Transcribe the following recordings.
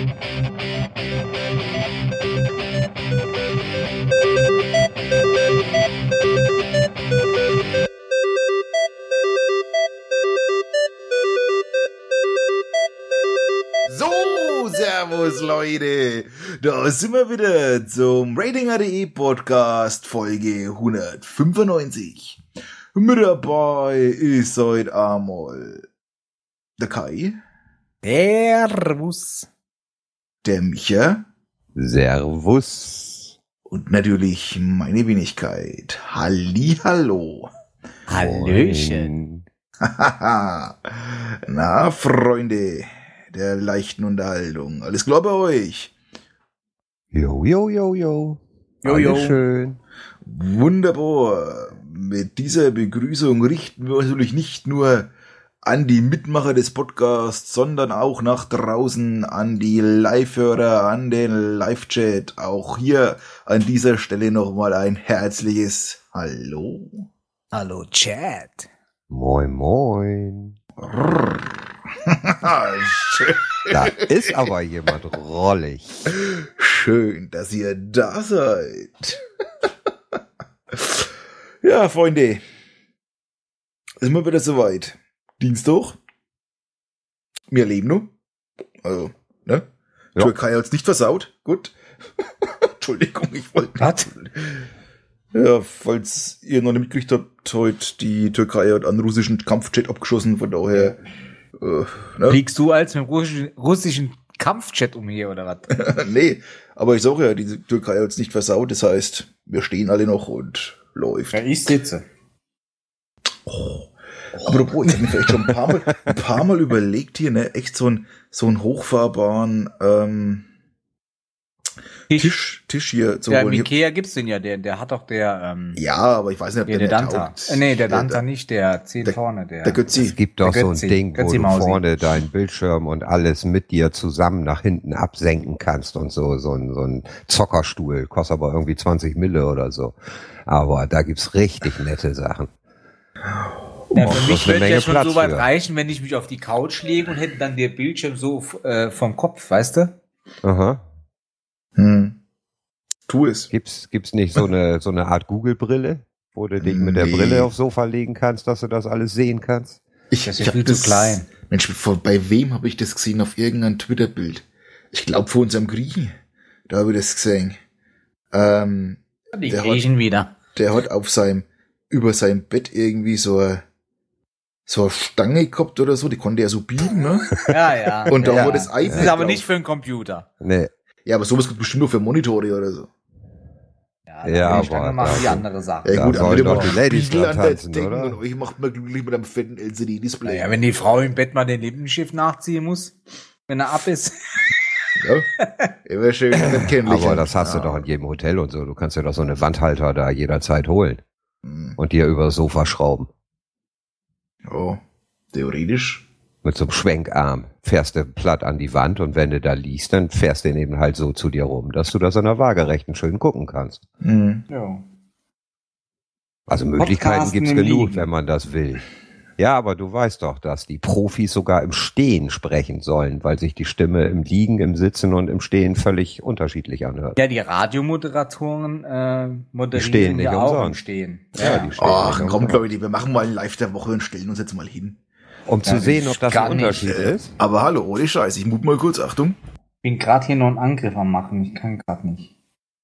So, servus Leute, da sind wir wieder zum Rating.de Podcast Folge 195. Mit dabei ist heute einmal der Kai, Servus, der Micha Servus und natürlich meine Wenigkeit. Hallihallo. Hallöchen. Na, Freunde der leichten Unterhaltung, alles klar bei euch? Jo, jo, jo, jo. Jojo. Alles schön. Wunderbar. Mit dieser Begrüßung richten wir uns natürlich nicht nur an die Mitmacher des Podcasts, sondern auch nach draußen an die Live-Hörer, an den Live-Chat. Auch hier an dieser Stelle nochmal ein herzliches Hallo. Hallo Chat. Moin, moin. Schön. Da ist aber jemand rollig. Schön, dass ihr da seid. Ja, Freunde. Sind wir wieder soweit. Dienstag. Wir leben noch. Also, ne? Ja. Türkei hat's nicht versaut. Gut. Entschuldigung, ich wollte. Was? Ja, falls ihr noch nicht mitgekriegt habt, heute die Türkei hat einen russischen Kampfjet abgeschossen, von daher. Ne? Fliegst du als mit dem russischen Kampfjet umher oder was? Nee, aber ich sage ja, die Türkei hat's nicht versaut, das heißt, wir stehen alle noch und läuft. Ja, ich sitze. Apropos, ich habe mir vielleicht schon ein paar Mal überlegt hier, ne, echt so ein hochfahrbaren Tisch hier zu Ja, holen. im Ikea gibt's den ja, der hat doch der, Ja, aber ich weiß nicht, ob der der Danta. taugt. Nee, der Danta der, nicht, der zählt vorne, der Götzi. Es gibt doch Der so ein Götzi. Ding, wo Götzi du Mausi. vorne deinen Bildschirm und alles mit dir zusammen nach hinten absenken kannst und so ein Zockerstuhl. Kostet aber irgendwie 20 Mille oder so. Aber da gibt's richtig nette Sachen. Ja, Brauchst für mich eine würde Menge ja schon Platz so weit für. reichen, wenn ich mich auf die Couch lege und hätte dann der Bildschirm so vom Kopf, weißt du? Aha. Tu es. Gibt's nicht so eine Art Google-Brille, wo du dich mit der Nee. Brille aufs Sofa legen kannst, dass du das alles sehen kannst? Das ist hab viel zu klein. Mensch, bei wem habe ich das gesehen? Auf irgendeinem Twitter-Bild. Ich glaube vor unserem Griechen. Da habe ich das gesehen. Die Der Griechen wieder. Der hat über seinem Bett irgendwie so eine Stange gehabt oder so, die konnte er so biegen, ne? Ja, ja. Und da ja. war das iPad Das ist aber drauf. nicht für einen Computer. Nee. Ja, aber sowas gibt bestimmt nur für Monitore oder so. Ja, Ja, ich aber machen die da- andere Sache. Ja Da gut, aber sollen ihr doch macht die Ladies Spiegel dran an der tanzen, Decke oder? und euch macht man glücklich mit einem fetten LCD-Display. Naja, wenn die Frau im Bett mal den Lippenschiff nachziehen muss, wenn er ab ist. Ja, immer schön kennenlernen. Aber das hast du doch in jedem Hotel und so. Du kannst ja doch so eine Wandhalter da jederzeit holen und dir übers Sofa schrauben. Ja, theoretisch. Mit so einem Schwenkarm fährst du platt an die Wand und wenn du da liegst, dann fährst du ihn eben halt so zu dir rum, dass du das an der Waagerechten schön gucken kannst. Ja. Also Möglichkeiten Podcasten gibt's im genug, Liegen. wenn man das will. Ja, aber du weißt doch, dass die Profis sogar im Stehen sprechen sollen, weil sich die Stimme im Liegen, im Sitzen und im Stehen völlig unterschiedlich anhört. Ja, die Radiomoderatoren Die moderieren stehen nicht ja auch im umsonst. Stehen. Ja, die stehen Ach, nicht komm umsonst. Leute, wir machen mal ein Live der Woche und stellen uns jetzt mal hin. Um zu Ja, sehen, ob das gar ein nicht. Unterschied ist. Aber hallo, ohne Scheiß, ich mut mal kurz, Achtung. Bin gerade hier noch einen Angriff am machen. Ich kann gerade nicht.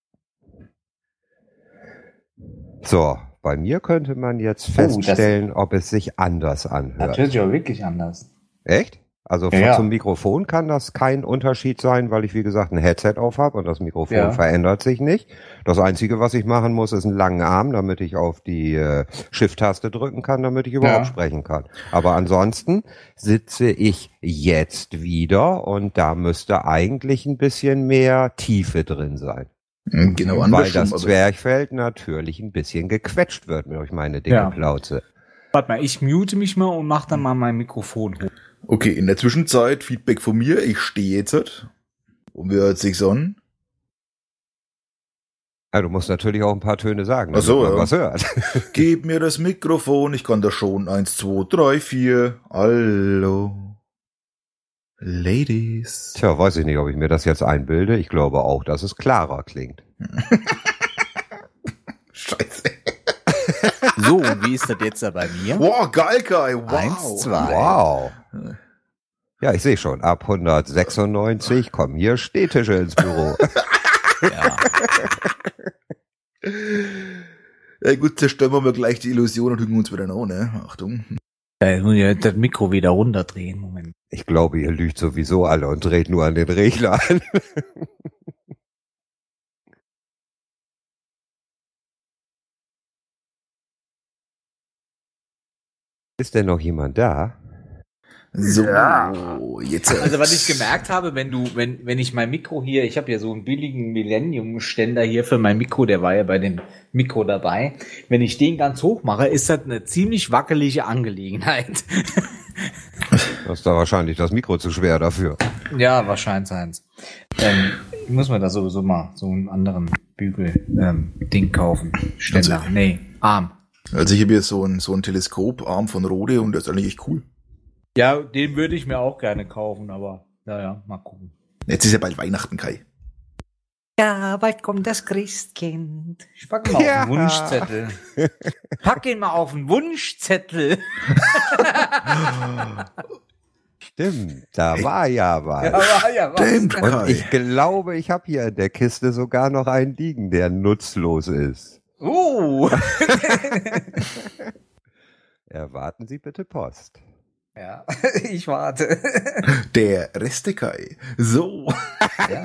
So, bei mir könnte man jetzt feststellen, ob es sich anders Das anhört. hört sich aber wirklich anders. Echt? Also Ja. zum Mikrofon kann das kein Unterschied sein, weil ich, wie gesagt, ein Headset auf habe und das Mikrofon Ja. verändert sich nicht. Das Einzige, was ich machen muss, ist einen langen Arm, damit ich auf die Shift-Taste drücken kann, damit ich überhaupt sprechen kann. Aber ansonsten sitze ich jetzt wieder und da müsste eigentlich ein bisschen mehr Tiefe drin sein. Genau Weil andersrum. das aber- Zwerchfell natürlich ein bisschen gequetscht wird durch meine dicke Ja. Plauze. Warte mal, ich mute mich mal und mach dann mal mein Mikrofon hoch. Okay, in der Zwischenzeit Feedback von mir. Ich stehe jetzt und wir hört sich an. Ja, du musst natürlich auch ein paar Töne sagen, Ach so, damit man ja. was hört. Gib mir das Mikrofon, ich kann das schon. 1, 2, 3, 4. Hallo. Ladies. Tja, weiß ich nicht, ob ich mir das jetzt einbilde. Ich glaube auch, dass es klarer klingt. Scheiße. So, und wie ist das jetzt da bei mir? Wow, geil, Kai. Wow. 1, 2. Wow. Ja, ich sehe schon, ab 196 kommen hier Stehtische ins Büro. Ja. Ja gut, zerstören wir mal gleich die Illusion und hängen uns wieder an, ne? Achtung. Jetzt muss ich jetzt das Mikro wieder runterdrehen. Moment. Ich glaube, ihr lügt sowieso alle und dreht nur an den Regler an. Ist denn noch jemand da? So, jetzt. Also was ich gemerkt habe, wenn ich mein Mikro hier, ich habe ja so einen billigen Millennium-Ständer hier für mein Mikro, der war ja bei dem Mikro dabei. Wenn ich den ganz hoch mache, ist das eine ziemlich wackelige Angelegenheit. Das ist da wahrscheinlich das Mikro zu schwer dafür. Ja, wahrscheinlich seien's. Ich muss mir da sowieso mal so einen anderen Bügel-Ding kaufen. Ständer. Also, nee, Arm. Also ich habe hier so ein Teleskoparm von Rode und das ist eigentlich echt cool. Ja, den würde ich mir auch gerne kaufen, aber naja, mal gucken. Jetzt ist ja bald Weihnachten, Kai. Ja, bald kommt das Christkind. Ich pack ihn mal auf den Wunschzettel. Pack ihn mal auf den Wunschzettel. Stimmt, da war ja was. Ja, war ja was. Stimmt, Und Kai. ich glaube, ich habe hier in der Kiste sogar noch einen liegen, der nutzlos ist. Erwarten Sie bitte Post. Ja, ich warte. Der Reste, Kai. So. Ja.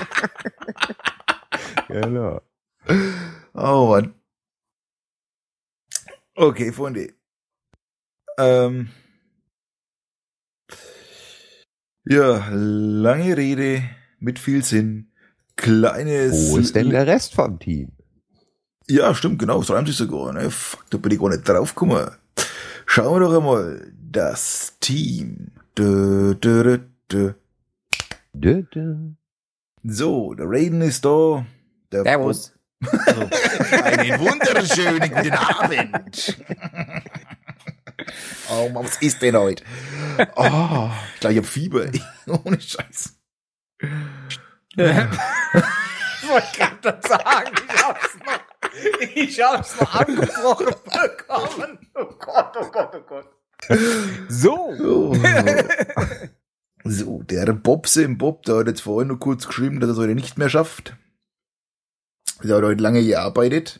Genau. Oh Mann. Okay, Freunde. Ja, lange Rede mit viel Sinn. Kleines. Wo ist denn der Rest vom Team? Ja, stimmt, genau. Es reimt sich sogar. Ne? Fuck, da bin ich gar nicht drauf gekommen. Schauen wir doch einmal. Das Team. So, der Raiden ist da. Der Servus. Einen wunderschönen guten Abend. Oh Mann, was ist denn heute? Oh, ich glaube, ich hab Fieber. Ohne Scheiß. Ich wollte gerade sagen, ich hab's noch angebrochen bekommen. Oh Gott, oh Gott, oh Gott. So. Oh. So, der Bobse im Bob, der hat jetzt vorhin nur kurz geschrieben, dass er es heute nicht mehr schafft. Der hat heute lange gearbeitet.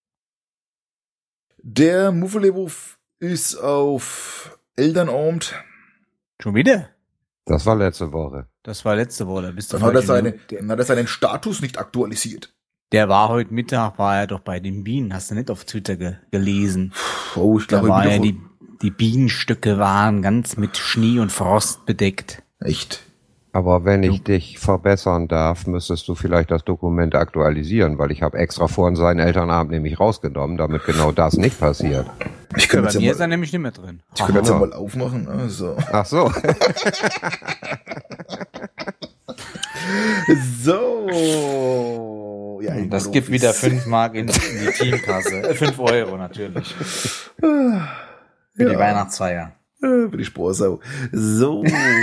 Der Muffelewuff ist auf Elternabend. Schon wieder? Das war letzte Woche. Das war letzte Woche. Dann hat er seinen Status nicht aktualisiert. Der war heute Mittag, war er doch bei den Bienen. Hast du nicht auf Twitter gelesen? Oh, ich Da glaube, war ja die Bienenstöcke waren ganz mit Schnee und Frost bedeckt. echt. Aber wenn ich dich verbessern darf, müsstest du vielleicht das Dokument aktualisieren, weil ich habe extra vor seinen Elternabend nämlich rausgenommen, damit genau das nicht passiert. Ich könnte Bei jetzt mir ja ist er nämlich nicht mehr drin. mal aufmachen. Also. Ach so. So. Ja, Das gibt wieder 5 Mark in die Teamkasse. 5 Euro natürlich. Für die Weihnachtsfeier. Für die Sporsau. So.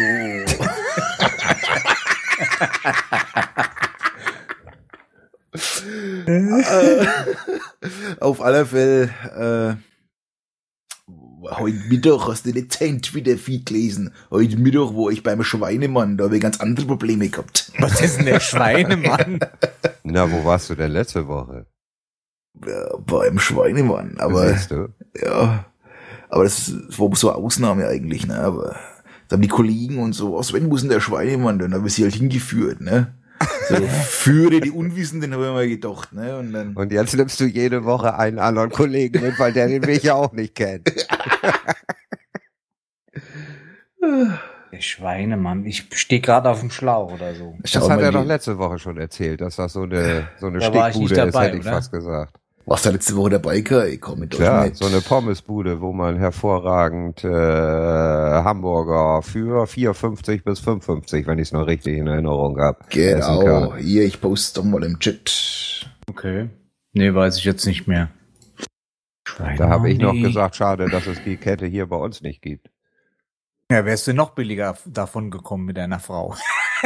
Auf alle Fälle, heute Mittag hast du nicht dein Twitter-Feed gelesen. Heute Mittag, wo ich beim Schweinemann, da habe ich ganz andere Probleme gehabt. Was ist denn der Schweinemann? Na, wo warst du denn letzte Woche? Ja, beim Schweinemann, aber, Siehst du? ja, aber das war so eine Ausnahme eigentlich, ne, aber dann die Kollegen und so, aus wenn muss denn der Schweinemann, dann habe ich sie halt hingeführt, ne. So, führe die Unwissenden, habe ich mal gedacht, ne, und dann. Und jetzt nimmst du jede Woche einen anderen Kollegen mit, weil der den Weg ja auch nicht kennt. Der Schweinemann. Ich stehe gerade auf dem Schlauch oder so. Das hat er doch letzte Woche schon erzählt, dass das so eine Da war ich nicht Stickbude ist, dabei, hätte ich oder? fast gesagt. Warst du letzte Woche dabei, Kai? Komm mit Ja, mit. so eine Pommesbude, wo man hervorragend Hamburger für 4,50 bis 5,50, wenn ich es noch richtig in Erinnerung habe. Genau, hier, ich poste doch mal im Chat. Okay. Nee, weiß ich jetzt nicht mehr. Da habe ich noch gesagt, schade, dass es die Kette hier bei uns nicht gibt. Ja, wärst du noch billiger davon gekommen mit deiner Frau.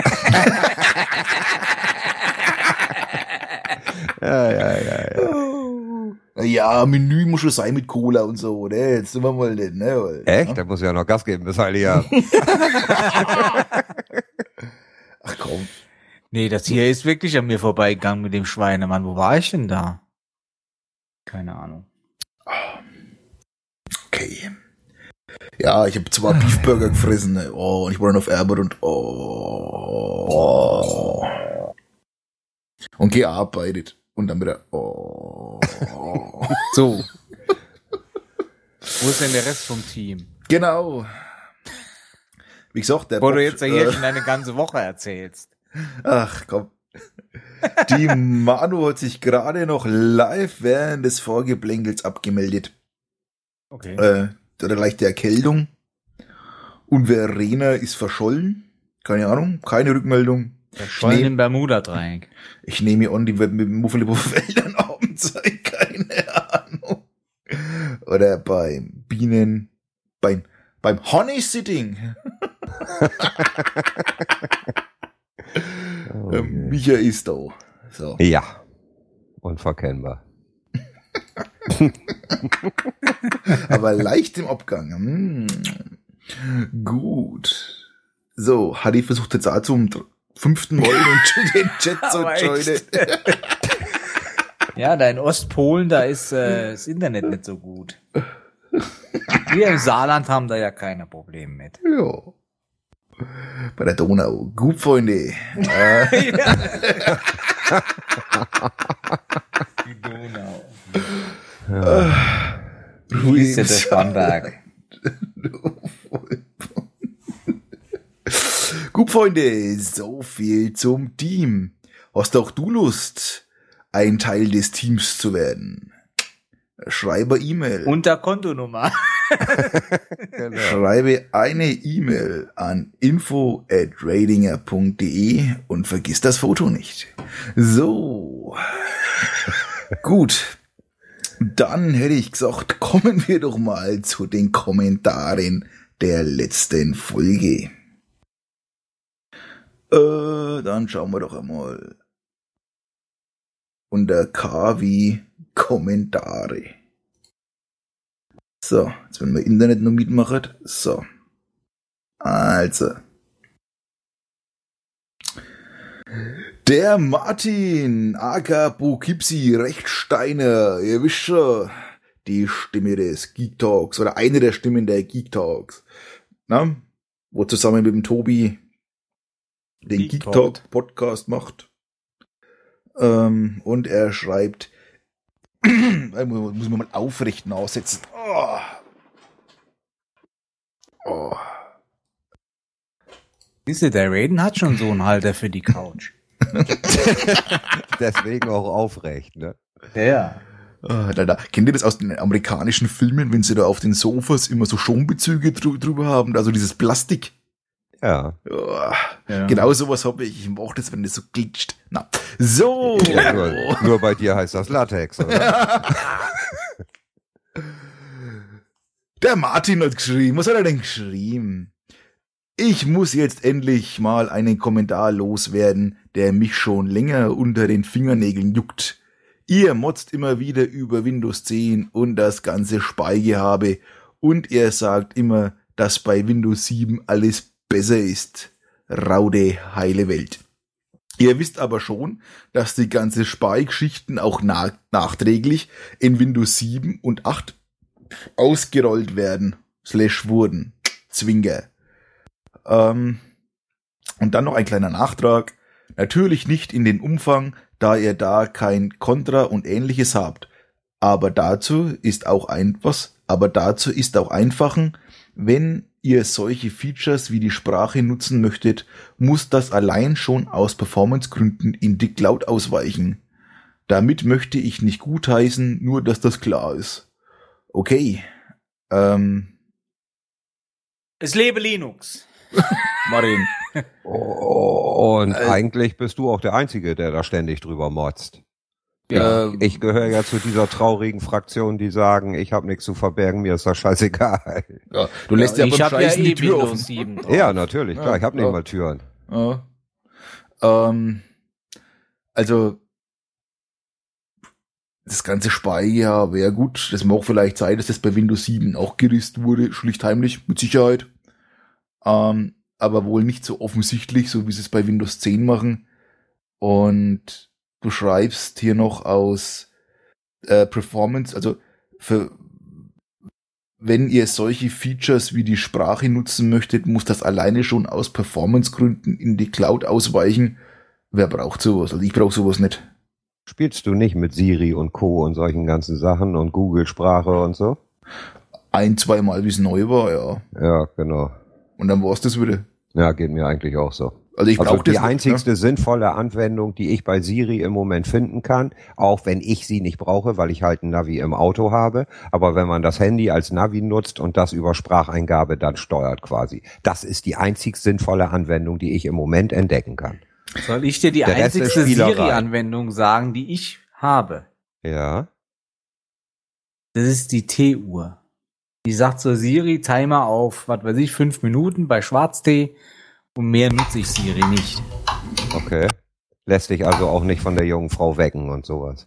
Ja, Menü muss schon sein mit Cola und so, ne? Jetzt sind wir mal nicht, ne? Weil, Echt? ja. Da muss ich ja noch Gas geben, bis Heiligabend. Ach komm. Nee, das hier ist wirklich an mir vorbeigegangen mit dem Schweinemann. Wo war ich denn da? Keine Ahnung. Okay. Ja, ich habe zwar Beefburger gefressen, ne? Oh, und ich war dann auf Erbert und und gearbeitet. Und dann wieder So. Wo ist denn der Rest vom Team? Genau. Wie gesagt, der Wo Bob, du jetzt ja hier schon eine ganze Woche erzählst. Ach komm. Die Manu hat sich gerade noch live während des Vorgeblänkels abgemeldet. Okay. Der hat eine leichte Erkältung. Und Verena ist verschollen. Keine Ahnung, keine Rückmeldung. Verschollen im Bermuda-Dreieck. Ich nehme an, die wird mit dem Muffel über Feldern abends sein, keine Ahnung. Oder beim Bienen, beim Honey-Sitting. Micha ist da. So. Ja. Unverkennbar. Aber leicht im Abgang. Gut. So, Hadi versucht jetzt auch zum 5. Mal den Chat zu joinen. Ja, da in Ostpolen, da ist das Internet nicht so gut. Wir im Saarland haben da ja keine Probleme mit. Ja. Bei der Donau. Gut, Freunde. Die Donau. Ruhe Ist ja der Starnberg. Gut, Freunde, so viel zum Team. Hast auch du Lust, ein Teil des Teams zu werden? Schreibe E-Mail. Unter Kontonummer. Genau. Schreibe eine E-Mail an info@radinger.de und vergiss das Foto nicht. So. Gut. Dann hätte ich gesagt, kommen wir doch mal zu den Kommentaren der letzten Folge. Dann schauen wir doch einmal. Unter K wie Kommentare. So, jetzt wenn wir Internet noch mitmachen. So. Also. Der Martin, aka Bukipsi Rechtsteiner, ihr wisst schon, die Stimme des Geek Talks, oder eine der Stimmen der Geek Talks, na? Wo zusammen mit dem Tobi den Geek Talk Podcast macht. Und er schreibt, muss man mal aufrecht aussetzen. Siehst du, der Raiden hat schon so einen Halter für die Couch. Deswegen auch aufrecht, ne? Ja. Kennt ihr das aus den amerikanischen Filmen, wenn sie da auf den Sofas immer so Schonbezüge drüber haben, also dieses Plastik? Ja. Ja. Genau sowas habe ich. Ich mochte das, wenn das so glitscht. Na, so. Ja, nur bei dir heißt das Latex, oder? Der Martin hat geschrieben. Was hat er denn geschrieben? Ich muss jetzt endlich mal einen Kommentar loswerden, der mich schon länger unter den Fingernägeln juckt. Ihr motzt immer wieder über Windows 10 und das ganze Speichergehabe und ihr sagt immer, dass bei Windows 7 alles besser ist. Raude heile Welt. Ihr wisst aber schon, dass die ganze Speichergeschichten auch nachträglich in Windows 7 und 8 ausgerollt werden. /wurden. Zwinker. Und dann noch ein kleiner Nachtrag. Natürlich nicht in den Umfang, da ihr da kein Contra und ähnliches habt. Aber dazu ist auch einfachen, wenn ihr solche Features wie die Sprache nutzen möchtet, muss das allein schon aus Performancegründen in die Cloud ausweichen. Damit möchte ich nicht gutheißen, nur dass das klar ist. Okay. Es lebe Linux. Martin. Und eigentlich bist du auch der Einzige, der da ständig drüber motzt. Ich gehöre ja zu dieser traurigen Fraktion, die sagen, ich habe nichts zu verbergen, mir ist das scheißegal. Ja, du lässt ja beim Scheißen die Tür Windows offen. 7 drauf. Ja, natürlich, klar, ich habe nicht mal Türen. Ja. Also das ganze Speicher wäre gut. Das mag vielleicht sein, dass das bei Windows 7 auch gerist wurde, schlicht heimlich, mit Sicherheit. Aber wohl nicht so offensichtlich, so wie sie es bei Windows 10 machen. Und du schreibst hier noch aus Performance, also wenn ihr solche Features wie die Sprache nutzen möchtet, muss das alleine schon aus Performancegründen in die Cloud ausweichen. Wer braucht sowas? Also ich brauche sowas nicht. Spielst du nicht mit Siri und Co. und solchen ganzen Sachen und Google-Sprache und so? 1-2 Mal, wie es neu war, ja. Ja, genau. Und dann war es das wieder. Ja, geht mir eigentlich auch so. Also ich brauche das die einzigste sinnvolle Anwendung, die ich bei Siri im Moment finden kann, auch wenn ich sie nicht brauche, weil ich halt ein Navi im Auto habe, aber wenn man das Handy als Navi nutzt und das über Spracheingabe dann steuert quasi. Das ist die einzig sinnvolle Anwendung, die ich im Moment entdecken kann. Soll ich dir die Der Rest ist einzigste Spielerei. Siri-Anwendung sagen, die ich habe? Ja. Das ist die T-Uhr. Die sagt so, Siri, Timer auf, 5 Minuten bei Schwarztee. Und mehr nutze ich Siri nicht. Okay. Lässt dich also auch nicht von der jungen Frau wecken und sowas.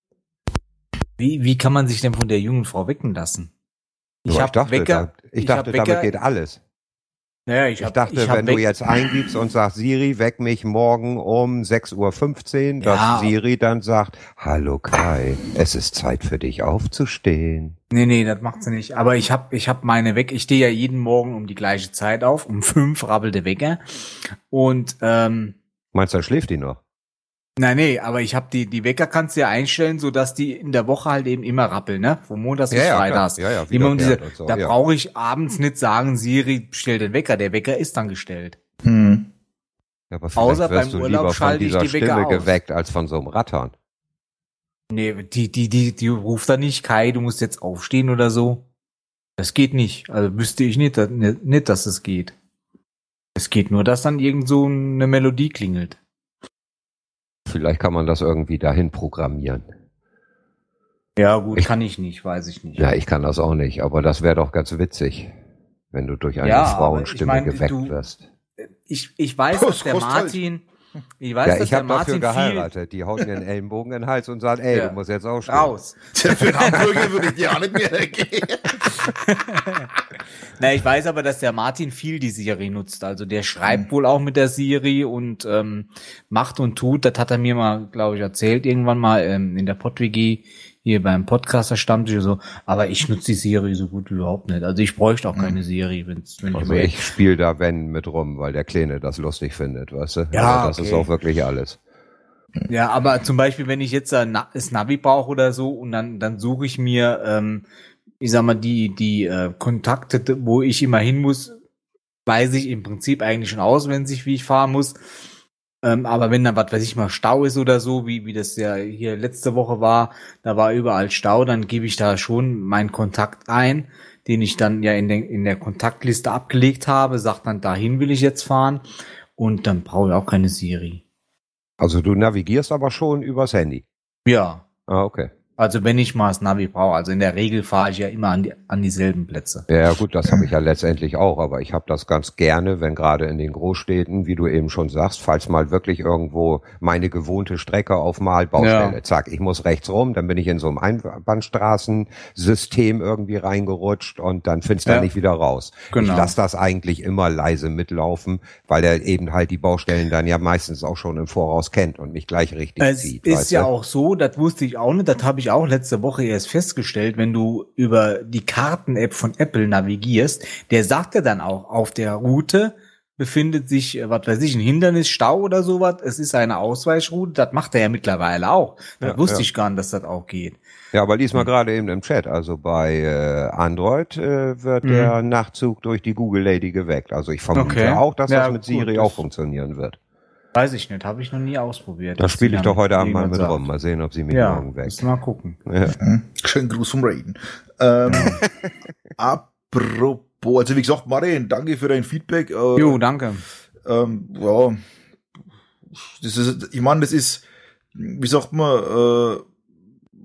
Wie kann man sich denn von der jungen Frau wecken lassen? Ich dachte, damit geht alles. Naja, Ich dachte, wenn du jetzt eingibst und sagst, Siri, weck mich morgen um 6:15 Uhr, dass Siri dann sagt, hallo Kai, es ist Zeit für dich aufzustehen. Nee, das macht sie nicht. Aber ich hab meine ich stehe ja jeden Morgen um die gleiche Zeit auf, um 5 rabbelt der Wecker. Und, Meinst du, dann schläft die noch? Nee, aber ich habe die Wecker kannst du ja einstellen, so dass die in der Woche halt eben immer rappeln, ne? Von Montags bis Freitags. Ja, immer um so, da brauche ich abends nicht sagen, Siri, stell den Wecker. Der Wecker ist dann gestellt. Ja, aber vielleicht Außer wirst beim du Urlaub lieber von schalte ich dieser die Wecker Stimme aus. geweckt als von so einem Rattern. Nee, die ruft da nicht, Kai, du musst jetzt aufstehen oder so. Das geht nicht. Also wüsste ich nicht, dass es geht. Es geht nur, dass dann irgend so eine Melodie klingelt. Vielleicht kann man das irgendwie dahin programmieren. Ja gut, kann ich nicht, weiß ich nicht. Ja, ich kann das auch nicht, aber das wäre doch ganz witzig, wenn du durch eine Frauenstimme geweckt wirst. Ich weiß, dass der Martin... Ich habe dafür geheiratet. Die haut mir einen Ellenbogen in den Hals und sagt, ey, du musst jetzt aufstehen. Raus. Für den Hamburger würde ich dir auch nicht mehr gehen. Ich weiß aber, dass der Martin viel die Siri nutzt. Also der schreibt wohl auch mit der Siri und macht und tut. Das hat er mir mal, glaube ich, erzählt irgendwann mal in der PodWG hier beim Podcaster-Stammtisch so. Aber ich nutze die Siri so gut wie überhaupt nicht. Also ich bräuchte auch keine Siri, wenn ich spiele da mit rum, weil der Kleine das lustig findet, weißt du? Ja, das ist auch wirklich alles. Ja, aber zum Beispiel, wenn ich jetzt das Navi brauche oder so und dann suche ich mir, ich sag mal, die Kontakte, wo ich immer hin muss, weiß ich im Prinzip eigentlich schon auswendig, wie ich fahren muss. Aber wenn dann, mal Stau ist oder so, wie das ja hier letzte Woche war, da war überall Stau, dann gebe ich da schon meinen Kontakt ein, den ich dann ja in der Kontaktliste abgelegt habe, sag dann, dahin will ich jetzt fahren und dann brauche ich auch keine Siri. Also du navigierst aber schon übers Handy? Ja. Ah, okay. Also wenn ich mal das Navi brauche, also in der Regel fahre ich ja immer an dieselben Plätze. Ja gut, das habe ich ja letztendlich auch, aber ich habe das ganz gerne, wenn gerade in den Großstädten, wie du eben schon sagst, falls mal wirklich irgendwo meine gewohnte Strecke auf Baustelle, zack, ich muss rechts rum, dann bin ich in so einem Einbahnstraßensystem irgendwie reingerutscht und dann findest du da nicht wieder raus. Genau. Ich lasse das eigentlich immer leise mitlaufen, weil er eben halt die Baustellen dann ja meistens auch schon im Voraus kennt und nicht gleich richtig sieht. Es ist ja auch so, das wusste ich auch nicht, das habe ich auch letzte Woche erst festgestellt, wenn du über die Karten-App von Apple navigierst, der sagt dir dann auch, auf der Route befindet sich, ein Hindernis, Stau oder sowas, es ist eine Ausweichroute, das macht er ja mittlerweile auch. Das wusste ich gar nicht, dass das auch geht. Ja, aber lies mal gerade eben im Chat, also bei Android wird der Nachtzug durch die Google Lady geweckt. Also ich vermute auch, dass das mit Siri auch funktionieren wird. Weiß ich nicht, habe ich noch nie ausprobiert. Da spiele ich doch heute Abend mal mit rum. Mal sehen, ob sie mich morgen weckt. Mal gucken. Ja. Schönen Gruß vom Raiden. Apropos, also wie gesagt, Martin, danke für dein Feedback. Jo, danke. Ja, das ist, ich meine, das ist, wie sagt man,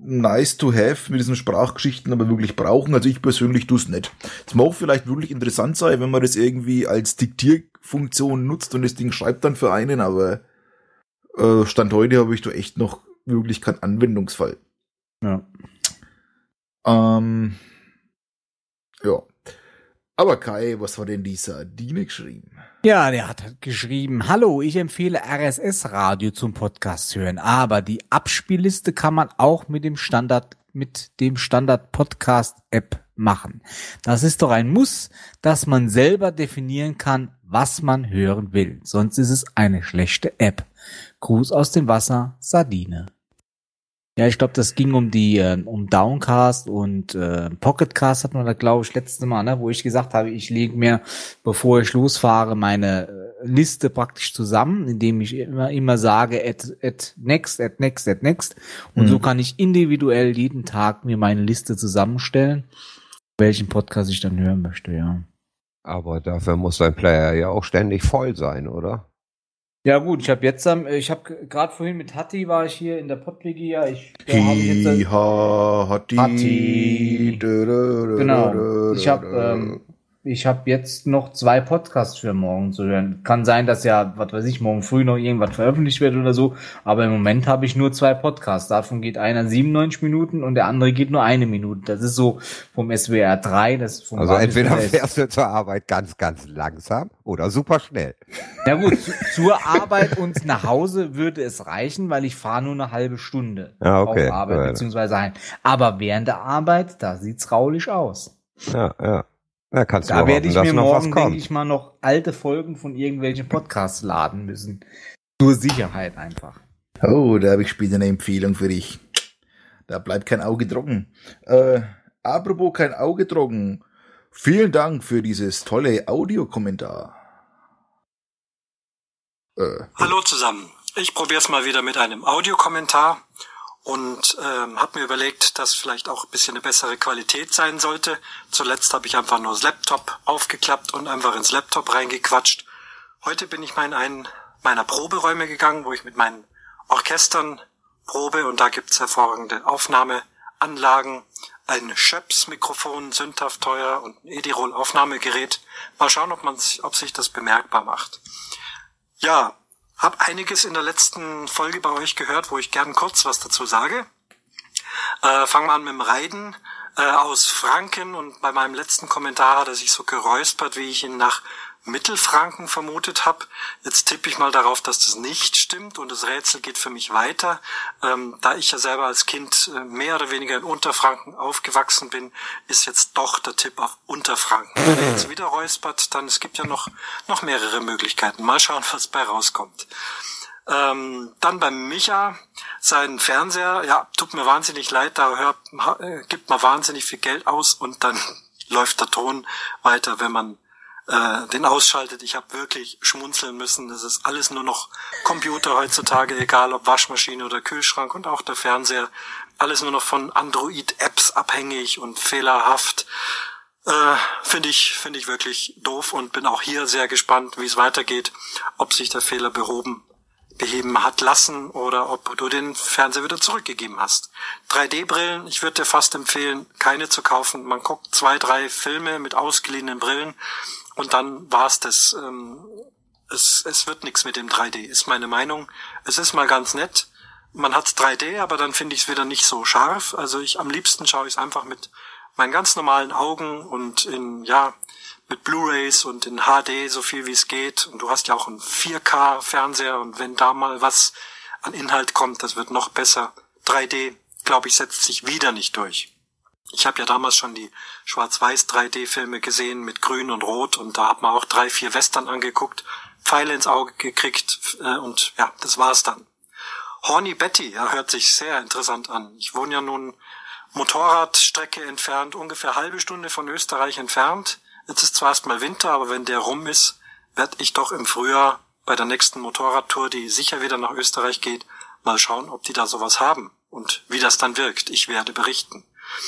nice to have mit diesen Sprachgeschichten, aber wirklich brauchen. Also ich persönlich tue es nicht. Es mag vielleicht wirklich interessant sein, wenn man das irgendwie als Diktierfunktion nutzt und das Ding schreibt dann für einen, aber Stand heute habe ich da echt noch wirklich keinen Anwendungsfall. Ja. Ja. Aber Kai, was war denn dieser Dine geschrieben? Ja, der hat geschrieben, hallo, ich empfehle RSS-Radio zum Podcast hören, aber die Abspielliste kann man auch mit dem Standard Podcast-App machen. Das ist doch ein Muss, dass man selber definieren kann, was man hören will. Sonst ist es eine schlechte App. Gruß aus dem Wasser, Sardine. Ja, ich glaube, das ging um Downcast und Pocketcast hatten wir da, glaube ich, letztes Mal, ne, wo ich gesagt habe, ich lege mir, bevor ich losfahre, meine Liste praktisch zusammen, indem ich immer sage, at next. Und so kann ich individuell jeden Tag mir meine Liste zusammenstellen, welchen Podcast ich dann hören möchte, ja. Aber dafür muss dein Player ja auch ständig voll sein, oder? Ja gut, ich habe gerade vorhin mit Hatti war ich hier in der Pott-WG, Hatti. Genau. Ich habe jetzt noch 2 Podcasts für morgen zu hören. Kann sein, dass ja, was weiß ich, morgen früh noch irgendwas veröffentlicht wird oder so, aber im Moment habe ich nur 2 Podcasts. Davon geht einer 97 Minuten und der andere geht nur 1 Minute. Das ist so vom SWR 3. Das ist vom also entweder fährst du zur Arbeit ganz, ganz langsam oder super schnell. Ja gut, zur Arbeit und nach Hause würde es reichen, weil ich fahre nur eine halbe Stunde auf Arbeit beziehungsweise heim. Aber während der Arbeit, da sieht's raulich aus. Ja. Ja, kannst du da werde ich mir morgen, denke ich mal, noch alte Folgen von irgendwelchen Podcasts laden müssen. Zur Sicherheit einfach. Oh, da habe ich später eine Empfehlung für dich. Da bleibt kein Auge trocken. Apropos kein Auge trocken. Vielen Dank für dieses tolle Audiokommentar. Hallo zusammen. Ich probiere es mal wieder mit einem Audiokommentar. Und habe mir überlegt, dass vielleicht auch ein bisschen eine bessere Qualität sein sollte. Zuletzt habe ich einfach nur das Laptop aufgeklappt und einfach ins Laptop reingequatscht. Heute bin ich mal in einen meiner Proberäume gegangen, wo ich mit meinen Orchestern probe. Und da gibt's hervorragende Aufnahmeanlagen, ein Schöps-Mikrofon, sündhaft teuer und ein Edirol-Aufnahmegerät. Mal schauen, ob sich das bemerkbar macht. Ja. Hab einiges in der letzten Folge bei euch gehört, wo ich gern kurz was dazu sage. Fangen wir an mit dem Reiden aus Franken und bei meinem letzten Kommentar hat er sich so geräuspert, wie ich ihn nach Mittelfranken vermutet habe. Jetzt tippe ich mal darauf, dass das nicht stimmt und das Rätsel geht für mich weiter. Da ich ja selber als Kind mehr oder weniger in Unterfranken aufgewachsen bin, ist jetzt doch der Tipp auf Unterfranken. Wenn er jetzt wieder räuspert, dann es gibt ja noch mehrere Möglichkeiten. Mal schauen, was bei rauskommt. Dann beim Micha, sein Fernseher, ja, tut mir wahnsinnig leid, da gibt man wahnsinnig viel Geld aus und dann läuft der Ton weiter, wenn man den ausschaltet. Ich habe wirklich schmunzeln müssen. Das ist alles nur noch Computer heutzutage, egal ob Waschmaschine oder Kühlschrank und auch der Fernseher. Alles nur noch von Android-Apps abhängig und fehlerhaft. Finde ich wirklich doof und bin auch hier sehr gespannt, wie es weitergeht, ob sich der Fehler beheben hat lassen oder ob du den Fernseher wieder zurückgegeben hast. 3D-Brillen, ich würde dir fast empfehlen, keine zu kaufen. Man guckt 2, 3 Filme mit ausgeliehenen Brillen und dann war's das. Es wird nichts mit dem 3D, ist meine Meinung. Es ist mal ganz nett. Man hat 3D, aber dann finde ich es wieder nicht so scharf. Also am liebsten schaue ich es einfach mit meinen ganz normalen Augen und mit Blu-rays und in HD so viel wie es geht. Und du hast ja auch einen 4K-Fernseher und wenn da mal was an Inhalt kommt, das wird noch besser. 3D, glaube ich, setzt sich wieder nicht durch. Ich habe ja damals schon die Schwarz-Weiß 3D-Filme gesehen mit Grün und Rot und da hat man auch 3, 4 Western angeguckt, Pfeile ins Auge gekriegt und ja, das war's dann. Horny Betty, ja, hört sich sehr interessant an. Ich wohne ja nun Motorradstrecke entfernt, ungefähr halbe Stunde von Österreich entfernt. Jetzt ist zwar erstmal Winter, aber wenn der rum ist, werde ich doch im Frühjahr bei der nächsten Motorradtour, die sicher wieder nach Österreich geht, mal schauen, ob die da sowas haben und wie das dann wirkt. Ich werde berichten.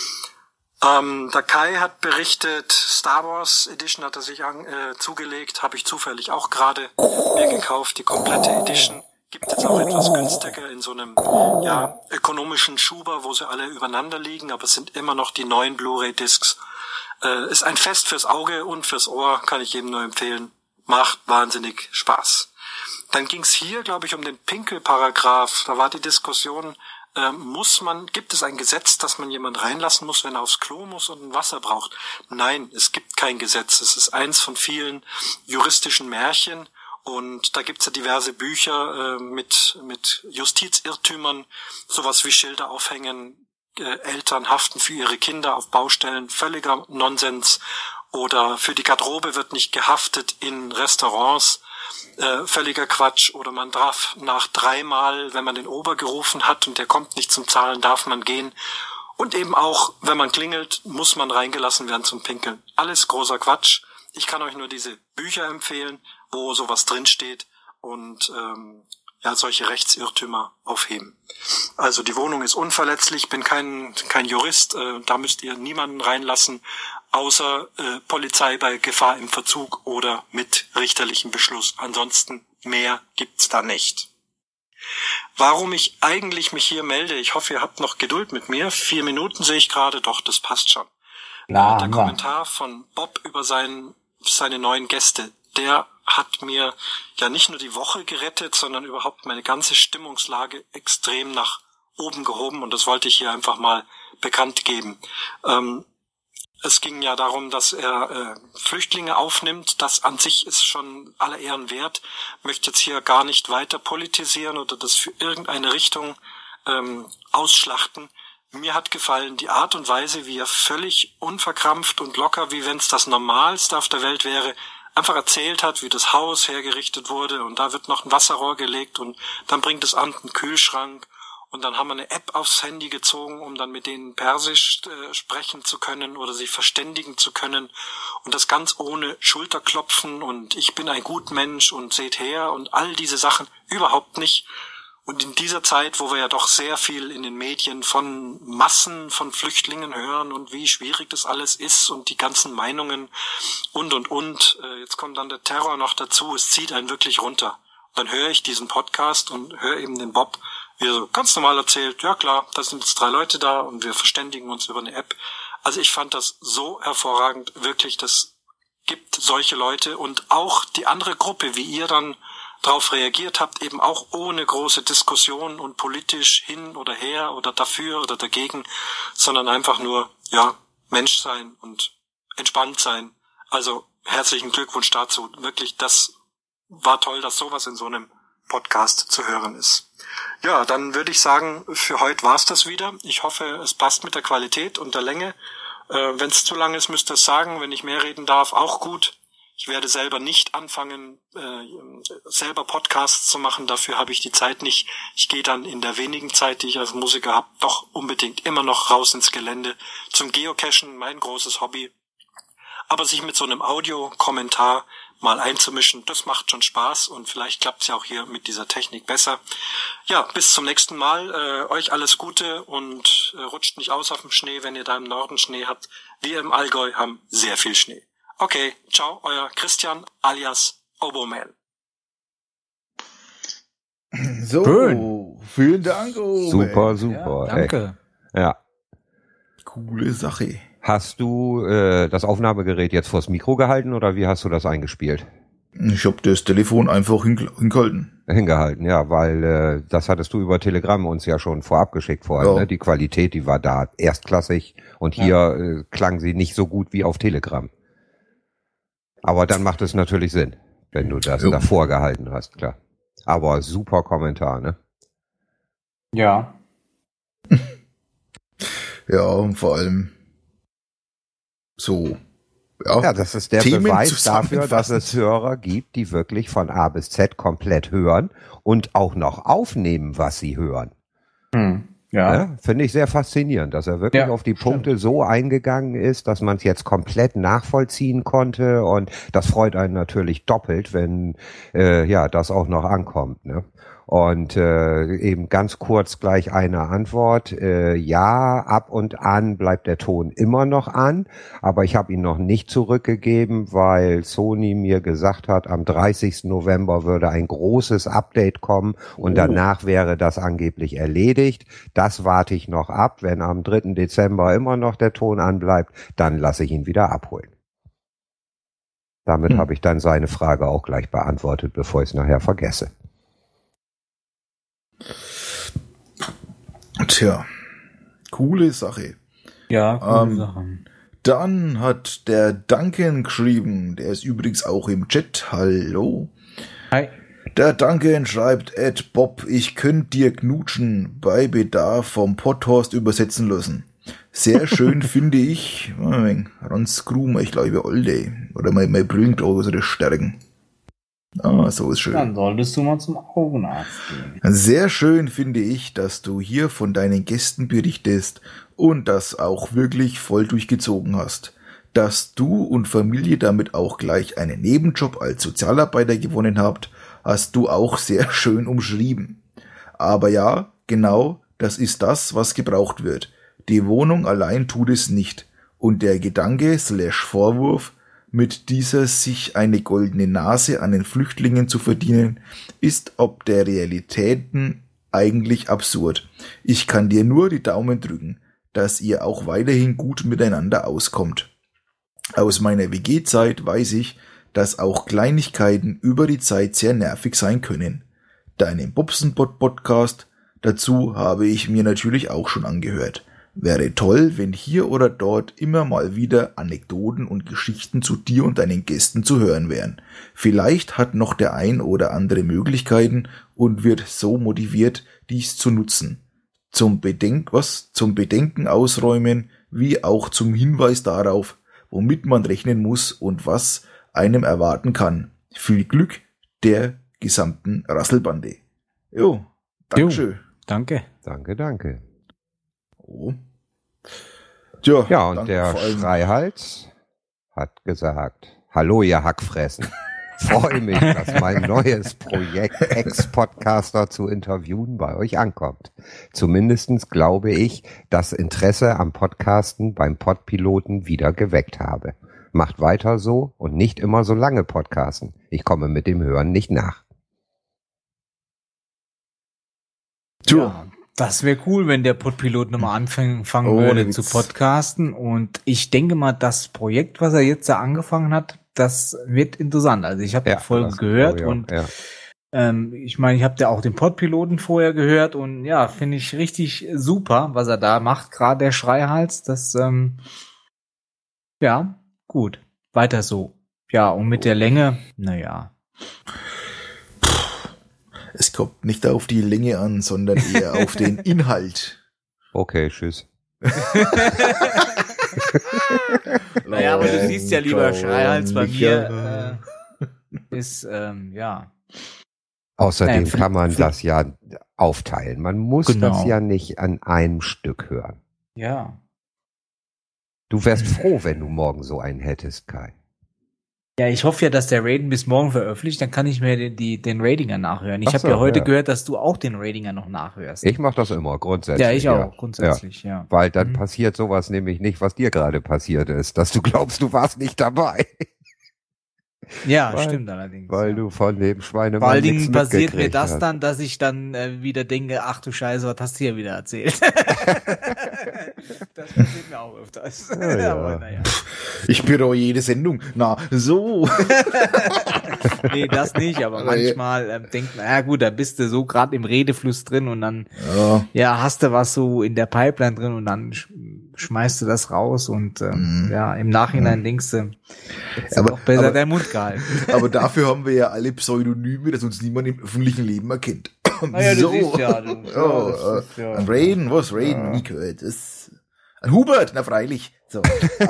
Der Kai hat berichtet, Star Wars Edition hat er sich zugelegt, habe ich zufällig auch gerade mir gekauft, die komplette Edition. gibt es auch etwas günstiger in so einem ökonomischen Schuber, wo sie alle übereinander liegen, aber es sind immer noch die neuen Blu-ray-Discs. Ist ein Fest fürs Auge und fürs Ohr, kann ich jedem nur empfehlen. Macht wahnsinnig Spaß. Dann ging es hier, glaube ich, um den Pinkelparagraph. Da war die Diskussion, gibt es ein Gesetz, dass man jemand reinlassen muss, wenn er aufs Klo muss und ein Wasser braucht? Nein, es gibt kein Gesetz. Es ist eins von vielen juristischen Märchen. Und da gibt's ja diverse Bücher mit Justizirrtümern, sowas wie Schilder aufhängen, Eltern haften für ihre Kinder auf Baustellen, völliger Nonsens. Oder für die Garderobe wird nicht gehaftet in Restaurants, völliger Quatsch. Oder man darf nach 3-mal, wenn man den Ober gerufen hat und der kommt nicht zum Zahlen, darf man gehen. Und eben auch, wenn man klingelt, muss man reingelassen werden zum Pinkeln. Alles großer Quatsch. Ich kann euch nur diese Bücher empfehlen, wo sowas drinsteht und solche Rechtsirrtümer aufheben. Also die Wohnung ist unverletzlich, bin kein Jurist, da müsst ihr niemanden reinlassen, außer Polizei bei Gefahr im Verzug oder mit richterlichem Beschluss. Ansonsten mehr gibt's da nicht. Warum ich eigentlich mich hier melde, ich hoffe, ihr habt noch Geduld mit mir. 4 Minuten sehe ich gerade, doch, das passt schon. Der Kommentar von Bob über seine neuen Gäste, der hat mir ja nicht nur die Woche gerettet, sondern überhaupt meine ganze Stimmungslage extrem nach oben gehoben und das wollte ich hier einfach mal bekannt geben. Es ging ja darum, dass er Flüchtlinge aufnimmt. Das an sich ist schon aller Ehren wert. Ich möchte jetzt hier gar nicht weiter politisieren oder das für irgendeine Richtung ausschlachten. Mir hat gefallen die Art und Weise, wie er völlig unverkrampft und locker, wie wenn es das Normalste auf der Welt wäre, einfach erzählt hat, wie das Haus hergerichtet wurde und da wird noch ein Wasserrohr gelegt und dann bringt das Amt einen Kühlschrank und dann haben wir eine App aufs Handy gezogen, um dann mit denen Persisch sprechen zu können oder sich verständigen zu können und das ganz ohne Schulterklopfen und ich bin ein Gutmensch und seht her und all diese Sachen überhaupt nicht. Und in dieser Zeit, wo wir ja doch sehr viel in den Medien von Massen von Flüchtlingen hören und wie schwierig das alles ist und die ganzen Meinungen und, jetzt kommt dann der Terror noch dazu, es zieht einen wirklich runter. Dann höre ich diesen Podcast und höre eben den Bob, wie er so ganz normal erzählt, ja klar, da sind jetzt 3 Leute da und wir verständigen uns über eine App. Also ich fand das so hervorragend, wirklich, das gibt solche Leute und auch die andere Gruppe, wie ihr dann darauf reagiert habt, eben auch ohne große Diskussion und politisch hin oder her oder dafür oder dagegen, sondern einfach nur, Mensch sein und entspannt sein. Also herzlichen Glückwunsch dazu. Wirklich, das war toll, dass sowas in so einem Podcast zu hören ist. Ja, dann würde ich sagen, für heute war's das wieder. Ich hoffe, es passt mit der Qualität und der Länge. Wenn es zu lang ist, müsst ihr es sagen. Wenn ich mehr reden darf, auch gut. Ich werde selber nicht anfangen, selber Podcasts zu machen. Dafür habe ich die Zeit nicht. Ich gehe dann in der wenigen Zeit, die ich als Musiker habe, doch unbedingt immer noch raus ins Gelände zum Geocachen, mein großes Hobby. Aber sich mit so einem Audiokommentar mal einzumischen, das macht schon Spaß und vielleicht klappt es ja auch hier mit dieser Technik besser. Ja, bis zum nächsten Mal. Euch alles Gute und rutscht nicht aus auf dem Schnee, wenn ihr da im Norden Schnee habt. Wir im Allgäu haben sehr viel Schnee. Okay, ciao, euer Christian alias Oboman. So, schön. Vielen Dank. Super. Ja, danke. Ja. Coole Sache. Hast du das Aufnahmegerät jetzt vors Mikro gehalten oder wie hast du das eingespielt? Ich habe das Telefon einfach hingehalten. Hingehalten, ja, weil das hattest du über Telegram uns ja schon vorab geschickt vorhin. Ja. Ne? Die Qualität, die war da erstklassig und hier klang sie nicht so gut wie auf Telegram. Aber dann macht es natürlich Sinn, wenn du das davor gehalten hast, klar. Aber super Kommentar, ne? Ja. Ja, und vor allem so. Ja, das ist der Themen Beweis dafür, dass es Hörer gibt, die wirklich von A bis Z komplett hören und auch noch aufnehmen, was sie hören. Ja, finde ich sehr faszinierend, dass er wirklich auf die Punkte so eingegangen ist, dass man es jetzt komplett nachvollziehen konnte und das freut einen natürlich doppelt, wenn das auch noch ankommt. Ne? Und eben ganz kurz gleich eine Antwort. Ja, ab und an bleibt der Ton immer noch an, aber ich habe ihn noch nicht zurückgegeben, weil Sony mir gesagt hat, am 30. November würde ein großes Update kommen und danach wäre das angeblich erledigt. Das warte ich noch ab. Wenn am 3. Dezember immer noch der Ton anbleibt, dann lasse ich ihn wieder abholen. Damit habe ich dann seine Frage auch gleich beantwortet, bevor ich es nachher vergesse. Tja, coole Sache. Ja, coole Sache. Dann hat der Duncan geschrieben, der ist übrigens auch im Chat. Hallo. Hi. Der Duncan schreibt, Bob, ich könnte dir knutschen, bei Bedarf vom Potthorst übersetzen lassen. Sehr schön finde ich, Ranz Krumer, ich glaube, Olde, oder mein Brüllen, glaube ich, so das Stärken. So ist schön. Dann solltest du mal zum Augenarzt gehen. Sehr schön finde ich, dass du hier von deinen Gästen berichtest und das auch wirklich voll durchgezogen hast. Dass du und Familie damit auch gleich einen Nebenjob als Sozialarbeiter gewonnen habt, hast du auch sehr schön umschrieben. Aber ja, genau, das ist das, was gebraucht wird. Die Wohnung allein tut es nicht. Und der Gedanke / Vorwurf, mit dieser sich eine goldene Nase an den Flüchtlingen zu verdienen, ist ob der Realitäten eigentlich absurd. Ich kann dir nur die Daumen drücken, dass ihr auch weiterhin gut miteinander auskommt. Aus meiner WG-Zeit weiß ich, dass auch Kleinigkeiten über die Zeit sehr nervig sein können. Deinen Bobsenbot-Podcast dazu habe ich mir natürlich auch schon angehört. Wäre toll, wenn hier oder dort immer mal wieder Anekdoten und Geschichten zu dir und deinen Gästen zu hören wären. Vielleicht hat noch der ein oder andere Möglichkeiten und wird so motiviert, dies zu nutzen. Zum Bedenken ausräumen, wie auch zum Hinweis darauf, womit man rechnen muss und was einem erwarten kann. Viel Glück der gesamten Rasselbande. Jo, Dankeschön. Danke. Danke. Oh. Tja, ja, und der Schreihals hat gesagt, hallo ihr Hackfressen. Freue mich, dass mein neues Projekt Ex-Podcaster zu interviewen bei euch ankommt. Zumindestens glaube ich, dass Interesse am Podcasten beim Podpiloten wieder geweckt habe. Macht weiter so und nicht immer so lange podcasten. Ich komme mit dem Hören nicht nach. Ja, das wäre cool, wenn der Podpilot nochmal anfangen würde zu podcasten. Und ich denke mal, das Projekt, was er jetzt da angefangen hat, das wird interessant. Also ich habe die Folge gehört und ich meine, ich habe ja auch den Podpiloten vorher gehört und ja, finde ich richtig super, was er da macht, gerade der Schreihals. Das, ja, gut, weiter so. Ja, und mit der Länge, naja. Es kommt nicht auf die Länge an, sondern eher auf den Inhalt. Okay, tschüss. Naja, aber du siehst ja lieber Schreihals bei mir. Ist, ja. Außerdem kann man das ja aufteilen. Man muss das ja nicht an einem Stück hören. Ja. Du wärst froh, wenn du morgen so einen hättest, Kai. Ja, ich hoffe ja, dass der Raiden bis morgen veröffentlicht, dann kann ich mir den Ratinger nachhören. Ich habe ja heute gehört, dass du auch den Ratinger noch nachhörst. Ich mache das immer, grundsätzlich. Ja, ich auch, grundsätzlich, ja. Weil dann passiert sowas nämlich nicht, was dir gerade passiert ist, dass du glaubst, du warst nicht dabei. Ja, stimmt allerdings. Weil du von dem Schweinemann vor allen Dingen nichts passiert mir mitgekriegt das hast. dann, dass ich dann wieder denke, ach du Scheiße, was hast du hier wieder erzählt? Das passiert mir auch öfters. Ja. Aber naja. Ich bereue jede Sendung. Na, so. Nee, das nicht, aber manchmal denkt man, ja gut, da bist du so gerade im Redefluss drin und dann hast du was so in der Pipeline drin und dann schmeißt du das raus und ja, im Nachhinein denkst du, jetzt aber doch besser dein Mund gehalten. Aber dafür haben wir ja alle Pseudonyme, dass uns niemand im öffentlichen Leben erkennt. Naja, du siehst ja. Ein Raiden, was Raiden? Nie gehört. Ein Hubert, na freilich. So.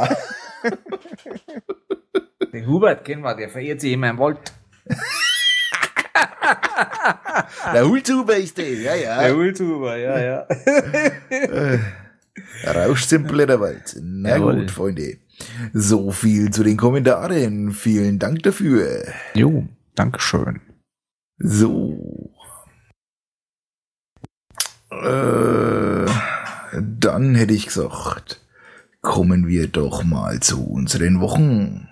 Den Hubert kennen wir, der verirrt sich immer im Wald. Der Hulzuber ist der, ja. Der Hulzuber, ja. Rauscht im Blätterwald. Na gut, Freunde. So viel zu den Kommentaren. Vielen Dank dafür. Jo, Dankeschön. So. Dann hätte ich gesagt, kommen wir doch mal zu unseren Wochen.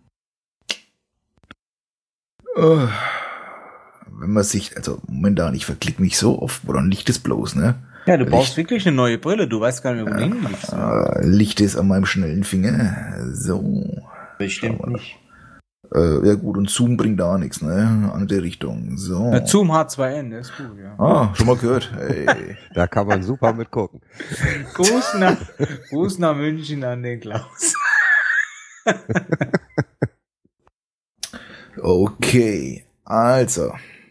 Wenn man sich, also momentan, ich verklick mich so oft, woran liegt es bloß, ne? Ja, du brauchst wirklich eine neue Brille, du weißt gar nicht, wo du hingehst. Licht ist an meinem schnellen Finger. So. Bestimmt nicht. Ja gut, und Zoom bringt da nichts, ne? Andere Richtung. So. Der Zoom H2N, der ist gut, ja. Ah, schon mal gehört. Hey. Da kann man super mitgucken. Gruß nach München an den Klaus. Okay, also.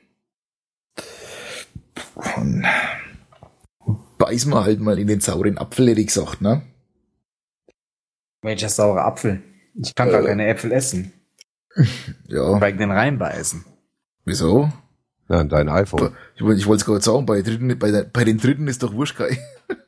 Beiß mal halt mal in den sauren Apfel, hätte ich gesagt, ne? Welcher saure Apfel? Ich kann gar keine Äpfel essen. Ja. Weil ich den reinbeißen. Wieso? Ja, und dein iPhone. Ich wollte es gerade sagen, bei den Dritten ist doch wurscht, Kai.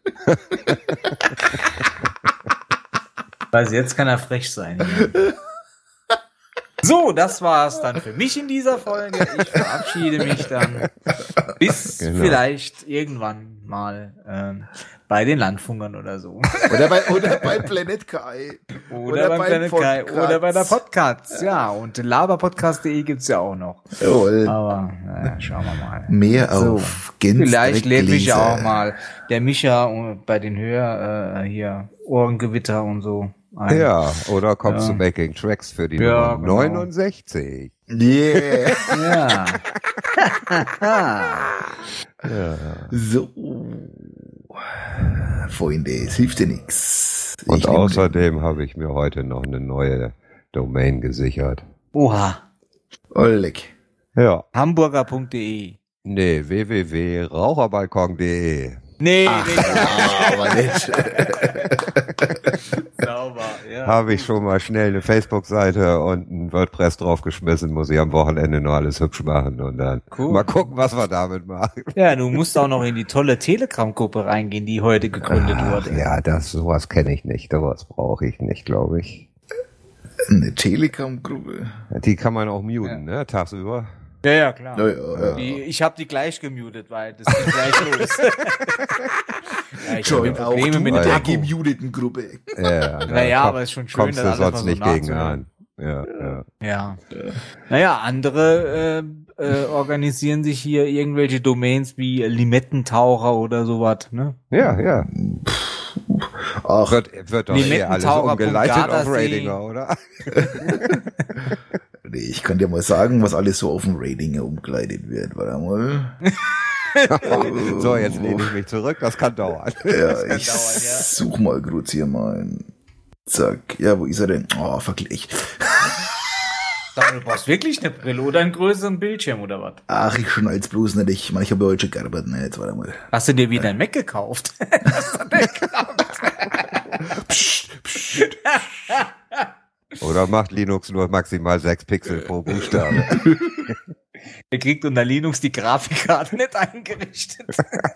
Also jetzt kann er frech sein. Ja. So, das war's dann für mich in dieser Folge. Ich verabschiede mich dann bis vielleicht irgendwann mal bei den Landfunkern oder so. Oder bei Planet Kai. Oder bei Planet Kai. Oder bei der Podcast. Ja, und laberpodcast.de gibt's ja auch noch. Jawohl. Aber schauen wir mal. Mehr auf Vielleicht lädt mich ja auch mal der Micha bei den hier Ohrengewitter und so. Ja, oder kommst zu Making Tracks für die Nummer 69. Yeah. Ja. So. Freunde, es hilft dir nix. Und außerdem habe ich mir heute noch eine neue Domain gesichert. Oha. Oleg. Ja. Hamburger.de. Nee, www.raucherbalkon.de. Nee, aber nicht. Sauber, ja. Habe ich schon mal schnell eine Facebook-Seite und ein WordPress draufgeschmissen, muss ich am Wochenende noch alles hübsch machen und dann mal gucken, was wir damit machen. Ja, du musst auch noch in die tolle Telegram-Gruppe reingehen, die heute gegründet wurde. Ja, sowas kenne ich nicht, sowas brauche ich nicht, glaube ich. Eine Telegram-Gruppe? Die kann man auch muten, ne, tagsüber. Ja, klar. Ja. Ich habe die gleich gemutet, weil das geht gleich los. Join auch mit der gemuteten Gruppe. Ja, naja, aber ist schon schön, kommst du sonst nicht gegen an. Ja. Naja, andere organisieren sich hier irgendwelche Domains wie Limettentaucher oder sowas, ne? Ja. Ach, wird doch eher alles umgeleitet auf Ratinger, oder? Nee, ich kann dir mal sagen, was alles so auf dem Ratinger umgeleitet wird. Warte mal. So, jetzt lehne ich mich zurück, das kann dauern. Ja, such mal kurz hier mal. Zack. Ja, wo ist er denn? Oh, Vergleich. Du brauchst wirklich eine Brille oder einen größeren Bildschirm oder was? Ach, ich schnall's bloß nicht. Ich meine, ich habe ja heute schon gearbeitet. Ne, jetzt warte mal. Hast du dir wieder ein Mac gekauft? Psst. Oder macht Linux nur maximal 6 Pixel pro Buchstabe? Er kriegt unter Linux die Grafikkarte nicht eingerichtet.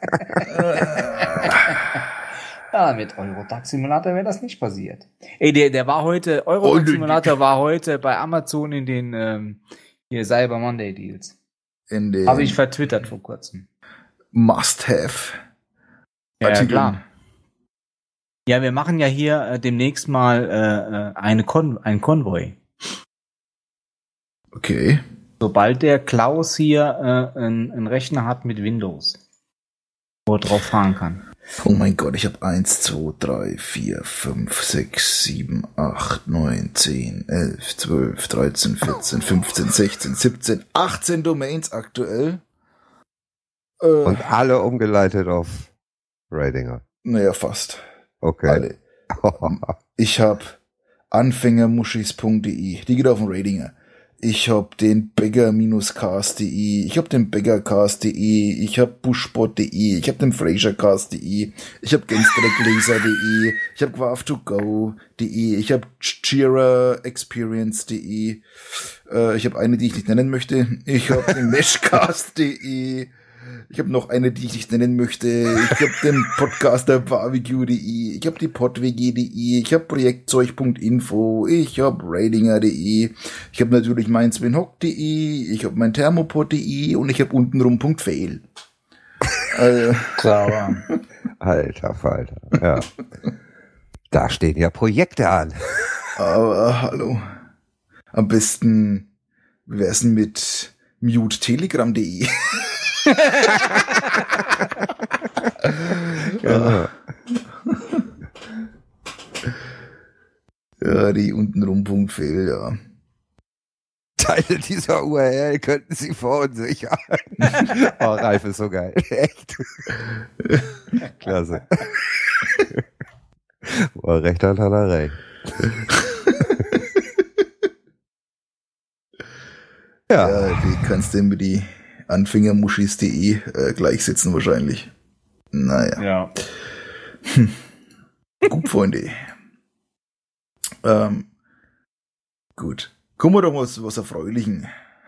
Ja, mit Eurodac Simulator wäre das nicht passiert. Ey, der war heute, Eurodac Simulator war heute bei Amazon in den hier Cyber Monday Deals. Habe ich vertwittert vor kurzem. Must-have. Ja, klar. Ja, wir machen ja hier demnächst mal einen Konvoi. Okay. Sobald der Klaus hier einen Rechner hat mit Windows, wo er drauf fahren kann. Oh mein Gott, ich habe 1, 2, 3, 4, 5, 6, 7, 8, 9, 10, 11, 12, 13, 14, 15, 16, 17, 18 Domains aktuell. Und alle umgeleitet auf Ratinger. Naja, fast. Okay. Alle. Ich habe anfängermuschis.de, die geht auf den Ratinger. Ich habe den Beggar-Cast.de, ich habe den Beggarcast.de, ich habe Bushbot.de, ich habe den Frasercast.de, ich habe Genstreckleser.de, ich habe Graph2Go.de, ich habe JiraExperience.de, ich habe eine, die ich nicht nennen möchte, ich habe den Meshcast.de, ich habe noch eine, die ich nicht nennen möchte. Ich habe den Podcaster Barbecue.de. Ich habe die podwg.de. Ich habe Projektzeug.info. Ich habe Ratinger.de. Ich habe natürlich mein Svenhock.de. Ich habe mein Thermopod.de. Und ich habe untenrum.fail. Sauber. Alter Falter, ja. Da stehen ja Projekte an. Aber hallo. Am besten, wie wär's denn mit mutetelegram.de? Ja. Ja, die untenrum.fl, ja. Teile dieser URL könnten Sie verunsichern. Oh, Ralf ist so geil. Echt. Klasse. Wo er recht hat, hat er recht. Ja. Ja, die kannst du mit die Anfängermuschis.de gleichsetzen wahrscheinlich. Naja. Ja. Gut, Freunde. Gut. Kommen wir doch mal zu was Erfreulichen.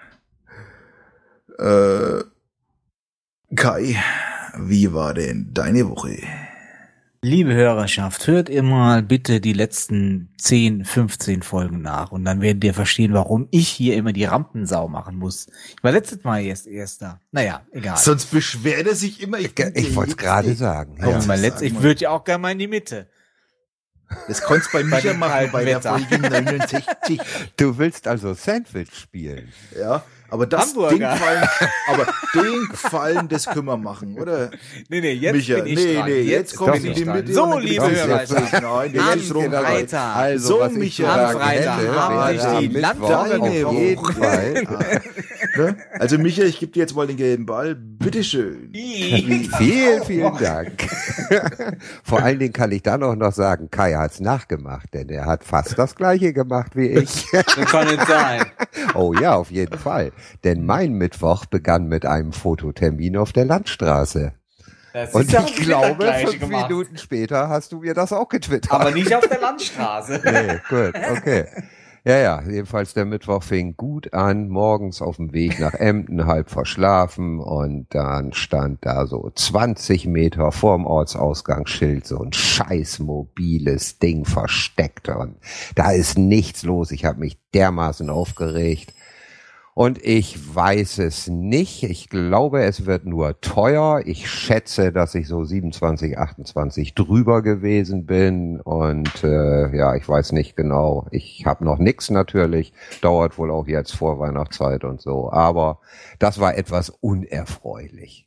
Kai, wie war denn deine Woche? Liebe Hörerschaft, hört ihr mal bitte die letzten 10, 15 Folgen nach und dann werdet ihr verstehen, warum ich hier immer die Rampensau machen muss. Ich war letztes Mal erster. Naja, egal. Sonst beschwert er sich immer. Ich wollte es gerade sagen. Komm, Ja. ich würde ja auch gerne mal in die Mitte. Das konntest bei Micha dem machen, kalten bei der Wetter. Folge 69. Du willst also Sandwich spielen? Ja, aber den Hamburger. Gefallen, das können wir machen, oder? Nee, jetzt Micha, bin ich dran. jetzt kommst bin du in ich die dran. Mitte. So, und dann liebe gibt's Hörer, jetzt nein, der am ist rum. Freitag. Also, So, was ich Micha, zu am sagen Freitag hätte, haben wäre sich am die Mittwoch Landtage auf jeden Fall. Ne? Also Micha, ich gebe dir jetzt mal den gelben Ball. Bitteschön. Vielen Dank. Vor allen Dingen kann ich dann auch noch sagen, Kai hat's nachgemacht, denn er hat fast das Gleiche gemacht wie ich. Das kann nicht sein. Oh ja, auf jeden Fall. Denn mein Mittwoch begann mit einem Fototermin auf der Landstraße. Das Und ist ja ich auch wieder glaube, das Gleiche 5 gemacht. Minuten später hast du mir das auch getwittert. Aber nicht auf der Landstraße. Nee, gut, okay. Ja, jedenfalls der Mittwoch fing gut an, morgens auf dem Weg nach Emden, halb verschlafen und dann stand da so 20 Meter vorm Ortsausgangsschild so ein scheiß mobiles Ding versteckt und da ist nichts los. Ich habe mich dermaßen aufgeregt. Und ich weiß es nicht. Ich glaube, es wird nur teuer. Ich schätze, dass ich so 27, 28 drüber gewesen bin. Und ich weiß nicht genau. Ich habe noch nichts natürlich. Dauert wohl auch jetzt vor Weihnachtszeit und so. Aber das war etwas unerfreulich.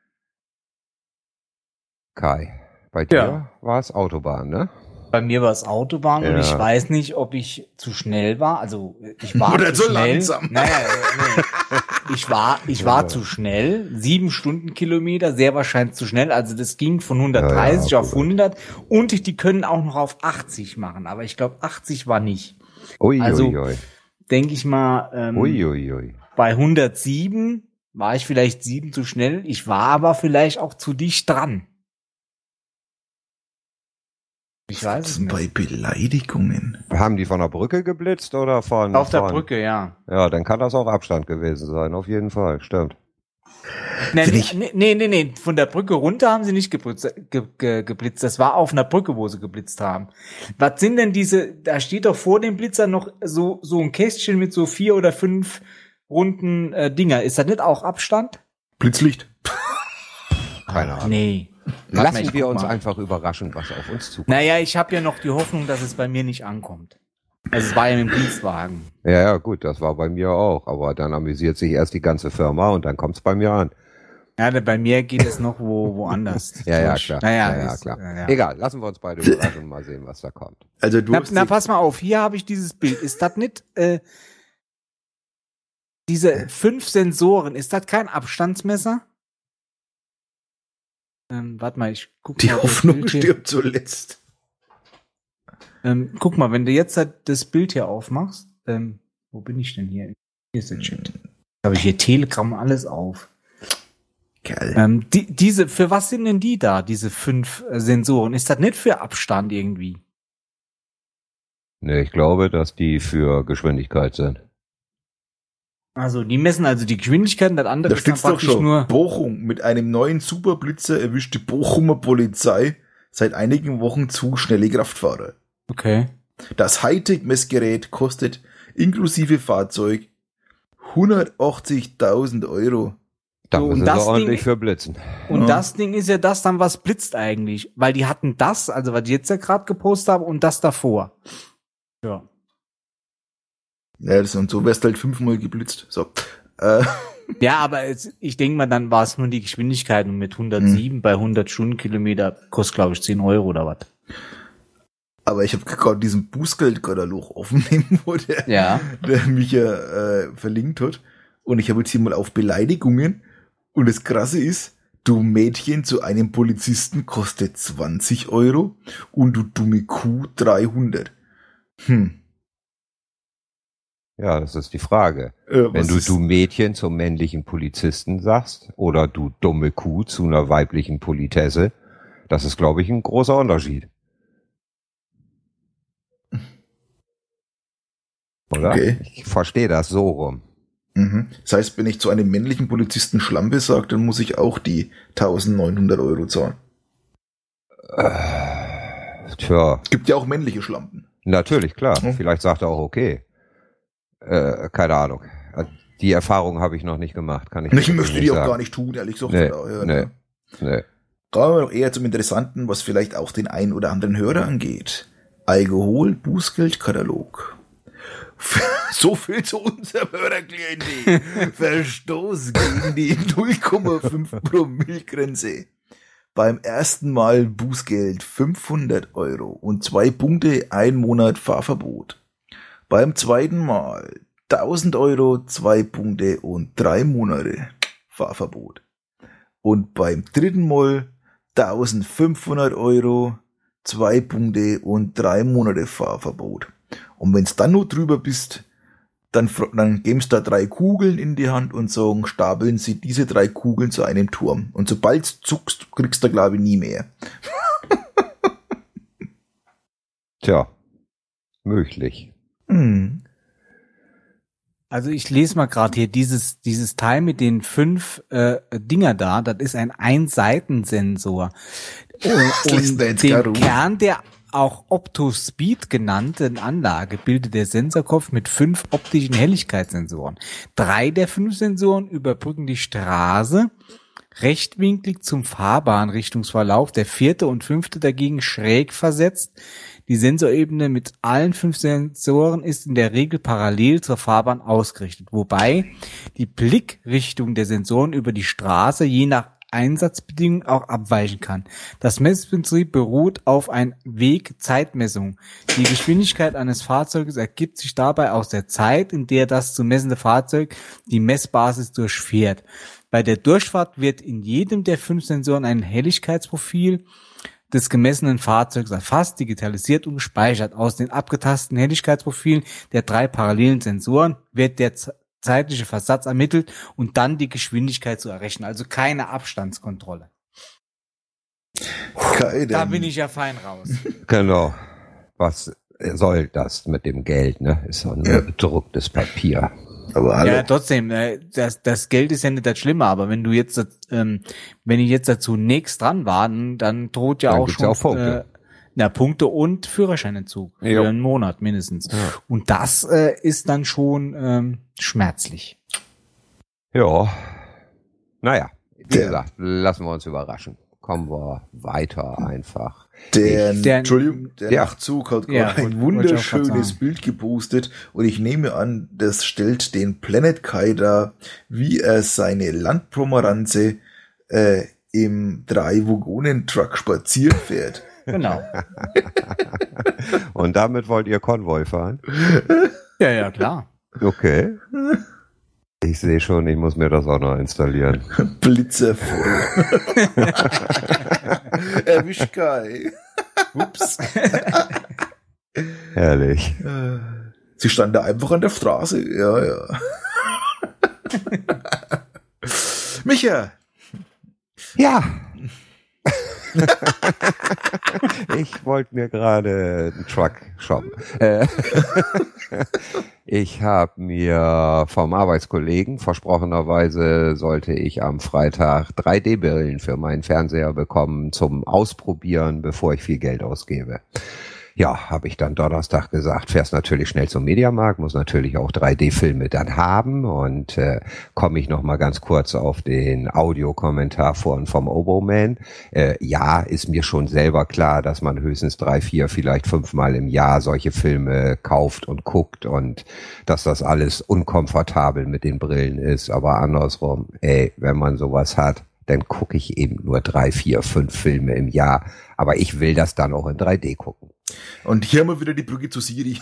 Kai, bei dir war es Autobahn, ne? Bei mir war es Autobahn und Ja. ich weiß nicht, ob ich zu schnell war. Also ich war Oder zu zu schnell. langsam. Naja, nee. Ich war zu schnell. 7 Stundenkilometer, sehr wahrscheinlich zu schnell. Also das ging von 130 auf gut. 100 und die können auch noch auf 80 machen. Aber ich glaube 80 war nicht. Ui, Also, ui, ui. Denke ich mal, Ui, ui, ui. bei 107 war ich vielleicht 7 zu schnell. Ich war aber vielleicht auch zu dicht dran. Ich weiß es nicht. Bei Beleidigungen. Haben die von der Brücke geblitzt oder von... Auf der von, Brücke, ja. Ja, dann kann das auch Abstand gewesen sein, auf jeden Fall, stimmt. Nee. Von der Brücke runter haben sie nicht geblitzt. Das war auf einer Brücke, wo sie geblitzt haben. Was sind denn diese, da steht doch vor dem Blitzer noch so ein Kästchen mit so 4 oder 5 runden Dinger. Ist das nicht auch Abstand? Blitzlicht. Keine Ahnung. Nee. Warte mal, Lassen ich wir guck uns mal. einfach überraschen, was auf uns zukommt. Naja, ich habe ja noch die Hoffnung, dass es bei mir nicht ankommt. Also es war ja mit dem Dienstwagen. Ja, gut, das war bei mir auch. Aber dann amüsiert sich erst die ganze Firma und dann kommt's bei mir an. Ja, bei mir geht es noch woanders. Ja, klar. Naja, klar. Ja. Egal, lassen wir uns beide überraschen und mal sehen, was da kommt. Also du hast Na, pass mal auf, hier habe ich dieses Bild. Ist das nicht diese 5 Sensoren, ist das kein Abstandsmesser? Warte mal, ich guck die mal. auf das Hoffnung Bild hier. stirbt zuletzt. Guck mal, wenn du jetzt halt das Bild hier aufmachst, wo bin ich denn hier? Hier ist der Chat. Habe ich hier Telegram alles auf. Geil. Diese, für was sind denn die da, diese 5 Sensoren? Ist das nicht für Abstand irgendwie? Nee, ich glaube, dass die für Geschwindigkeit sind. Also, die messen also die Geschwindigkeit und das andere Da ist dann steht's doch praktisch schon. nur. Bochum. Mit einem neuen Superblitzer erwischt die Bochumer Polizei seit einigen Wochen zu schnelle Kraftfahrer. Okay. Das Hightech-Messgerät kostet inklusive Fahrzeug 180.000 Euro. Da So, müssen und sie das ordentlich Ding- für blitzen. Und das Ding ist ja das dann, was blitzt eigentlich. Weil die hatten das, also was ich jetzt ja gerade gepostet habe, und das davor. Ja. Ja, und so wärst du halt 5-mal geblitzt. So. Ja, aber ich denke mal, dann war es nur die Geschwindigkeit und mit 107 bei 100 Stundenkilometer kostet, glaube ich, 10 Euro oder was. Aber ich habe gerade diesen Bußgeldkatalog offen, wo der mich ja verlinkt hat. Und ich habe jetzt hier mal auf Beleidigungen. Und das Krasse ist, du Mädchen zu einem Polizisten kostet 20 Euro und du dumme Kuh 300. Ja, das ist die Frage. Wenn du Mädchen zum männlichen Polizisten sagst oder du dumme Kuh zu einer weiblichen Politesse, das ist, glaube ich, ein großer Unterschied. Oder? Okay. Ich verstehe das so rum. Das heißt, wenn ich zu einem männlichen Polizisten Schlampe sage, dann muss ich auch die 1900 Euro zahlen. Tja. Es gibt ja auch männliche Schlampen. Natürlich, klar. Vielleicht sagt er auch okay. Keine Ahnung. Die Erfahrung habe ich noch nicht gemacht. Kann ich möchte nicht die sagen. auch gar nicht tun, ehrlich gesagt. Nee. Kommen wir doch eher zum Interessanten, was vielleicht auch den einen oder anderen Hörer angeht. Alkohol-Bußgeldkatalog. So viel zu unserem Hörerklientel. Verstoß gegen die 0,5 Promille-Grenze. Beim ersten Mal Bußgeld 500 Euro und 2 Punkte, 1 Monat Fahrverbot. Beim zweiten Mal 1000 Euro, 2 Punkte und 3 Monate Fahrverbot. Und beim dritten Mal 1500 Euro, 2 Punkte und 3 Monate Fahrverbot. Und wenn's dann nur drüber bist, dann geben sie da 3 Kugeln in die Hand und sagen, stapeln sie diese 3 Kugeln zu einem Turm. Und sobald du zuckst, kriegst du, glaube ich, nie mehr. Tja, möglich. Also ich lese mal gerade hier dieses Teil mit den 5 Dinger da, das ist ein Einseitensensor. Und den Kern der auch Optospeed genannten Anlage bildet der Sensorkopf mit 5 optischen Helligkeitssensoren. 3 der 5 Sensoren überbrücken die Straße rechtwinklig zum Fahrbahnrichtungsverlauf, der 4. und 5. dagegen schräg versetzt. Die Sensorebene mit allen 5 Sensoren ist in der Regel parallel zur Fahrbahn ausgerichtet, wobei die Blickrichtung der Sensoren über die Straße je nach Einsatzbedingungen auch abweichen kann. Das Messprinzip beruht auf einer Wegzeitmessung. Die Geschwindigkeit eines Fahrzeuges ergibt sich dabei aus der Zeit, in der das zu messende Fahrzeug die Messbasis durchfährt. Bei der Durchfahrt wird in jedem der 5 Sensoren ein Helligkeitsprofil des gemessenen Fahrzeugs erfasst, digitalisiert und gespeichert. Aus den abgetasteten Helligkeitsprofilen der 3 parallelen Sensoren wird der zeitliche Versatz ermittelt und dann die Geschwindigkeit zu errechnen. Also keine Abstandskontrolle. Da bin ich ja fein raus. Genau. Was soll das mit dem Geld, ne? Ist doch nur bedrucktes Papier. Aber hallo. Ja, trotzdem, das Geld ist ja nicht das Schlimme, aber wenn du jetzt, wenn ich jetzt dazu nächst dran war, dann droht ja Dann auch gibt's schon ja auch Punkte. Punkte und Führerscheinentzug für einen Monat mindestens. Ja. Und das ist dann schon schmerzlich. Ja. Naja, wie gesagt, lassen wir uns überraschen. Kommen wir weiter einfach. Der Nachtzug hat gerade ein wunderschönes Bild gepostet und ich nehme an, das stellt den Planet Kai dar, wie er seine Landpomeranze im 3-Wagonen-Truck spazieren fährt. Genau. Und damit wollt ihr Konvoi fahren? Ja, klar. Okay. Ich sehe schon, ich muss mir das auch noch installieren. Blitzervoll. Erwischt Kai. Ups. Herrlich. Sie stand da einfach an der Straße. Ja. Micha. Ja. Ich wollte mir gerade einen Truck shoppen. Ich habe mir vom Arbeitskollegen, versprochenerweise sollte ich am Freitag 3D-Brillen für meinen Fernseher bekommen zum Ausprobieren, bevor ich viel Geld ausgebe. Ja, habe ich dann Donnerstag gesagt, fährst natürlich schnell zum Mediamarkt, muss natürlich auch 3D-Filme dann haben und komme ich noch mal ganz kurz auf den Audiokommentar vom Oboman. Ja, ist mir schon selber klar, dass man höchstens 3, 4, vielleicht 5 Mal im Jahr solche Filme kauft und guckt und dass das alles unkomfortabel mit den Brillen ist, aber andersrum, wenn man sowas hat, dann gucke ich eben nur 3, 4, 5 Filme im Jahr, aber ich will das dann auch in 3D gucken. Und hier haben wir wieder die Brücke zu Siri.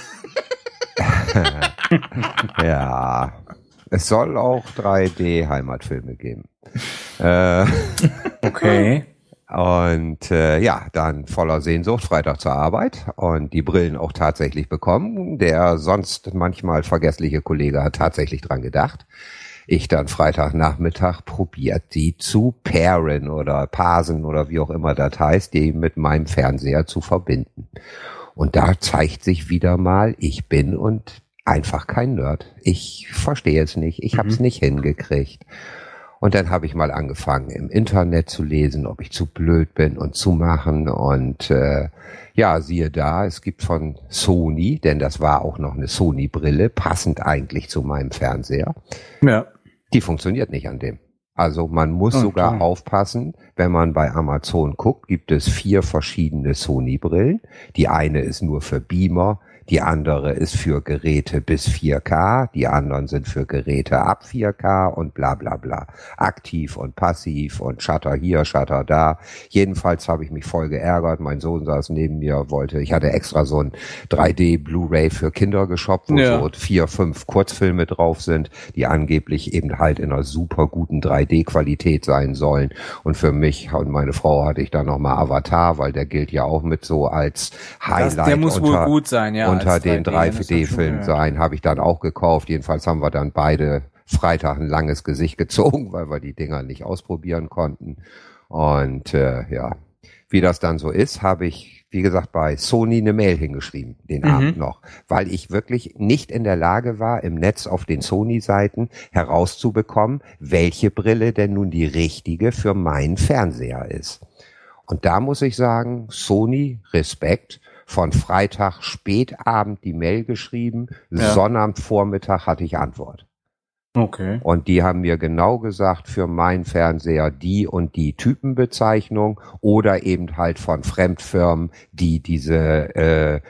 Ja, es soll auch 3D-Heimatfilme geben. Okay. Und ja, dann voller Sehnsucht Freitag zur Arbeit und die Brillen auch tatsächlich bekommen. Der sonst manchmal vergessliche Kollege hat tatsächlich dran gedacht. Ich dann Freitagnachmittag probiert, die zu pairen oder parsen oder wie auch immer das heißt, die mit meinem Fernseher zu verbinden. Und da zeigt sich wieder mal, ich bin und einfach kein Nerd. Ich verstehe es nicht, ich habe es nicht hingekriegt. Und dann habe ich mal angefangen, im Internet zu lesen, ob ich zu blöd bin und zu machen. Und ja, siehe da, es gibt von Sony, denn das war auch noch eine Sony-Brille, passend eigentlich zu meinem Fernseher. Ja. Die funktioniert nicht an dem. Also man muss sogar aufpassen, wenn man bei Amazon guckt, gibt es 4 verschiedene Sony-Brillen. Die eine ist nur für Beamer, die andere ist für Geräte bis 4K, die anderen sind für Geräte ab 4K und bla bla bla. Aktiv und passiv und Shutter hier, Shutter da. Jedenfalls habe ich mich voll geärgert. Mein Sohn saß neben mir, ich hatte extra so ein 3D Blu-ray für Kinder geshoppt, wo so 4, 5 Kurzfilme drauf sind, die angeblich eben halt in einer super guten 3D-Qualität sein sollen. Und für mich und meine Frau hatte ich dann nochmal Avatar, weil der gilt ja auch mit so als Highlight. Der muss wohl gut sein, ja. Unter den 3D-Filmen sein, habe ich dann auch gekauft. Jedenfalls haben wir dann beide Freitag ein langes Gesicht gezogen, weil wir die Dinger nicht ausprobieren konnten. Und ja, wie das dann so ist, habe ich, wie gesagt, bei Sony eine Mail hingeschrieben, den Abend noch, weil ich wirklich nicht in der Lage war, im Netz auf den Sony-Seiten herauszubekommen, welche Brille denn nun die richtige für meinen Fernseher ist. Und da muss ich sagen, Sony, Respekt. Von Freitag spätabend die Mail geschrieben, Sonnabendvormittag hatte ich Antwort. Okay. Und die haben mir genau gesagt, für meinen Fernseher die und die Typenbezeichnung oder eben halt von Fremdfirmen, die diese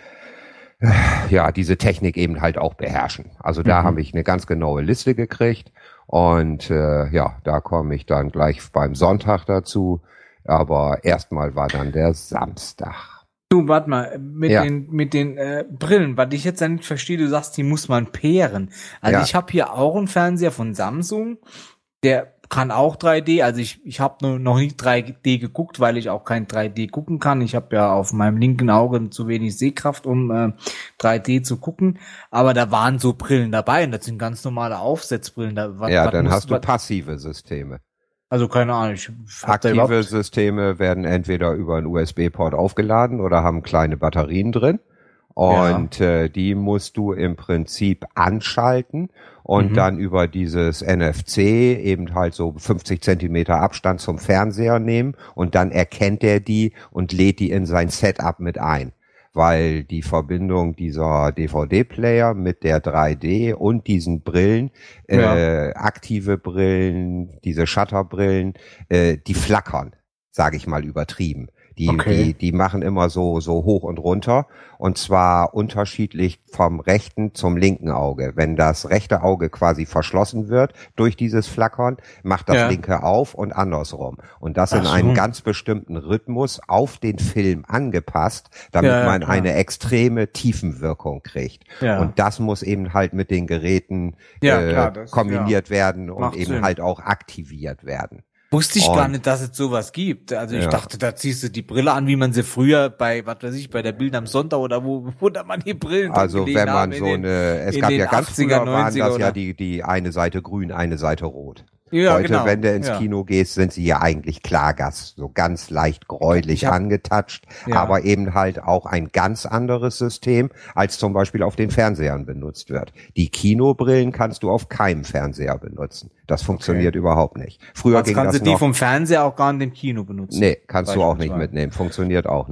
Technik eben halt auch beherrschen. Also da habe ich eine ganz genaue Liste gekriegt und da komme ich dann gleich beim Sonntag dazu. Aber erstmal war dann der Samstag. Du, warte mal, mit den Brillen, was ich jetzt nicht verstehe, du sagst, die muss man pairen. Also ich habe hier auch einen Fernseher von Samsung, der kann auch 3D, also ich habe noch nie 3D geguckt, weil ich auch kein 3D gucken kann. Ich habe ja auf meinem linken Auge zu wenig Sehkraft, um 3D zu gucken, aber da waren so Brillen dabei und das sind ganz normale Aufsetzbrillen. Dann hast du passive Systeme. Also keine Ahnung. Aktive Systeme werden entweder über einen USB-Port aufgeladen oder haben kleine Batterien drin. Und die musst du im Prinzip anschalten und dann über dieses NFC eben halt so 50 Zentimeter Abstand zum Fernseher nehmen und dann erkennt er die und lädt die in sein Setup mit ein. Weil die Verbindung dieser DVD-Player mit der 3D und diesen Brillen, aktive Brillen, diese Shutterbrillen, die flackern, sage ich mal übertrieben. Die machen immer so hoch und runter und zwar unterschiedlich vom rechten zum linken Auge. Wenn das rechte Auge quasi verschlossen wird durch dieses Flackern, macht das linke auf und andersrum. Und das in einem ganz bestimmten Rhythmus auf den Film angepasst, damit man eine extreme Tiefenwirkung kriegt. Ja. Und das muss eben halt mit den Geräten kombiniert werden und eben Sinn. Halt auch aktiviert werden. Wusste ich gar nicht, dass es sowas gibt. Also ich dachte, da ziehst du die Brille an, wie man sie früher bei, was weiß ich, bei der Bild am Sonntag oder wo da man die Brillen also wenn man so es gab ja ganz früher waren das ja die eine Seite grün, eine Seite rot. Ja, heute, genau. Wenn du ins Kino gehst, sind sie ja eigentlich Klargas, so ganz leicht gräulich angetatscht, aber eben halt auch ein ganz anderes System, als zum Beispiel auf den Fernsehern benutzt wird. Die Kinobrillen kannst du auf keinem Fernseher benutzen. Das funktioniert überhaupt nicht. Früher ging das noch. Kannst du die vom Fernseher auch gar nicht im Kino benutzen? Nee, kannst du auch nicht mitnehmen. Funktioniert auch nicht.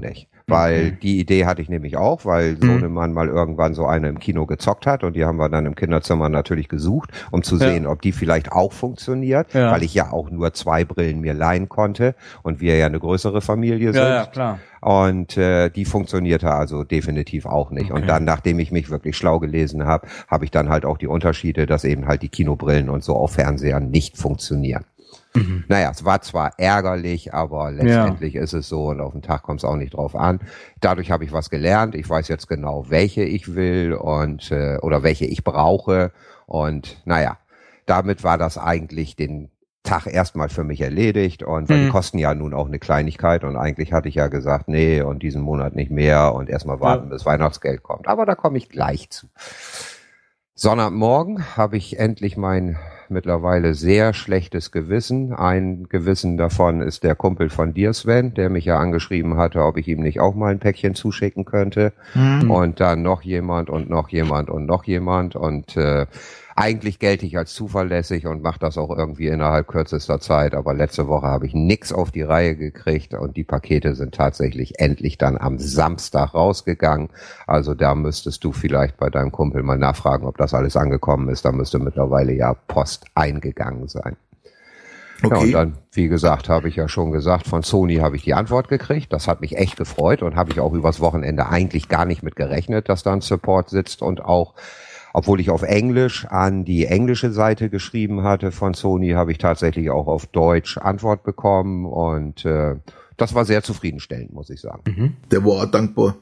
Weil die Idee hatte ich nämlich auch, weil Sohnemann mal irgendwann so eine im Kino gezockt hat und die haben wir dann im Kinderzimmer natürlich gesucht, um zu sehen, ob die vielleicht auch funktioniert, weil ich ja auch nur 2 Brillen mir leihen konnte und wir ja eine größere Familie sind. Ja, klar. Und die funktionierte also definitiv auch nicht. Und dann, nachdem ich mich wirklich schlau gelesen habe, habe ich dann halt auch die Unterschiede, dass eben halt die Kinobrillen und so auf Fernsehern nicht funktionieren. Naja, es war zwar ärgerlich, aber letztendlich ist es so und auf den Tag kommt es auch nicht drauf an. Dadurch habe ich was gelernt. Ich weiß jetzt genau, welche ich will und oder welche ich brauche. Und naja, damit war das eigentlich den Tag erstmal für mich erledigt und weil die kosten ja nun auch eine Kleinigkeit und eigentlich hatte ich ja gesagt, nee und diesen Monat nicht mehr und erstmal warten, bis Weihnachtsgeld kommt. Aber da komme ich gleich zu. Sonntagmorgen habe ich endlich mein mittlerweile sehr schlechtes Gewissen. Ein Gewissen davon ist der Kumpel von dir, Sven, der mich ja angeschrieben hatte, ob ich ihm nicht auch mal ein Päckchen zuschicken könnte. Und dann noch jemand und noch jemand und noch jemand und eigentlich gelte ich als zuverlässig und mache das auch irgendwie innerhalb kürzester Zeit, aber letzte Woche habe ich nix auf die Reihe gekriegt und die Pakete sind tatsächlich endlich dann am Samstag rausgegangen. Also da müsstest du vielleicht bei deinem Kumpel mal nachfragen, ob das alles angekommen ist. Da müsste mittlerweile ja Post eingegangen sein. Okay. Ja, und dann, wie gesagt, habe ich ja schon gesagt, von Sony habe ich die Antwort gekriegt. Das hat mich echt gefreut und habe ich auch übers Wochenende eigentlich gar nicht mit gerechnet, dass da ein Support sitzt und auch obwohl ich auf Englisch an die englische Seite geschrieben hatte von Sony, habe ich tatsächlich auch auf Deutsch Antwort bekommen und das war sehr zufriedenstellend, muss ich sagen. Der war dankbar.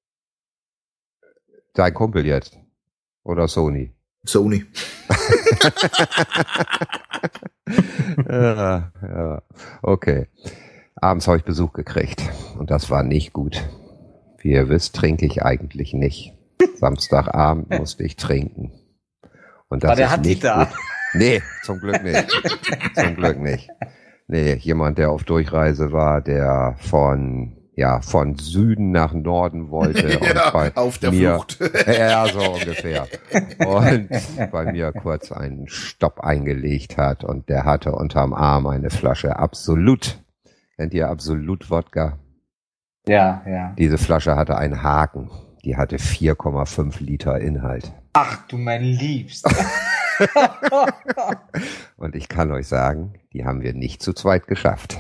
Dein Kumpel jetzt? Oder Sony? Sony. Ja, okay. Abends habe ich Besuch gekriegt und das war nicht gut. Wie ihr wisst, trinke ich eigentlich nicht. Samstagabend musste ich trinken. Und das war der ist Hatti nicht da? gut. Nee, zum Glück nicht. Zum Glück nicht. Nee, jemand, der auf Durchreise war, der von Süden nach Norden wollte. Ja, und auf der mir, Flucht. Ja, so ungefähr. Und bei mir kurz einen Stopp eingelegt hat und der hatte unterm Arm eine Flasche Absolut. Kennt ihr Absolut-Wodka? Ja, ja. Diese Flasche hatte einen Haken. Die hatte 4,5 Liter Inhalt. Ach du mein Liebst. Und ich kann euch sagen, die haben wir nicht zu zweit geschafft.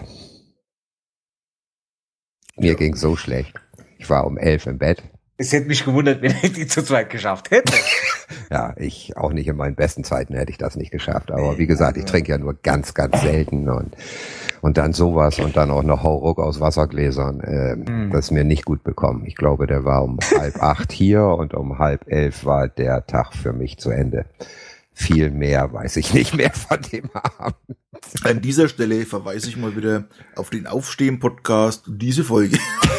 Mir ging so schlecht. Ich war um 11 im Bett. Es hätte mich gewundert, wenn ich die zu zweit geschafft hätte. Ja, ich auch nicht in meinen besten Zeiten hätte ich das nicht geschafft. Aber wie gesagt, ich trinke ja nur ganz, ganz selten und dann sowas und dann auch noch Hauruck aus Wassergläsern. Das ist mir nicht gut bekommen. Ich glaube, der war um 7:30 hier und um 10:30 war der Tag für mich zu Ende. Viel mehr weiß ich nicht mehr von dem Abend. An dieser Stelle verweise ich mal wieder auf den Aufstehen-Podcast und diese Folge.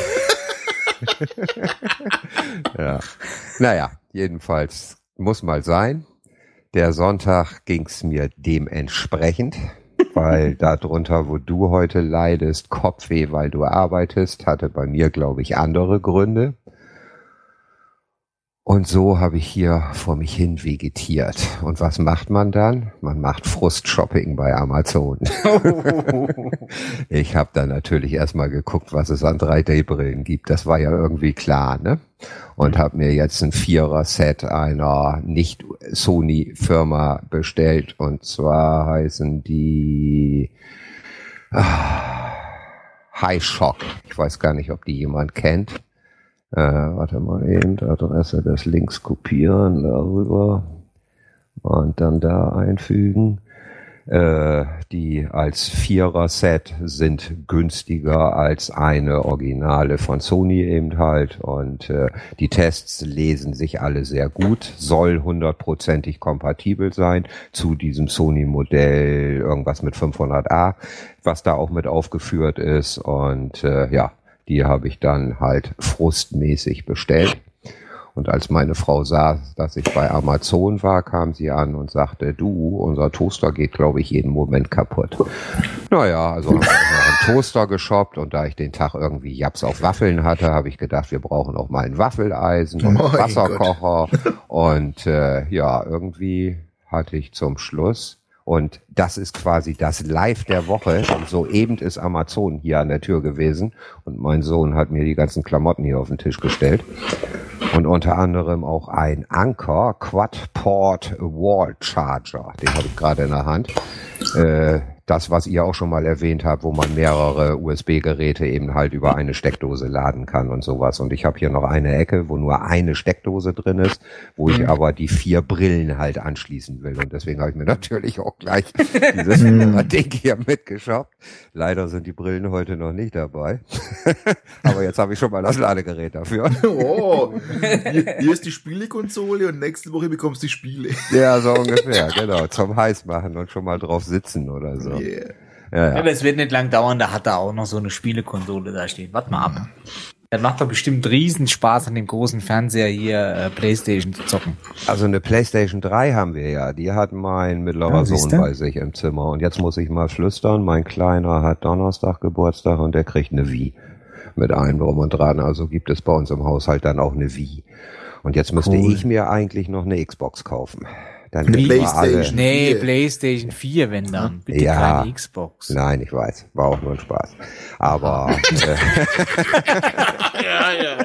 Ja. Naja, jedenfalls muss mal sein. Der Sonntag ging's mir dementsprechend, weil darunter, wo du heute leidest, Kopfweh, weil du arbeitest, hatte bei mir, glaube ich, andere Gründe. Und so habe ich hier vor mich hin vegetiert. Und was macht man dann? Man macht Frustshopping bei Amazon. Ich habe dann natürlich erstmal geguckt, was es an 3D-Brillen gibt. Das war ja irgendwie klar, ne? Und habe mir jetzt ein 4er-Set einer Nicht-Sony-Firma bestellt. Und zwar heißen die Hi-Shock. Ich weiß gar nicht, ob die jemand kennt. Warte mal eben, Adresse des Links kopieren, darüber und dann da einfügen. Die als 4er-Set sind günstiger als eine Originale von Sony eben halt und die Tests lesen sich alle sehr gut, soll 100%ig kompatibel sein zu diesem Sony-Modell, irgendwas mit 500A, was da auch mit aufgeführt ist und die habe ich dann halt frustmäßig bestellt. Und als meine Frau sah, dass ich bei Amazon war, kam sie an und sagte, du, unser Toaster geht, glaube ich, jeden Moment kaputt. Naja, also habe ich noch einen Toaster geshoppt und da ich den Tag irgendwie Japs auf Waffeln hatte, habe ich gedacht, wir brauchen auch mal ein Waffeleisen und einen Wasserkocher. Und irgendwie hatte ich zum Schluss Und das ist quasi das Live der Woche. Und soeben ist Amazon hier an der Tür gewesen. Und mein Sohn hat mir die ganzen Klamotten hier auf den Tisch gestellt. Und unter anderem auch ein Anker Quad-Port Wall Charger. Den habe ich gerade in der Hand. Das, was ihr auch schon mal erwähnt habt, wo man mehrere USB-Geräte eben halt über eine Steckdose laden kann und sowas. Und ich habe hier noch eine Ecke, wo nur eine Steckdose drin ist, wo ich aber die 4 Brillen halt anschließen will. Und deswegen habe ich mir natürlich auch gleich dieses Ding hier mitgeschafft. Leider sind die Brillen heute noch nicht dabei. Aber jetzt habe ich schon mal das Ladegerät dafür. Oh, hier ist die Spielekonsole und nächste Woche bekommst du die Spiele. Ja, so ungefähr, genau. Zum Heißmachen und schon mal drauf sitzen oder so. Yeah. Ja. Aber es wird nicht lang dauern, da hat er auch noch so eine Spielekonsole da stehen. Warte mal ab. Das macht doch bestimmt riesen Spaß, an dem großen Fernseher hier PlayStation zu zocken. Also eine PlayStation 3 haben wir ja. Die hat mein mittlerer Sohn bei sich im Zimmer. Und jetzt muss ich mal flüstern. Mein Kleiner hat Donnerstag Geburtstag und der kriegt eine Wii. Mit allem drum und dran. Also gibt es bei uns im Haushalt dann auch eine Wii. Und jetzt müsste ich mir eigentlich noch eine Xbox kaufen. Dann Eine PlayStation. Nee, PlayStation 4, wenn dann. Bitte keine Xbox. Nein, ich weiß. War auch nur ein Spaß. Aber Ja.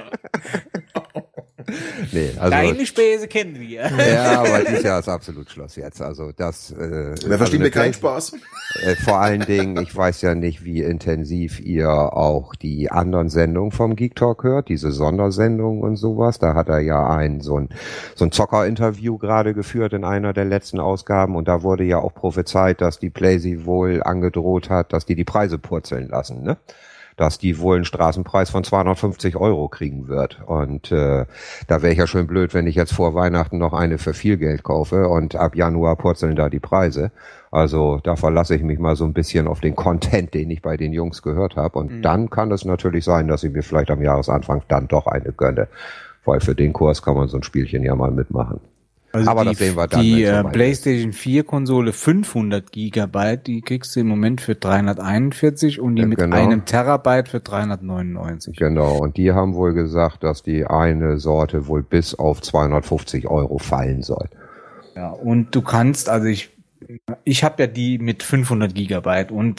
nee, also Deine Späße kennen wir. ja, aber dieses Jahr ist absolut Schluss jetzt. Also das Wer versteht mir keinen Spaß? Vor allen Dingen, ich weiß ja nicht, wie intensiv ihr auch die anderen Sendungen vom Geek Talk hört, diese Sondersendungen und sowas. Da hat er ja so ein Zocker-Interview gerade geführt in einer der letzten Ausgaben und da wurde ja auch prophezeit, dass die PlayStation wohl angedroht hat, dass die Preise purzeln lassen, ne? Dass die wohl einen Straßenpreis von 250 € kriegen wird. Und da wäre ich ja schön blöd, wenn ich jetzt vor Weihnachten noch eine für viel Geld kaufe und ab Januar purzeln da die Preise. Also da verlasse ich mich mal so ein bisschen auf den Content, den ich bei den Jungs gehört habe. Und dann kann es natürlich sein, dass ich mir vielleicht am Jahresanfang dann doch eine gönne. Weil für den Kurs kann man so ein Spielchen ja mal mitmachen. Also aber das sehen wir dann. Die PlayStation 4 Konsole 500 Gigabyte, die kriegst du im Moment für 341 und die mit einem Terabyte für 399. Genau, und die haben wohl gesagt, dass die eine Sorte wohl bis auf 250 € fallen soll. Ja, und du kannst, also ich habe ja die mit 500 Gigabyte und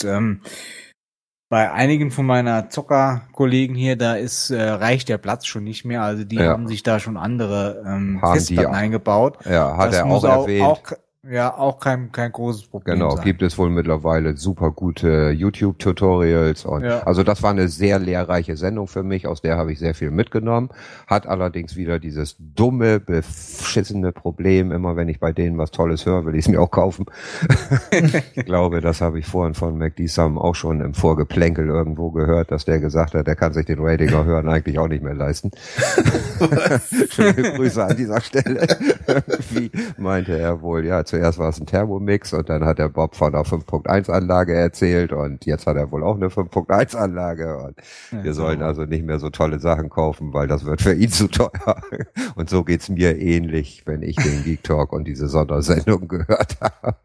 bei einigen von meiner Zockerkollegen hier, da reicht der Platz schon nicht mehr. Also die haben sich da schon andere Festplatten eingebaut. Ja, hat das er auch erwähnt. Auch kein großes Problem sein. Gibt es wohl mittlerweile super gute YouTube-Tutorials und also das war eine sehr lehrreiche Sendung für mich, aus der habe ich sehr viel mitgenommen. Hat allerdings wieder dieses dumme, beschissene Problem, immer wenn ich bei denen was Tolles höre, will ich es mir auch kaufen. Ich glaube, das habe ich vorhin von MacD Sam auch schon im Vorgeplänkel irgendwo gehört, dass der gesagt hat, der kann sich den Ratinger hören eigentlich auch nicht mehr leisten. Schöne Grüße an dieser Stelle. Irgendwie meinte er wohl, ja, zuerst war es ein Thermomix und dann hat der Bob von einer 5.1 Anlage erzählt und jetzt hat er wohl auch eine 5.1 Anlage und wir sollen also nicht mehr so tolle Sachen kaufen, weil das wird für ihn zu teuer. Und so geht's mir ähnlich, wenn ich den Geek Talk und diese Sondersendung gehört habe.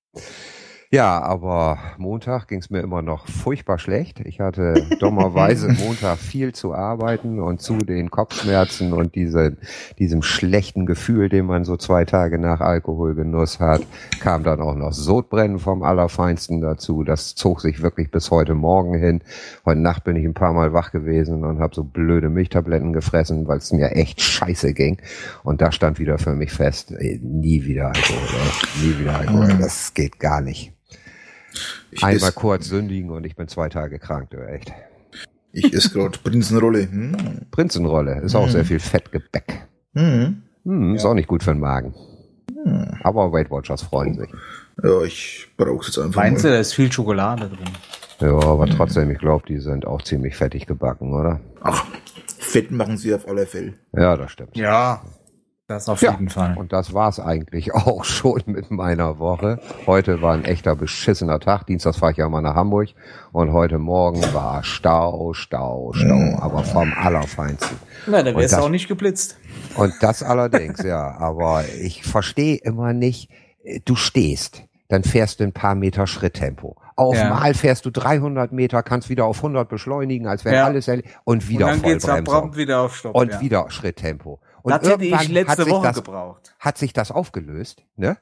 Ja, aber Montag ging's mir immer noch furchtbar schlecht. Ich hatte dummerweise Montag viel zu arbeiten und zu den Kopfschmerzen und diesem schlechten Gefühl, den man so 2 Tage nach Alkoholgenuss hat, kam dann auch noch Sodbrennen vom Allerfeinsten dazu. Das zog sich wirklich bis heute Morgen hin. Heute Nacht bin ich ein paar Mal wach gewesen und habe so blöde Milchtabletten gefressen, weil es mir echt scheiße ging. Und da stand wieder für mich fest, nie wieder Alkohol, nie wieder Alkohol. Das geht gar nicht. Einmal kurz sündigen und ich bin 2 Tage krank, echt. Ich esse gerade Prinzenrolle. Prinzenrolle, ist auch sehr viel Fettgebäck. Ist auch nicht gut für den Magen. Aber Weight Watchers freuen sich. Ja, ich brauche es jetzt einfach. Meinst du, da ist viel Schokolade drin? Ja, aber trotzdem, ich glaube, die sind auch ziemlich fettig gebacken, oder? Ach, Fett machen sie auf alle Fälle. Ja, das stimmt. Ja. Das auf jeden Fall. Und das war's eigentlich auch schon mit meiner Woche. Heute war ein echter beschissener Tag. Dienstags fahre ich ja mal nach Hamburg. Und heute Morgen war Stau, aber vom Allerfeinsten. Na, da wärst du auch nicht geblitzt. Und das allerdings, ja. Aber ich verstehe immer nicht, du stehst, dann fährst du ein paar Meter Schritttempo. Auf Mal fährst du 300 Meter, kannst wieder auf 100 beschleunigen, als wäre alles und wieder und dann Vollbremsung. Geht's prompt wieder auf Stopp. Und wieder Schritttempo. Und das hätte ich letzte Woche gebraucht. Hat sich das aufgelöst, ne?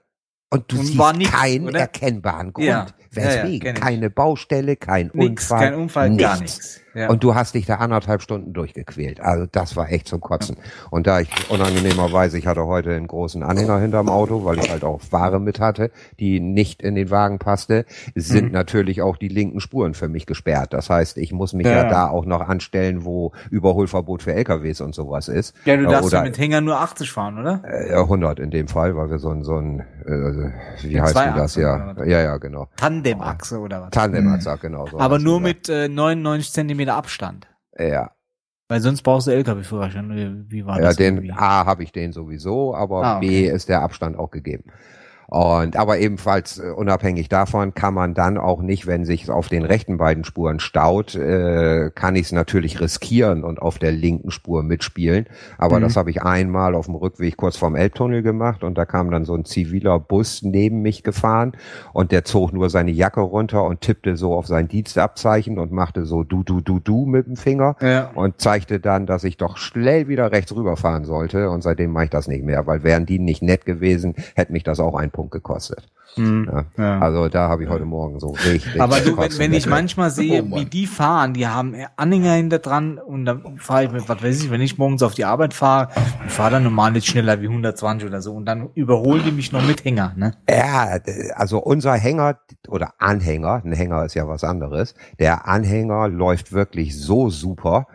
Und du siehst keinen erkennbaren Grund. Weswegen? Keine Baustelle, kein Unfall. Kein Unfall, nichts. Gar nichts. Ja. Und du hast dich da 1,5 Stunden durchgequält. Also das war echt zum Kotzen. Und da ich unangenehmerweise, ich hatte heute einen großen Anhänger hinterm Auto, weil ich halt auch Ware mit hatte, die nicht in den Wagen passte, sind natürlich auch die linken Spuren für mich gesperrt. Das heißt, ich muss mich ja da auch noch anstellen, wo Überholverbot für LKWs und sowas ist. Ja, du darfst mit Hänger nur 80 fahren, oder? 100 in dem Fall, weil wir so ein wie heißt denn das? Ja, genau. Tandemachse oder was? Tandemachse, genau. So aber nur mit 99 Zentimeter Abstand. Ja. Weil sonst brauchst du LKW-Führerschein. Wie war das? A habe ich den sowieso, aber B ist der Abstand auch gegeben. Aber ebenfalls unabhängig davon kann man dann auch nicht, wenn sich auf den rechten beiden Spuren staut, kann ich es natürlich riskieren und auf der linken Spur mitspielen. Aber das habe ich einmal auf dem Rückweg kurz vorm Elbtunnel gemacht und da kam dann so ein ziviler Bus neben mich gefahren und der zog nur seine Jacke runter und tippte so auf sein Dienstabzeichen und machte so du mit dem Finger und zeigte dann, dass ich doch schnell wieder rechts rüberfahren sollte und seitdem mache ich das nicht mehr, weil wären die nicht nett gewesen, hätte mich das auch ein Punkt gekostet. Also da habe ich heute Morgen so richtig. Aber du, wenn ich manchmal sehe, wie die fahren, die haben Anhänger hinter dran und dann fahre ich mit, was weiß ich, wenn ich morgens auf die Arbeit fahre, ich fahre dann normal nicht schneller wie 120 oder so und dann überholen die mich noch mit Hänger, ne? Ja, also unser Hänger oder Anhänger, ein Hänger ist ja was anderes, der Anhänger läuft wirklich so super,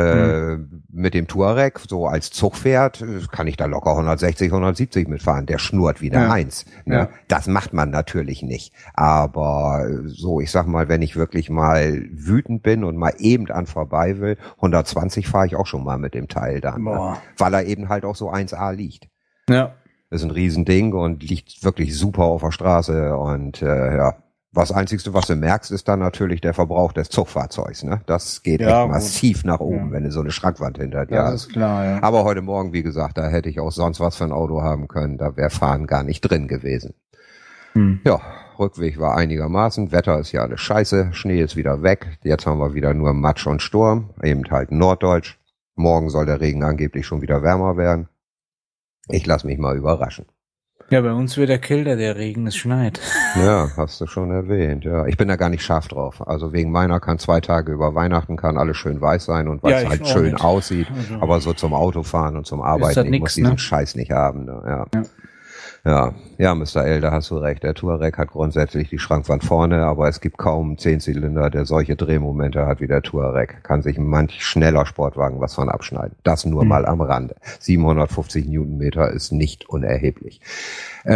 mit dem Touareg, so als Zugpferd, kann ich da locker 160, 170 mitfahren. Der schnurrt wie eine Eins. Ne? Ja. Das macht man natürlich nicht. Aber so, ich sag mal, wenn ich wirklich mal wütend bin und mal eben an vorbei will, 120 fahre ich auch schon mal mit dem Teil dann. Ne? Weil er eben halt auch so 1A liegt. Ja. Das ist ein Riesending und liegt wirklich super auf der Straße und Was Einzigste, was du merkst, ist dann natürlich der Verbrauch des Zugfahrzeugs. Ne? Das geht echt massiv nach oben, wenn du so eine Schrankwand hinter dir hast. Das ist klar, ja. Aber heute Morgen, wie gesagt, da hätte ich auch sonst was für ein Auto haben können. Da wäre Fahren gar nicht drin gewesen. Ja, Rückweg war einigermaßen. Wetter ist ja alles scheiße. Schnee ist wieder weg. Jetzt haben wir wieder nur Matsch und Sturm. Eben halt Norddeutsch. Morgen soll der Regen angeblich schon wieder wärmer werden. Ich lasse mich mal überraschen. Ja, bei uns wird der kälter, der Regen, es schneit. Ja, hast du schon erwähnt, ja. Ich bin da gar nicht scharf drauf. Also wegen meiner kann 2 Tage über Weihnachten kann alles schön weiß sein und weil es halt schön aussieht. Also, aber so zum Autofahren und zum Arbeiten, ich muss diesen Scheiß nicht haben. Ne? Ja, Mr. L, da hast du recht. Der Touareg hat grundsätzlich die Schrankwand vorne, aber es gibt kaum einen 10-Zylinder, der solche Drehmomente hat wie der Touareg. Kann sich manch schneller Sportwagen was von abschneiden. Das nur mal am Rande. 750 Newtonmeter ist nicht unerheblich. Und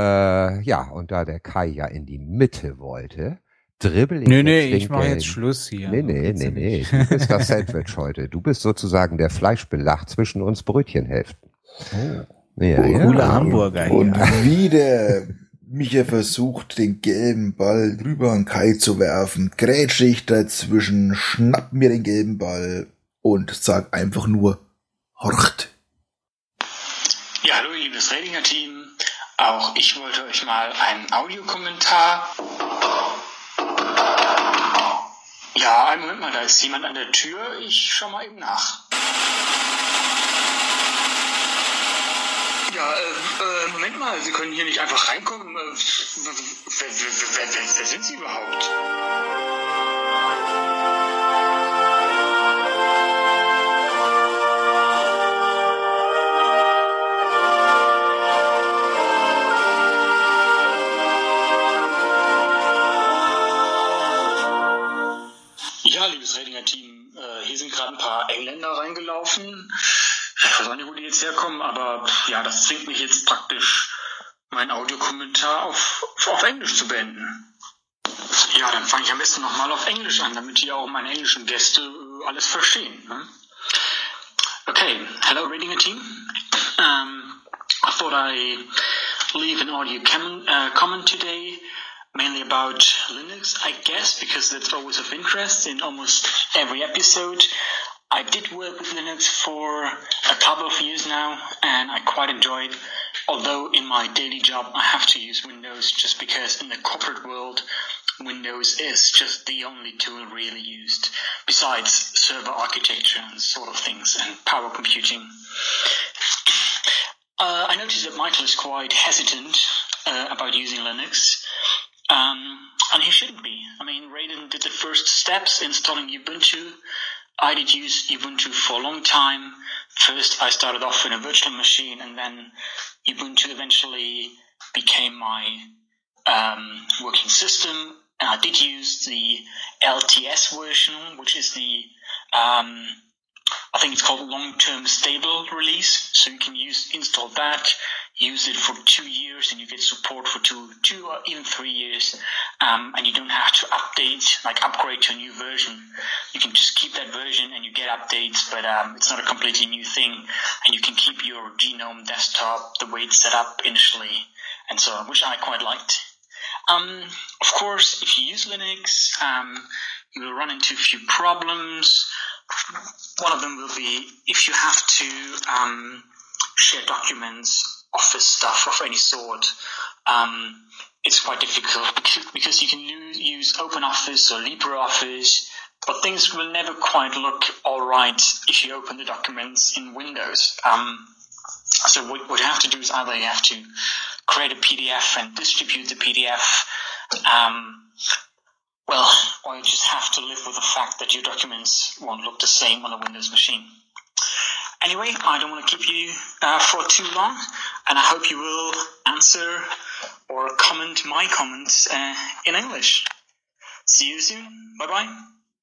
da der Kai ja in die Mitte wollte, dribbel ich ich mache jetzt Schluss hier. Nee. Du bist das Sandwich heute. Du bist sozusagen der Fleischbelach zwischen uns Brötchenhälften. Oh. Cooler Hamburger hier. Und wieder Micha versucht, den gelben Ball drüber an Kai zu werfen, grätsche ich dazwischen, schnapp mir den gelben Ball und sag einfach nur, horcht. Ja, hallo, liebes Redinger-Team. Auch ich wollte euch mal einen Audiokommentar. Ja, einen Moment mal, da ist jemand an der Tür. Ich schau mal eben nach. Ja, Moment mal, Sie können hier nicht einfach reinkommen. Wer sind Sie überhaupt? Ja, liebes Redinger-Team, hier sind gerade ein paar Engländer reingelaufen. Ich weiß auch nicht, wo die jetzt herkommen, aber ja, das zwingt mich jetzt praktisch, meinen Audiokommentar auf Englisch zu beenden. Ja, dann fange ich am besten nochmal auf Englisch an, damit hier auch meine englischen Gäste alles verstehen. Ne? Okay, hello Redinger team. I thought I leave an audio comment today, mainly about Linux, I guess, because that's always of interest in almost every episode. I did work with Linux for a couple of years now, and I quite enjoy it, although in my daily job I have to use Windows just because in the corporate world, Windows is just the only tool really used, besides server architecture and sort of things, and power computing. I noticed that Michael is quite hesitant about using Linux. And he shouldn't be. I mean, Raiden did the first steps installing Ubuntu. I did use Ubuntu for a long time. First, I started off in a virtual machine, and then Ubuntu eventually became my working system. And I did use the LTS version, which is the I think it's called long-term stable release. So you can install that, use it for 2 years, and you get support for two or even 3 years. And you don't have to upgrade to a new version. You can just keep that version and you get updates, but it's not a completely new thing. And you can keep your GNOME desktop the way it's set up initially, and so on, which I quite liked. Of course, if you use Linux, you will run into a few problems. One of them will be if you have to share documents, office stuff of any sort. It's quite difficult because you can use OpenOffice or LibreOffice, but things will never quite look all right if you open the documents in Windows. So what you have to do is either you have to create a PDF and distribute the PDF, or you just have to live with the fact that your documents won't look the same on a Windows machine. Anyway, I don't want to keep you for too long, and I hope you will answer or comment my comments in English. See you soon. Bye-bye.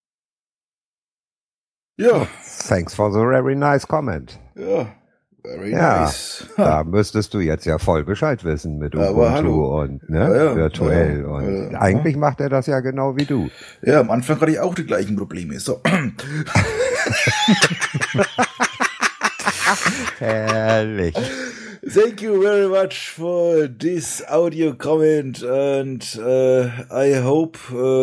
Ja. Thanks for the very nice comment. Ja, very nice. Da müsstest du jetzt ja voll Bescheid wissen mit Ubuntu und virtuell. Und eigentlich macht er das ja genau wie du. Ja, am Anfang hatte ich auch die gleichen Probleme. So. Herrlich. Thank you very much for this audio comment, and I hope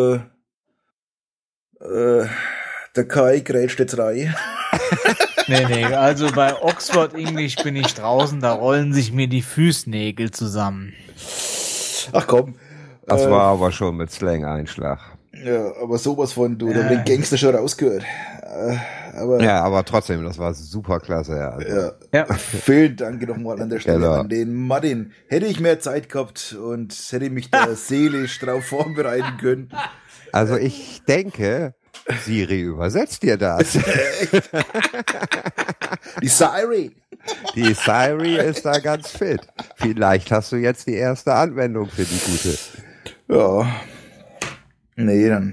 der Kai grätscht jetzt rein. Nee, also bei Oxford English bin ich draußen, da rollen sich mir die Fußnägel zusammen. Ach komm. Das war aber schon mit Slang-Einschlag. Ja, aber sowas von, du, da haben den Gangster schon rausgehört. Aber trotzdem, das war super klasse. Also. Ja. Vielen Dank nochmal an der Stelle an den Martin. Hätte ich mehr Zeit gehabt und hätte mich da seelisch drauf vorbereiten können. Also ich denke, Siri übersetzt dir das. Die Siri. Die Siri ist da ganz fit. Vielleicht hast du jetzt die erste Anwendung für die gute. Ja. Nee, dann.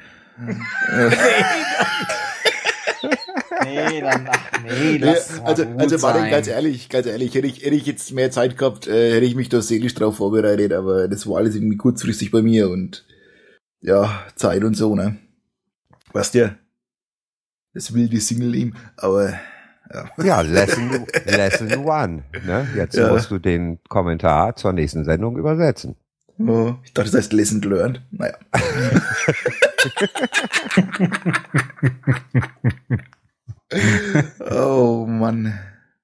Also Martin, ganz ehrlich, hätte ich jetzt mehr Zeit gehabt, hätte ich mich da seelisch drauf vorbereitet, aber das war alles irgendwie kurzfristig bei mir und ja, Zeit und so, ne? Weißt du, das wilde Single-Leben, aber ja, Lesson 1, ne? Jetzt musst du den Kommentar zur nächsten Sendung übersetzen. Oh, ich dachte, das heißt Lesson Learned. Naja. Oh Mann.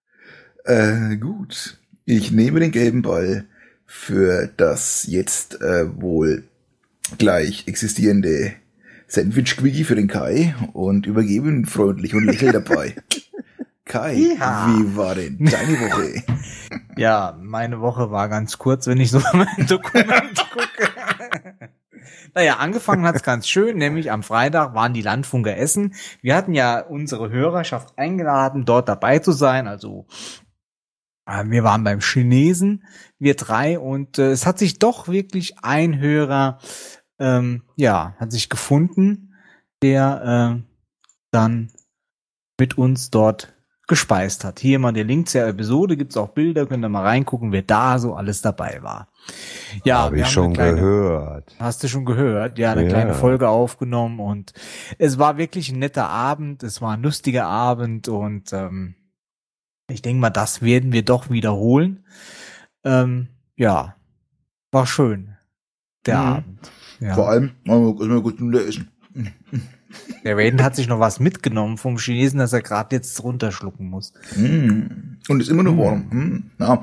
Gut. Ich nehme den gelben Ball für das jetzt wohl gleich existierende Sandwich-Quickie für den Kai und übergebe ihn freundlich und lächle dabei. Kai, wie war denn deine Woche? Ja, meine Woche war ganz kurz, wenn ich so mein Dokument gucke. Naja, angefangen hat's ganz schön, nämlich am Freitag waren die Landfunker essen. Wir hatten ja unsere Hörerschaft eingeladen, dort dabei zu sein, also wir waren beim Chinesen, wir 3, und es hat sich doch wirklich ein Hörer, hat sich gefunden, der dann mit uns dort gespeist hat. Hier mal der Link zur Episode, gibt's auch Bilder, könnt ihr mal reingucken, wer da so alles dabei war. Ja, habe ich schon gehört. Hast du schon gehört? Ja, eine kleine Folge aufgenommen und es war wirklich ein netter Abend, es war ein lustiger Abend und ich denke mal, das werden wir doch wiederholen. War schön, der Abend. Ja. Vor allem, mal gut essen. Der Raiden hat sich noch was mitgenommen vom Chinesen, dass er gerade jetzt runterschlucken muss. Und ist immer noch warm. Ja.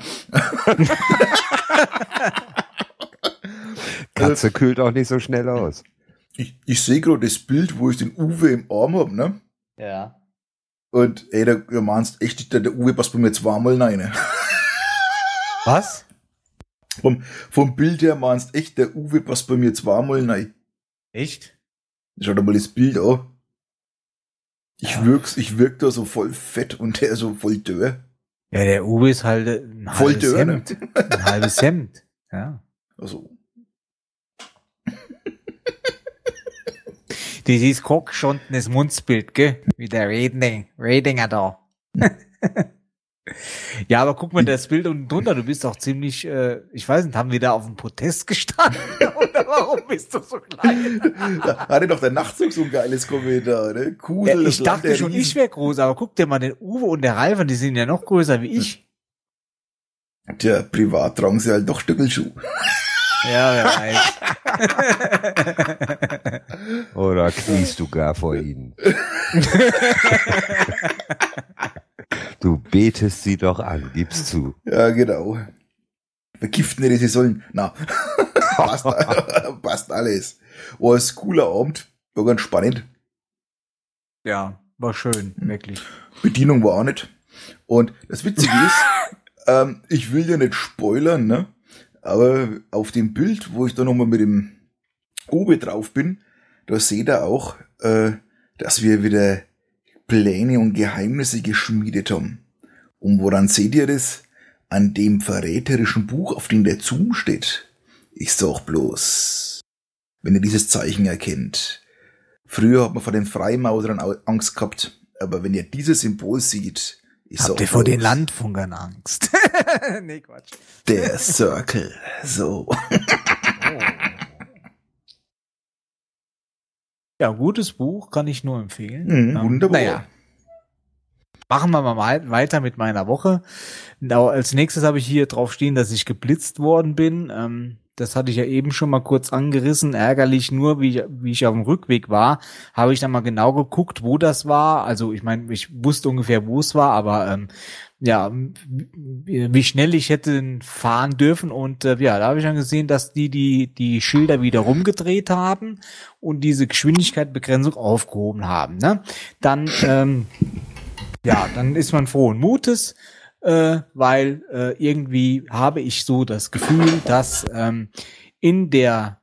Katze kühlt auch nicht so schnell aus. Ich sehe gerade das Bild, wo ich den Uwe im Arm habe, ne? Ja. Und ey, du meinst echt, der Uwe passt bei mir zweimal rein. Was? Vom Bild her meinst echt, der Uwe passt bei mir zweimal rein. Echt? Schau dir mal das Bild an. Ich wirk da so voll fett und der so voll dürr. Ja, der Uwe ist halt ein Voll halbes dürr, Hemd. Ein halbes Hemd. Ja. Also, Das ist cockschondenes Mundsbild, gell? Wie der Redinger da. Ja, aber guck mal das Bild unten drunter, du bist doch ziemlich, ich weiß nicht, haben wir da auf dem Podest gestanden? Oder warum bist du so klein? da hatte doch der Nachtzug so ein geiles Kommentar, ne? Kudel, Ja, ich dachte schon, ich wäre groß, aber guck dir mal den Uwe und der Ralf an, die sind ja noch größer wie ich. Tja, privat tragen sie halt doch Stöckelschuh. Ja, wer weiß. Oder kniest du gar vor ihnen? Du betest sie doch an, gibst zu. Ja, genau. Verkifft nicht, sie sollen. Na, passt alles. War ein cooler Abend, war ganz spannend. Ja, war schön, wirklich. Bedienung war auch nicht. Und das Witzige ist, ich will ja nicht spoilern, ne? Aber auf dem Bild, wo ich da nochmal mit dem Uwe drauf bin, da seht ihr auch, dass wir wieder Pläne und Geheimnisse geschmiedet haben. Und woran seht ihr das? An dem verräterischen Buch, auf dem der Zoom steht. Ich sag bloß, wenn ihr dieses Zeichen erkennt. Früher hat man vor den Freimaurern Angst gehabt, aber wenn ihr dieses Symbol seht, habt ihr vor den Landfunkern Angst? Nee, Quatsch. Der Circle, so. Ja, gutes Buch, kann ich nur empfehlen. Wunderbar. Naja. Machen wir mal weiter mit meiner Woche. Als nächstes habe ich hier drauf stehen, dass ich geblitzt worden bin. Das hatte ich ja eben schon mal kurz angerissen. Ärgerlich nur, wie ich auf dem Rückweg war, habe ich dann mal genau geguckt, wo das war. Also ich meine, ich wusste ungefähr, wo es war, aber ja, wie schnell ich hätte fahren dürfen. Und ja, da habe ich dann gesehen, dass die Schilder wieder rumgedreht haben und diese Geschwindigkeitsbegrenzung aufgehoben haben. Ne? Dann ja, dann ist man frohen Mutes, weil irgendwie habe ich so das Gefühl, dass in den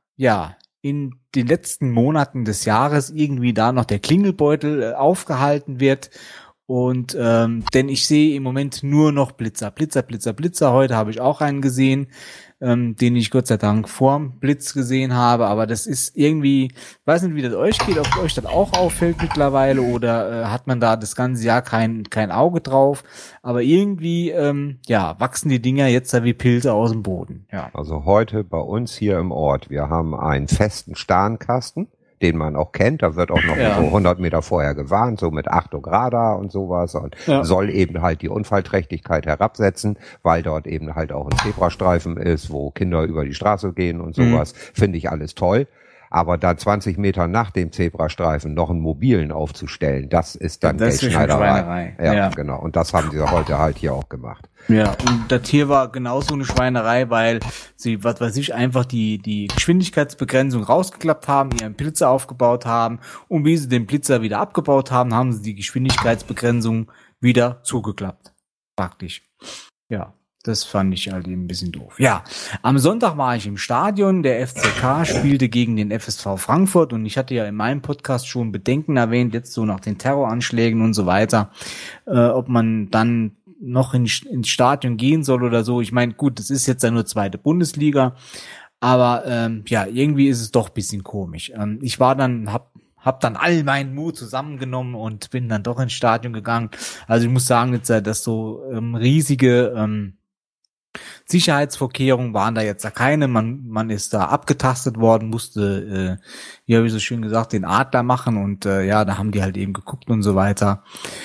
letzten Monaten des Jahres irgendwie da noch der Klingelbeutel aufgehalten wird. Und denn ich sehe im Moment nur noch Blitzer. Heute habe ich auch einen gesehen, den ich Gott sei Dank vorm Blitz gesehen habe. Aber das ist irgendwie, weiß nicht, wie das euch geht, ob euch das auch auffällt mittlerweile oder hat man da das ganze Jahr kein Auge drauf. Aber irgendwie, ja, wachsen die Dinger jetzt da wie Pilze aus dem Boden. Ja. Also heute bei uns hier im Ort, wir haben einen festen Starnkasten, den man auch kennt, da wird auch noch so 100 Meter vorher gewarnt, so mit Achtung Radar und sowas und soll eben halt die Unfallträchtigkeit herabsetzen, weil dort eben halt auch ein Zebrastreifen ist, wo Kinder über die Straße gehen und sowas, finde ich alles toll. Aber da 20 Meter nach dem Zebrastreifen noch einen mobilen aufzustellen, das ist dann Geldschneiderei. Ja, genau. Und das haben sie heute halt hier auch gemacht. Ja, und das hier war genauso eine Schweinerei, weil sie, was weiß ich, einfach die Geschwindigkeitsbegrenzung rausgeklappt haben, ihren Blitzer aufgebaut haben und wie sie den Blitzer wieder abgebaut haben, haben sie die Geschwindigkeitsbegrenzung wieder zugeklappt. Praktisch. Ja. Das fand ich halt eben ein bisschen doof. Ja, am Sonntag war ich im Stadion. Der FCK spielte gegen den FSV Frankfurt und ich hatte ja in meinem Podcast schon Bedenken erwähnt, jetzt so nach den Terroranschlägen und so weiter, ob man dann noch ins Stadion gehen soll oder so. Ich meine, gut, das ist jetzt ja nur zweite Bundesliga, aber ja, irgendwie ist es doch ein bisschen komisch. Ich war dann, hab dann all meinen Mut zusammengenommen und bin dann doch ins Stadion gegangen. Also ich muss sagen, jetzt, dass so riesige Sicherheitsvorkehrungen waren da jetzt da keine. Man ist da abgetastet worden, musste, wie habe ich so schön gesagt, den Adler machen und ja, da haben die halt eben geguckt und so weiter.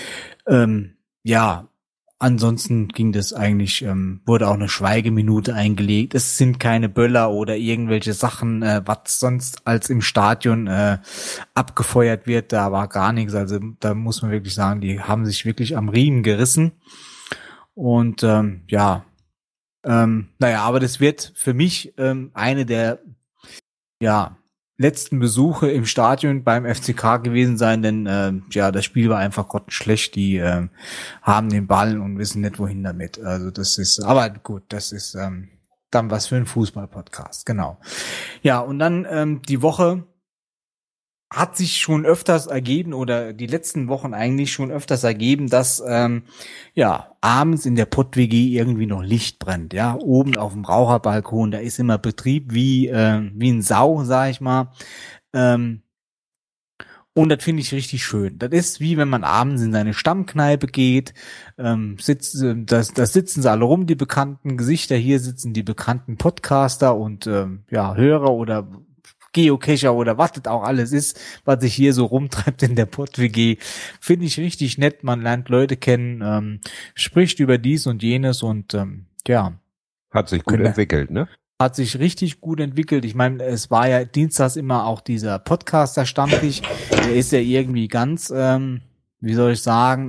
Ja, ansonsten ging das eigentlich, wurde auch eine Schweigeminute eingelegt. Es sind keine Böller oder irgendwelche Sachen, was sonst als im Stadion abgefeuert wird. Da war gar nichts. Also da muss man wirklich sagen, die haben sich wirklich am Riemen gerissen. Und ja, naja, aber das wird für mich eine der letzten Besuche im Stadion beim FCK gewesen sein, denn ja, das Spiel war einfach grottenschlecht. Die haben den Ball und wissen nicht wohin damit. Also das ist, aber gut, das ist dann was für ein Fußball-Podcast, genau. Ja, und dann die Woche hat sich schon öfters ergeben oder die letzten Wochen eigentlich schon öfters ergeben, dass abends in der Pott-WG irgendwie noch Licht brennt, ja, oben auf dem Raucherbalkon, da ist immer Betrieb wie ein Sau, sag ich mal. Und das finde ich richtig schön. Das ist wie wenn man abends in seine Stammkneipe geht, da sitzen sie alle rum, die bekannten Gesichter, hier sitzen die bekannten Podcaster und Hörer oder Geocacher oder was das auch alles ist, was sich hier so rumtreibt in der Pott-WG. Finde ich richtig nett, man lernt Leute kennen, spricht über dies und jenes und Hat sich gut entwickelt, ne? Hat sich richtig gut entwickelt. Ich meine, es war ja dienstags immer auch dieser Podcaster-Stammtisch. Der ist ja irgendwie ganz, wie soll ich sagen,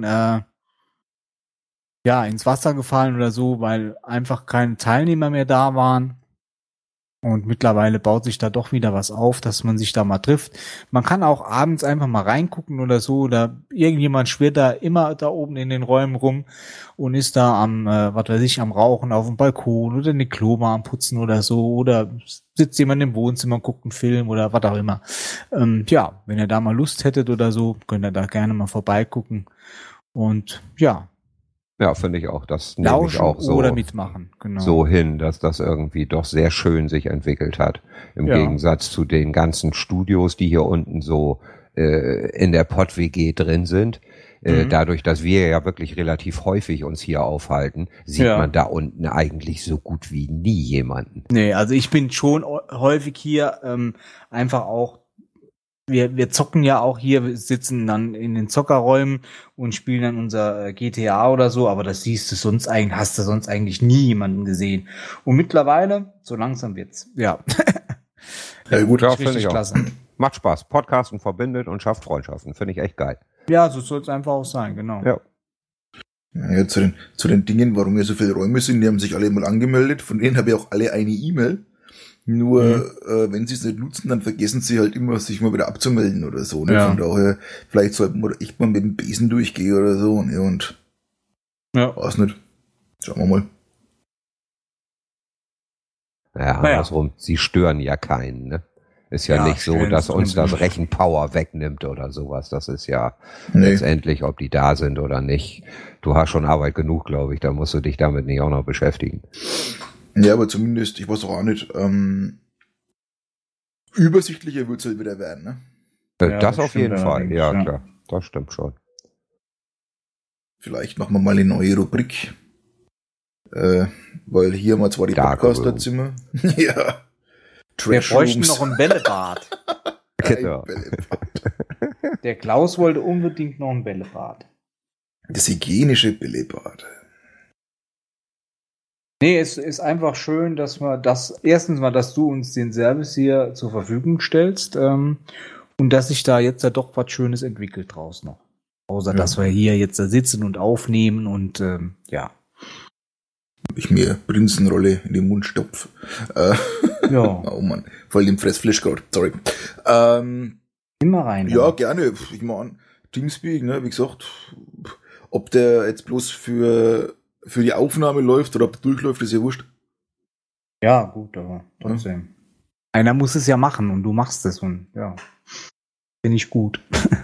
ins Wasser gefallen oder so, weil einfach keine Teilnehmer mehr da waren. Und mittlerweile baut sich da doch wieder was auf, dass man sich da mal trifft. Man kann auch abends einfach mal reingucken oder so, oder irgendjemand schwirrt da immer da oben in den Räumen rum und ist da am Rauchen auf dem Balkon oder eine Klo mal am Putzen oder so, oder sitzt jemand im Wohnzimmer und guckt einen Film oder was auch immer. Wenn ihr da mal Lust hättet oder so, könnt ihr da gerne mal vorbeigucken. Und ja, finde ich auch. Das nehme ich auch so oder mitmachen, genau. So hin, dass das irgendwie doch sehr schön sich entwickelt hat. Im Gegensatz zu den ganzen Studios, die hier unten so in der Pott-WG drin sind. Dadurch, dass wir ja wirklich relativ häufig uns hier aufhalten, sieht man da unten eigentlich so gut wie nie jemanden. Nee, also ich bin schon häufig hier, einfach auch. Wir zocken ja auch hier, wir sitzen dann in den Zockerräumen und spielen dann unser GTA oder so, aber das hast du sonst eigentlich nie jemanden gesehen. Und mittlerweile, so langsam wird's, ja. Ja, gut, ja, finde ich klasse. Auch. Macht Spaß. Podcasten verbindet und schafft Freundschaften. Finde ich echt geil. Ja, so soll es einfach auch sein, genau. Ja. Ja, zu den Dingen, warum hier so viele Räume sind, die haben sich alle mal angemeldet, von denen habe ich auch alle eine E-Mail. Nur, wenn sie es nicht nutzen, dann vergessen sie halt immer, sich mal wieder abzumelden oder so. Ne? Ja. Von daher, vielleicht sollten wir echt mal mit dem Besen durchgehen oder so. Ne? Und weiß nicht. Schauen wir mal. Ja, andersrum, sie stören ja keinen, ne? Ist ja nicht so, dass uns das Rechenpower wegnimmt oder sowas. Das ist ja letztendlich, ob die da sind oder nicht. Du hast schon Arbeit genug, glaube ich. Da musst du dich damit nicht auch noch beschäftigen. Ja, aber zumindest, ich weiß auch nicht, übersichtlicher wird es halt wieder werden, ne? Das auf jeden Fall, ja klar. Das stimmt schon. Vielleicht machen wir mal eine neue Rubrik. Weil hier mal zwar die Podcaster-Zimmer. Ja. Wir bräuchten noch ein Bällebad. Genau. Der Klaus wollte unbedingt noch ein Bällebad. Das hygienische Bällebad. Nee, es ist einfach schön, dass du uns den Service hier zur Verfügung stellst, und dass sich da jetzt doch was Schönes entwickelt draus noch. Außer, dass wir hier jetzt da sitzen und aufnehmen und, Ich mir Prinzenrolle in den Mund stopf. Oh Mann, voll den Fressfleisch gerade, sorry. Immer rein. Ja, gerne. Ich meine, Teamspeak, ne, wie gesagt, ob der jetzt bloß für die Aufnahme läuft oder ob der durchläuft, ist ja wurscht. Ja, gut, aber trotzdem. Ja. Einer muss es ja machen und du machst es und finde ich gut.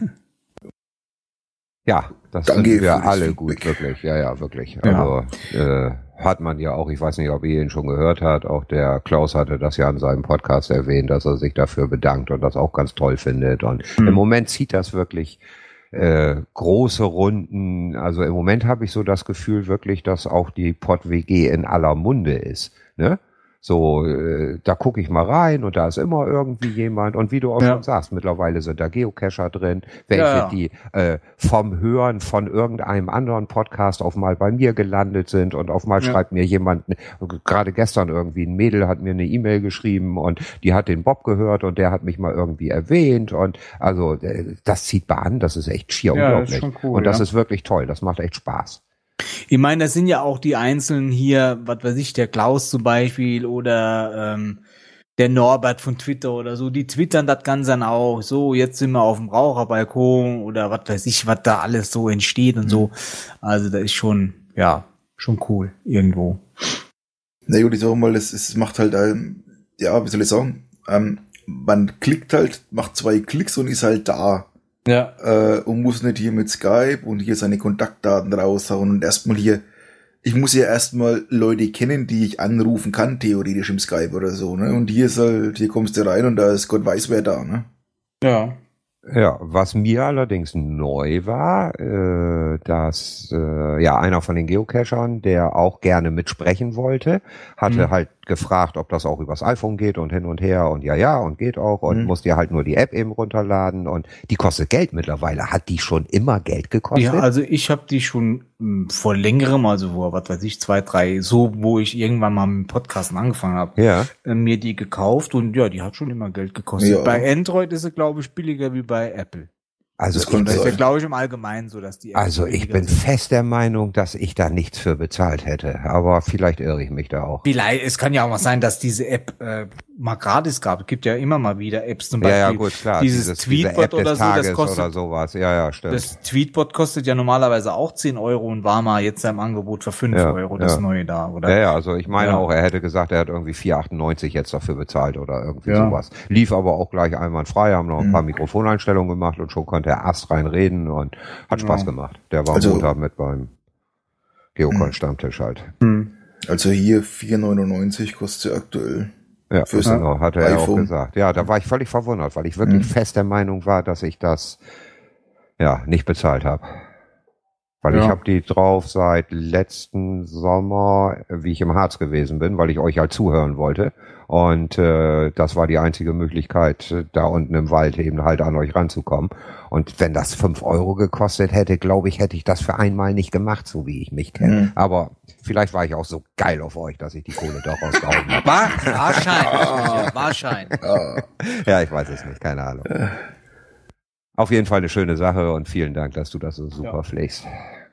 Ja, das finden wir alle gut, wirklich. Ja, wirklich. Ja. Also hat man ja auch, ich weiß nicht, ob ihr ihn schon gehört habt, auch der Klaus hatte das ja in seinem Podcast erwähnt, dass er sich dafür bedankt und das auch ganz toll findet. Und im Moment zieht das wirklich große Runden. Also im Moment habe ich so das Gefühl wirklich, dass auch die Pott-WG in aller Munde ist. Ne? So, da gucke ich mal rein und da ist immer irgendwie jemand. Und wie du auch schon sagst, mittlerweile sind da Geocacher drin, welche die vom Hören von irgendeinem anderen Podcast auf mal bei mir gelandet sind und auf mal schreibt mir jemand, gerade gestern irgendwie ein Mädel hat mir eine E-Mail geschrieben und die hat den Bob gehört und der hat mich mal irgendwie erwähnt und also das zieht bei an, das ist echt schier unglaublich. Das ist schon cool, und das ist wirklich toll, das macht echt Spaß. Ich meine, das sind ja auch die Einzelnen hier, was weiß ich, der Klaus zum Beispiel oder der Norbert von Twitter oder so, die twittern das Ganze dann auch, so, jetzt sind wir auf dem Raucherbalkon oder was weiß ich, was da alles so entsteht und so. Also das ist schon cool, irgendwo. Na gut, ich sag mal, es macht halt, ja, wie soll ich sagen, man klickt halt, macht 2 Klicks und ist halt da. Ja. Und muss nicht hier mit Skype und hier seine Kontaktdaten raushauen und erstmal hier, ich muss ja erstmal Leute kennen, die ich anrufen kann, theoretisch im Skype oder so, ne? Und hier ist halt, hier kommst du rein und da ist Gott weiß wer da, ne? Ja. Ja, was mir allerdings neu war, dass ja einer von den Geocachern, der auch gerne mitsprechen wollte, hatte halt gefragt, ob das auch übers iPhone geht und hin und her und ja und geht auch und musste ja halt nur die App eben runterladen und die kostet Geld mittlerweile. Hat die schon immer Geld gekostet? Ja, also ich habe die schon vor längerem, also vor, was weiß ich, 2, 3, so, wo ich irgendwann mal mit dem Podcasten angefangen habe, mir die gekauft und ja, die hat schon immer Geld gekostet. Ja. Bei Android ist sie, glaube ich, billiger wie bei Apple. Also Das ist ja, glaube ich, im Allgemeinen so, dass die Also ich bin fest der Meinung, dass ich da nichts für bezahlt hätte. Aber vielleicht irre ich mich da auch. Vielleicht, es kann ja auch mal sein, dass diese App mal gratis gab. Es gibt ja immer mal wieder Apps, zum Beispiel. Ja, gut, klar. Dieses Tweetbot oder so, das kostet oder sowas. Ja, stimmt. Das Tweetbot kostet ja normalerweise auch 10 Euro und war mal jetzt im Angebot für 5 Euro das neue da, oder? Ja, also ich meine auch, er hätte gesagt, er hat irgendwie 4,98 jetzt dafür bezahlt oder irgendwie sowas. Lief aber auch gleich einwandfrei, haben noch ein paar Mikrofoneinstellungen gemacht und schon konnte er astrein reden und hat Spaß gemacht. Der war Montag mit beim Geocon-Stammtisch halt. Also hier 4,99 kostet aktuell. Ja, genau, hat er iPhone. auch gesagt. Ja, da war ich völlig verwundert, weil ich wirklich fest der Meinung war, dass ich das nicht bezahlt habe. Weil ich habe die drauf seit letzten Sommer, wie ich im Harz gewesen bin, weil ich euch halt zuhören wollte. Und das war die einzige Möglichkeit, da unten im Wald eben halt an euch ranzukommen. Und wenn das 5 Euro gekostet hätte, glaube ich, hätte ich das für einmal nicht gemacht, so wie ich mich kenne. Aber vielleicht war ich auch so geil auf euch, dass ich die Kohle doch rausgehauen habe. Wahrscheinlich. Ja, ich weiß es nicht, keine Ahnung. Auf jeden Fall eine schöne Sache und vielen Dank, dass du das so super pflegst.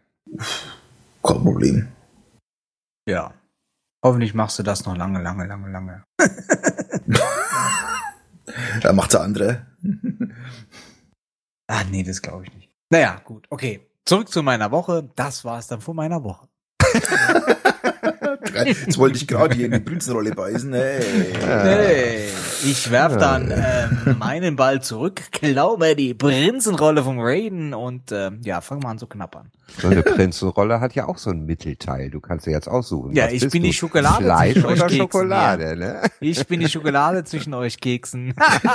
Kein Problem. Ja. Hoffentlich machst du das noch lange. Da macht's der andere. Ah, nee, das glaube ich nicht. Naja, gut, okay. Zurück zu meiner Woche. Das war's dann von meiner Woche. Jetzt wollte ich gerade hier in die Prinzenrolle beißen. Hey, ich werf dann meinen Ball zurück, glaube die Prinzenrolle vom Raiden und fangen wir an zu knappern. So eine Prinzenrolle hat ja auch so ein Mittelteil. Du kannst dir jetzt aussuchen. Ja, ich bin die Schokolade Fleisch zwischen euch oder Keksen. Schokolade, ne? Ich bin die Schokolade zwischen euch Keksen.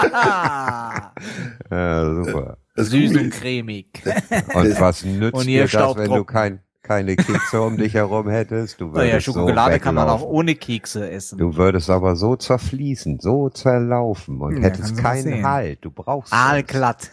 Ja, super. Süß und cremig. Und was nützt Und dir ihr das, wenn du Staubtrocken. keine Kekse um dich herum hättest? Du würdest Naja, Schokolade so kann man auch weglaufen. ohne Kekse essen. Du würdest aber so zerfließen, so zerlaufen und Ja, hättest kannst du mal keinen sehen. Halt. Du brauchst Aalglatt.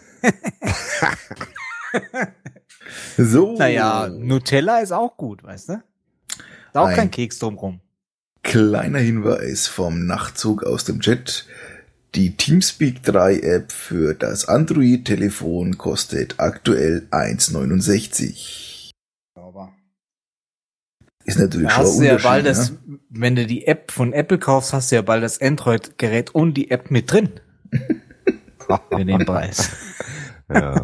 So. Naja, Nutella ist auch gut, weißt du? Ist auch kein Keks drumrum. Kleiner Hinweis vom Nachtzug aus dem Chat. Die Teamspeak 3 App für das Android-Telefon kostet aktuell 1,69. Sauber. Ist natürlich Da schon hast ein du ja Unterschied, bald das, ne? wenn du die App von Apple kaufst, hast du ja bald das Android-Gerät und die App mit drin. Für den Preis. Ja.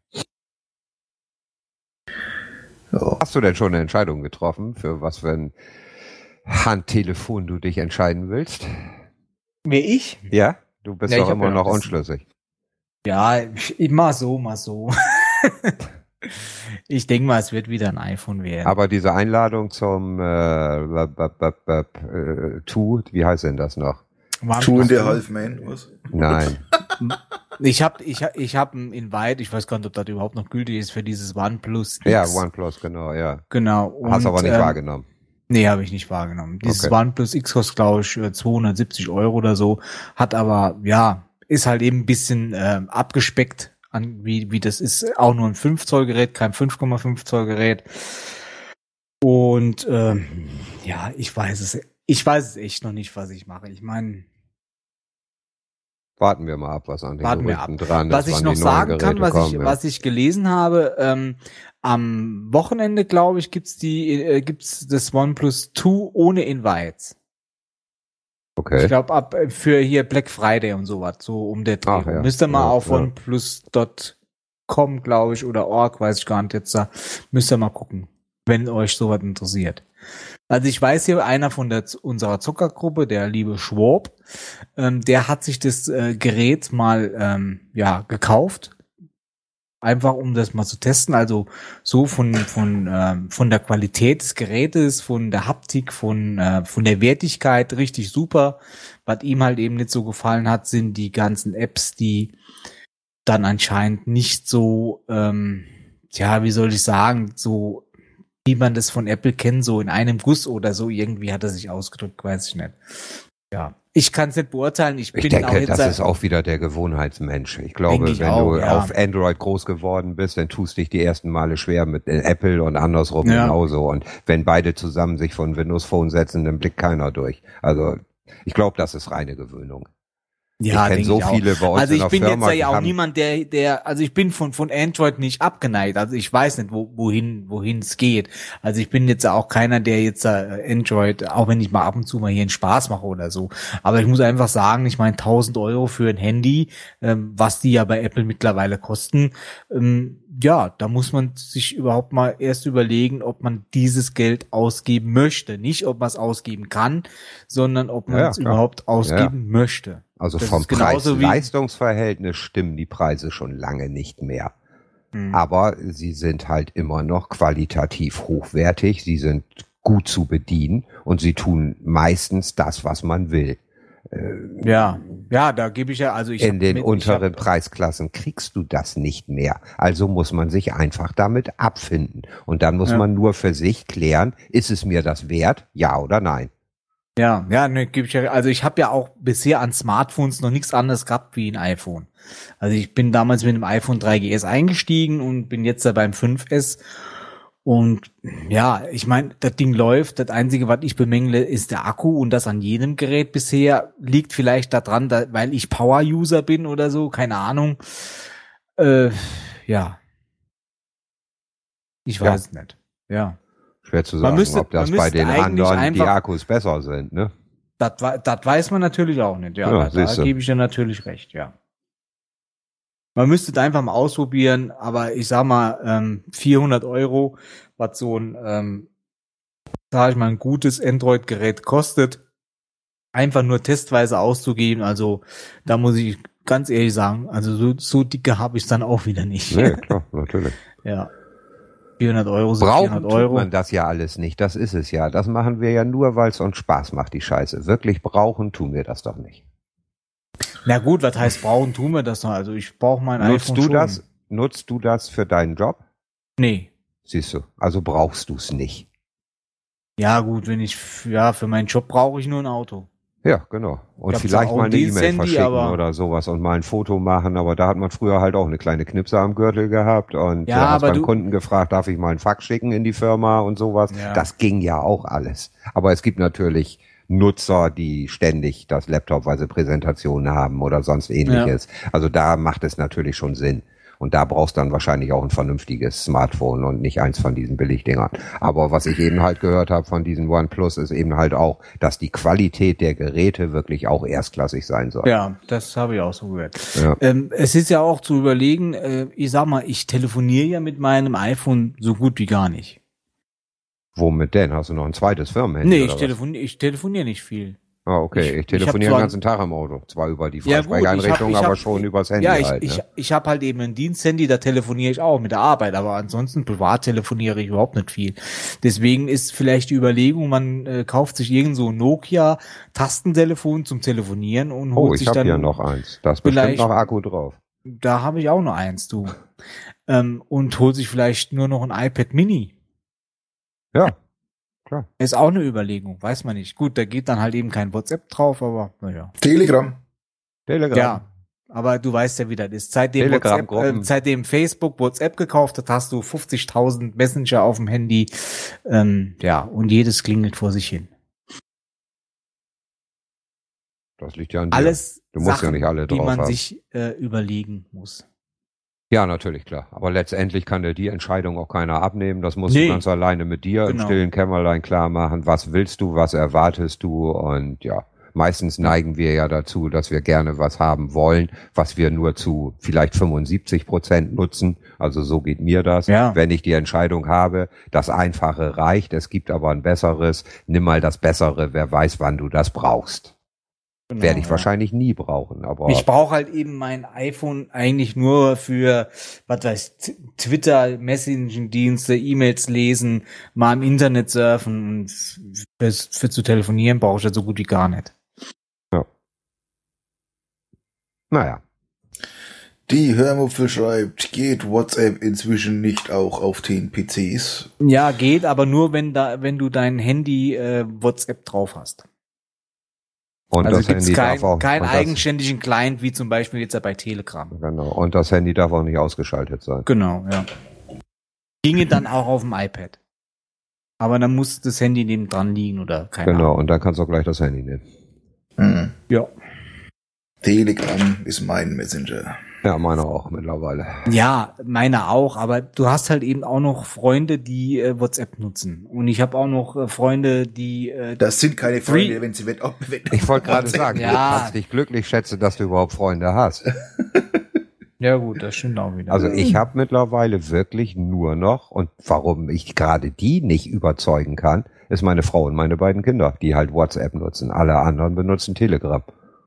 Ja. Hast du denn schon eine Entscheidung getroffen, für was für ein Handtelefon du dich entscheiden willst? Wer ich? Ja? Du bist Ja, ich doch hab immer ja noch das- unschlüssig. Ja, mal so. Ich denke mal, es wird wieder ein iPhone werden. Aber diese Einladung zum Two, wie heißt denn das noch? Two and a Half Man, was? Nein. Ich hab ein Invite, ich weiß gar nicht, ob das überhaupt noch gültig ist für dieses OnePlus X. Ja, OnePlus, genau, ja. Genau. Hast Und, aber nicht wahrgenommen. Nee, habe ich nicht wahrgenommen. Dieses Okay. OnePlus X kostet, glaube ich, 270 Euro oder so. Hat aber, ist halt eben ein bisschen abgespeckt, an wie das ist. Auch nur ein 5 Zoll Gerät, kein 5,5 Zoll Gerät. Und ich weiß es echt noch nicht, was ich mache. Ich meine, Warten wir mal ab, was an den warten wir Gerüchten ab. dran Was ist, ich wann noch die neuen sagen kann, Geräte kommen, was ich gelesen habe, am Wochenende, glaube ich, gibt's das OnePlus 2 ohne Invites. Okay. Ich glaube, für hier Black Friday und sowas, so um der Dreh. Ach, ja. Müsst ihr mal Ja, auf ja. oneplus.com, glaube ich, oder org, weiß ich gar nicht jetzt da. Müsst ihr mal gucken, wenn euch sowas interessiert. Also ich weiß hier, einer von unserer Zockergruppe, der liebe Schwab, der hat sich das Gerät mal gekauft. Einfach um das mal zu testen, also so von der Qualität des Gerätes, von der Haptik, von der Wertigkeit richtig super. Was ihm halt eben nicht so gefallen hat, sind die ganzen Apps, die dann anscheinend nicht so, wie soll ich sagen, so wie man das von Apple kennt, so in einem Guss oder so, irgendwie hat er sich ausgedrückt, weiß ich nicht. Ja, ich kann es nicht beurteilen. Ich denke, auch jetzt das ist auch wieder der Gewohnheitsmensch. Ich glaube, wenn du auf Android groß geworden bist, dann tust dich die ersten Male schwer mit Apple und andersrum genauso. Und wenn beide zusammen sich von Windows Phone setzen, dann blickt keiner durch. Also ich glaube, das ist reine Gewöhnung. Ja, ich kenne so viele bei uns also in der Firma. Also ich bin jetzt ja auch niemand, also ich bin von Android nicht abgeneigt. Also ich weiß nicht, wohin es geht. Also ich bin jetzt auch keiner, der jetzt Android, auch wenn ich mal ab und zu mal hier einen Spaß mache oder so. Aber ich muss einfach sagen, ich meine 1.000 Euro für ein Handy, was die ja bei Apple mittlerweile kosten, da muss man sich überhaupt mal erst überlegen, ob man dieses Geld ausgeben möchte. Nicht, ob man es ausgeben kann, sondern ob man es überhaupt ausgeben möchte. Also das vom Preis-Leistungsverhältnis stimmen die Preise schon lange nicht mehr. Aber sie sind halt immer noch qualitativ hochwertig, sie sind gut zu bedienen und sie tun meistens das, was man will. Da gebe ich in den unteren Preisklassen kriegst du das nicht mehr. Also muss man sich einfach damit abfinden. Und dann muss man nur für sich klären, ist es mir das wert, ja oder nein? Gebe ich ja. Also ich habe ja auch bisher an Smartphones noch nichts anderes gehabt wie ein iPhone. Also ich bin damals mit dem iPhone 3GS eingestiegen und bin jetzt da beim 5S. Und ja, ich meine, das Ding läuft. Das Einzige, was ich bemängle, ist der Akku und das an jedem Gerät bisher. Liegt vielleicht daran, weil ich Power-User bin oder so, keine Ahnung. Ich weiß es nicht. Ja. Schwer zu sagen, ob das bei den anderen die Akkus besser sind, ne? Das weiß man natürlich auch nicht, da gebe ich dir natürlich recht, ja. Man müsste da einfach mal ausprobieren, aber ich sag mal, 400 Euro, was so ein, ein gutes Android-Gerät kostet, einfach nur testweise auszugeben, also da muss ich ganz ehrlich sagen, also so dicke habe ich dann auch wieder nicht. Nee, klar, natürlich. Ja. 400 Euro sind brauchen 400 Euro. Tut man das ja alles nicht, das ist es ja. Das machen wir ja nur, weil es uns Spaß macht, die Scheiße. Wirklich brauchen tun wir das doch nicht. Na gut, was heißt brauchen tun wir das noch? Also ich brauche mein iPhone schon. Nutzt du das für deinen Job? Nee. Siehst du, also brauchst du es nicht. Ja gut, für meinen Job brauche ich nur ein Auto. Ja, genau. Und vielleicht mal eine E-Mail verschicken oder sowas und mal ein Foto machen, aber da hat man früher halt auch eine kleine Knipse am Gürtel gehabt und hast beim Kunden gefragt, darf ich mal einen Fax schicken in die Firma und sowas. Ja. Das ging ja auch alles. Aber es gibt natürlich Nutzer, die ständig das Laptop-weise Präsentationen haben oder sonst ähnliches. Ja. Also da macht es natürlich schon Sinn. Und da brauchst du dann wahrscheinlich auch ein vernünftiges Smartphone und nicht eins von diesen Billigdingern. Aber was ich eben halt gehört habe von diesen OnePlus ist eben halt auch, dass die Qualität der Geräte wirklich auch erstklassig sein soll. Ja, das habe ich auch so gehört. Ja. Es ist ja auch zu überlegen, ich sag mal, ich telefoniere ja mit meinem iPhone so gut wie gar nicht. Womit denn? Hast du noch ein zweites Firmenhandy? Nee, ich telefoniere nicht viel. Ah, okay. Ich telefoniere den ganzen Tag im Auto. Zwar über die Freisprecheinrichtung, aber schon übers Handy halt. Ich habe halt eben ein Diensthandy, da telefoniere ich auch mit der Arbeit, aber ansonsten privat telefoniere ich überhaupt nicht viel. Deswegen ist vielleicht die Überlegung, man kauft sich irgend so ein Nokia-Tastentelefon zum Telefonieren und holt sich dann... Oh, ich habe ja noch eins. Da ist bestimmt noch Akku drauf. Da habe ich auch noch eins, du. Und holt sich vielleicht nur noch ein iPad Mini. Ja. Klar. Ist auch eine Überlegung, weiß man nicht. Gut, da geht dann halt eben kein WhatsApp drauf, aber naja. Telegram. Ja, aber du weißt ja, wie das ist. Seitdem Facebook WhatsApp gekauft hat, hast du 50.000 Messenger auf dem Handy. Und jedes klingelt vor sich hin. Das liegt ja an dir. Alles du musst Sachen, ja nicht alle drauf die man haben. sich überlegen muss. Ja, natürlich, klar. Aber letztendlich kann dir die Entscheidung auch keiner abnehmen. Das musst du ganz alleine mit dir im stillen Kämmerlein klar machen. Was willst du, was erwartest du? Und ja, Meistens neigen wir ja dazu, dass wir gerne was haben wollen, was wir nur zu vielleicht 75% nutzen. Also so geht mir das. Ja. Wenn ich die Entscheidung habe, das Einfache reicht, es gibt aber ein Besseres, nimm mal das Bessere, wer weiß, wann du das brauchst. Genau, Werde ich wahrscheinlich nie brauchen. Aber ich brauche halt eben mein iPhone eigentlich nur für, was weiß ich, Twitter, Messaging-Dienste, E-Mails lesen, mal im Internet surfen und für zu telefonieren brauche ich das so gut wie gar nicht. naja. Die Hörmuffel schreibt, geht WhatsApp inzwischen nicht auch auf den PCs? Ja, geht, aber nur wenn du dein Handy WhatsApp drauf hast. Und Also das gibt's Handy darf auch keinen und das- eigenständigen Client, wie zum Beispiel jetzt bei Telegram. Genau. Und das Handy darf auch nicht ausgeschaltet sein. Genau, ja. Ginge dann auch auf dem iPad. Aber dann muss das Handy neben dran liegen oder keine Genau. Ahnung. Und dann kannst du auch gleich das Handy nehmen. Hm. Ja. Telegram ist mein Messenger. Ja, meiner auch mittlerweile. Ja, meine auch, aber du hast halt eben auch noch Freunde, die WhatsApp nutzen. Und ich habe auch noch Freunde, die Das sind keine Freunde, wenn sie Ich wollte gerade sagen, Ja. du kannst dich glücklich schätzen, dass du überhaupt Freunde hast. Ja gut, das stimmt auch wieder. Also ich habe mittlerweile wirklich nur noch, und warum ich gerade die nicht überzeugen kann, ist meine Frau und meine beiden Kinder, die halt WhatsApp nutzen. Alle anderen benutzen Telegram.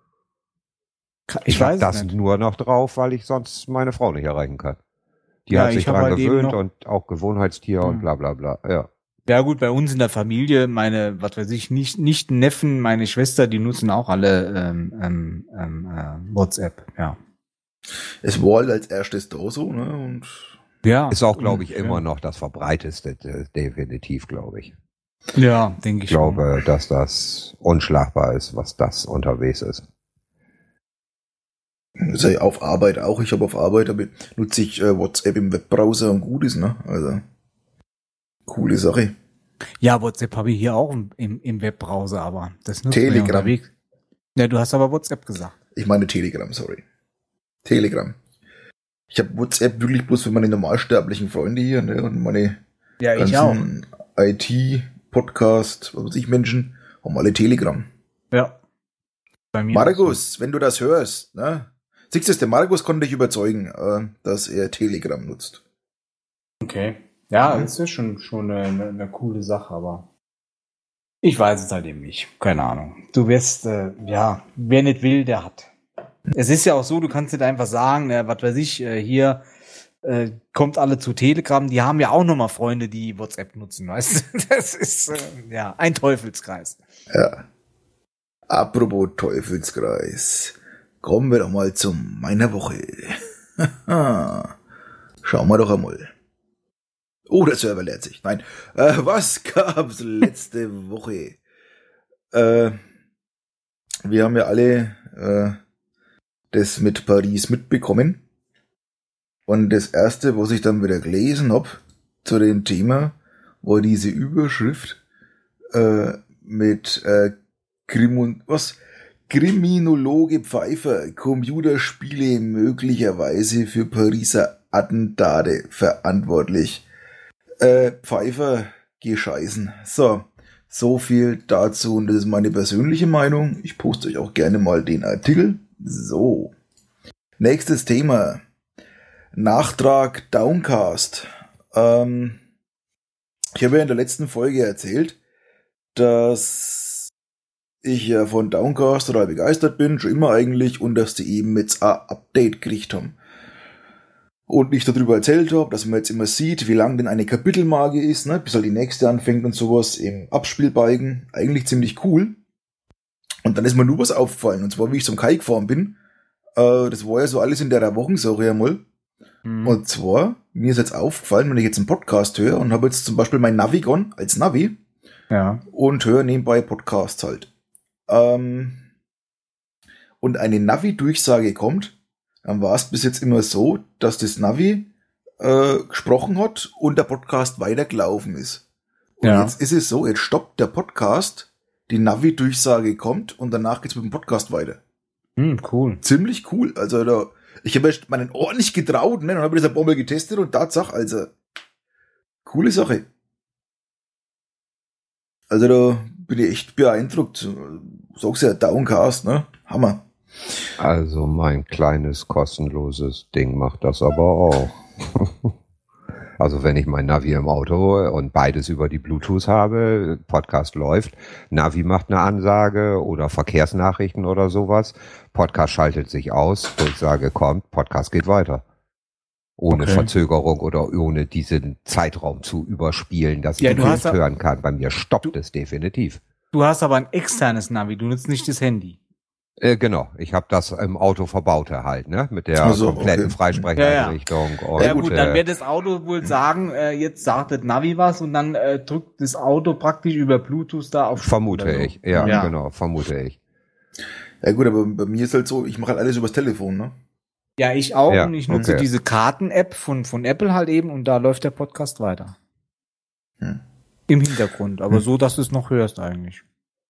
Ich habe weiß das nicht. nur noch drauf, weil ich sonst meine Frau nicht erreichen kann. Die Ja, hat sich ich hab dran halt eben gewöhnt noch- und auch Gewohnheitstier und bla bla bla. Ja. Ja gut, bei uns in der Familie, meine, was weiß ich, nicht Neffen, meine Schwester, die nutzen auch alle WhatsApp, ja. Es war halt als erstes da so, ne? Und Ja. Ist auch, glaube ich, Ja. immer noch das verbreiteste, definitiv, glaube ich. Ja, denke Ich ich. schon. glaube, dass das unschlagbar ist, was das unterwegs ist. das ist ja auf Arbeit auch. Ich habe auf Arbeit, aber nutze ich WhatsApp im Webbrowser und gut ist, ne? Also coole Sache. Ja, WhatsApp habe ich hier auch im Webbrowser, aber das nutzt man ja Telegram. unterwegs. Ja, du hast aber WhatsApp gesagt. Ich meine Telegram, sorry. Telegram. Ich habe WhatsApp wirklich bloß für meine normalsterblichen Freunde hier, ne? Und meine Ja, ganzen IT-Podcast, was weiß ich, Menschen, haben alle Telegram. Ja. Bei mir. Markus, wenn du das hörst, ne? Siehst du, der Markus konnte dich überzeugen, dass er Telegram nutzt. Okay. Ja, das ist schon eine coole Sache, aber ich weiß es halt eben nicht. Keine Ahnung. Du wirst, ja, wer nicht will, der hat. Es ist ja auch so, du kannst nicht einfach sagen, was weiß ich, hier kommt alle zu Telegram. Die haben ja auch nochmal Freunde, die WhatsApp nutzen, weißt du? Das ist, ja, ein Teufelskreis. Ja. Apropos Teufelskreis. Kommen wir doch mal zu meiner Woche. Schauen wir doch einmal. Oh, der Server leert sich. Nein. Was gab's letzte Woche? Wir haben ja alle das mit Paris mitbekommen. Und das erste, was ich dann wieder gelesen hab zu dem Thema, war diese Überschrift mit Kriminologe Pfeiffer, Computerspiele möglicherweise für Pariser Attentate verantwortlich. Pfeiffer, geh scheißen. So viel dazu und das ist meine persönliche Meinung. Ich poste euch auch gerne mal den Artikel. So. Nächstes Thema. Nachtrag Downcast. Ich habe ja in der letzten Folge erzählt, dass ich ja von Downcast total begeistert bin, schon immer eigentlich, und dass die eben jetzt ein Update gekriegt haben. Und ich darüber erzählt habe, dass man jetzt immer sieht, wie lang denn eine Kapitelmarke ist, ne, bis halt die nächste anfängt und sowas im Abspielbalken. Eigentlich ziemlich cool. Und dann ist mir nur was aufgefallen, und zwar wie ich zum Kai gefahren bin. Das war ja so alles in der Wochensache einmal. Und zwar, mir ist jetzt aufgefallen, wenn ich jetzt einen Podcast höre und habe jetzt zum Beispiel mein Navigon als Navi Ja. und höre nebenbei Podcasts halt. Und eine Navi-Durchsage kommt, dann war es bis jetzt immer so, dass das Navi gesprochen hat und der Podcast weitergelaufen ist. Und Ja. jetzt ist es so, jetzt stoppt der Podcast, die Navi-Durchsage kommt und danach geht's mit dem Podcast weiter. Cool. Ziemlich cool. Also ich habe echt meinen Ohren nicht getraut, ne? Dann habe ich das ein paar Mal getestet und Tatsache, also coole Sache. Also da bin ich echt beeindruckt. sagst ja, Downcast, ne? Hammer. Also mein kleines kostenloses Ding macht das aber auch. Also wenn ich mein Navi im Auto und beides über die Bluetooth habe, Podcast läuft, Navi macht eine Ansage oder Verkehrsnachrichten oder sowas, Podcast schaltet sich aus, Durchsage kommt, Podcast geht weiter. Ohne Verzögerung oder ohne diesen Zeitraum zu überspielen, dass ich nicht hören kann. Bei mir stoppt es definitiv. Du hast aber ein externes Navi, du nutzt nicht das Handy. Genau, ich habe das im Auto verbaute halt, ne, mit der kompletten Freisprecheinrichtung. Ja gut, dann wird das Auto wohl sagen, jetzt sagt das Navi was und dann drückt das Auto praktisch über Bluetooth da auf. Vermute ich, ja, genau, vermute ich. Ja gut, aber bei mir ist halt so, ich mache halt alles übers Telefon, ne? Ja, ich auch und ich nutze diese Karten-App von Apple halt eben und da läuft der Podcast weiter. Im Hintergrund, aber so, dass du es noch hörst eigentlich.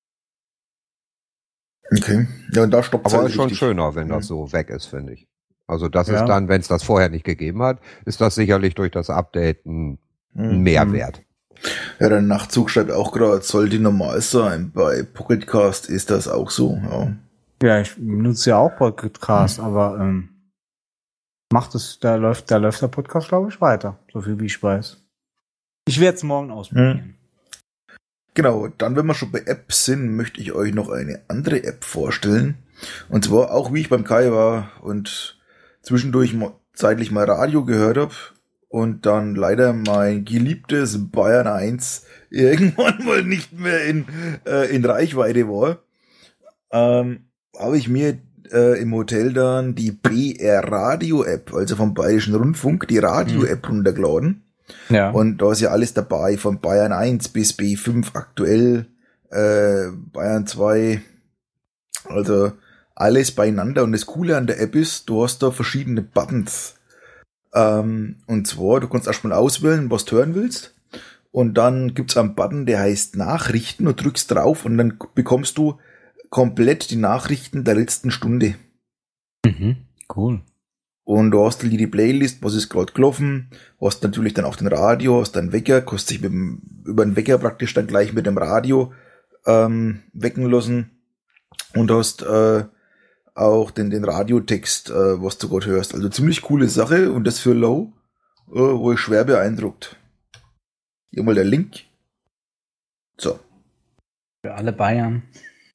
Okay. Ja, und da stoppt es aber halt ist schon richtig. Schöner, wenn das so weg ist, finde ich. Also das ist dann, wenn es das vorher nicht gegeben hat, ist das sicherlich durch das Update ein Mehrwert. Ja, der Nachtzug schreibt auch gerade, sollte normal sein. Bei Pocketcast ist das auch so, ja. Ja, ich nutze ja auch Pocketcast, aber da läuft der Podcast, glaube ich, weiter. So viel wie ich weiß. Ich werde es morgen ausprobieren. Genau, dann, wenn wir schon bei Apps sind, möchte ich euch noch eine andere App vorstellen. Und zwar auch, wie ich beim Kai war und zwischendurch zeitlich mal Radio gehört habe und dann leider mein geliebtes Bayern 1 irgendwann mal nicht mehr in Reichweite war, habe ich mir im Hotel dann die BR Radio App, also vom Bayerischen Rundfunk, die Radio App runtergeladen. Ja. Und da ist ja alles dabei, von Bayern 1 bis B5 aktuell, Bayern 2, also alles beieinander. Und das Coole an der App ist, du hast da verschiedene Buttons. Und zwar, du kannst erstmal auswählen, was du hören willst. Und dann gibt's einen Button, der heißt Nachrichten und drückst drauf und dann bekommst du komplett die Nachrichten der letzten Stunde. Cool. Und du hast die Playlist, was ist gerade gelaufen, hast natürlich dann auch den Radio, hast deinen Wecker, kannst dich über den Wecker praktisch dann gleich mit dem Radio wecken lassen und hast auch den Radiotext, was du gerade hörst. Also ziemlich coole Sache und das für Low, wo ich schwer beeindruckt. Hier mal der Link. So. Für alle Bayern.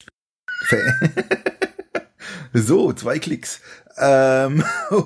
So, 2 Klicks. Dann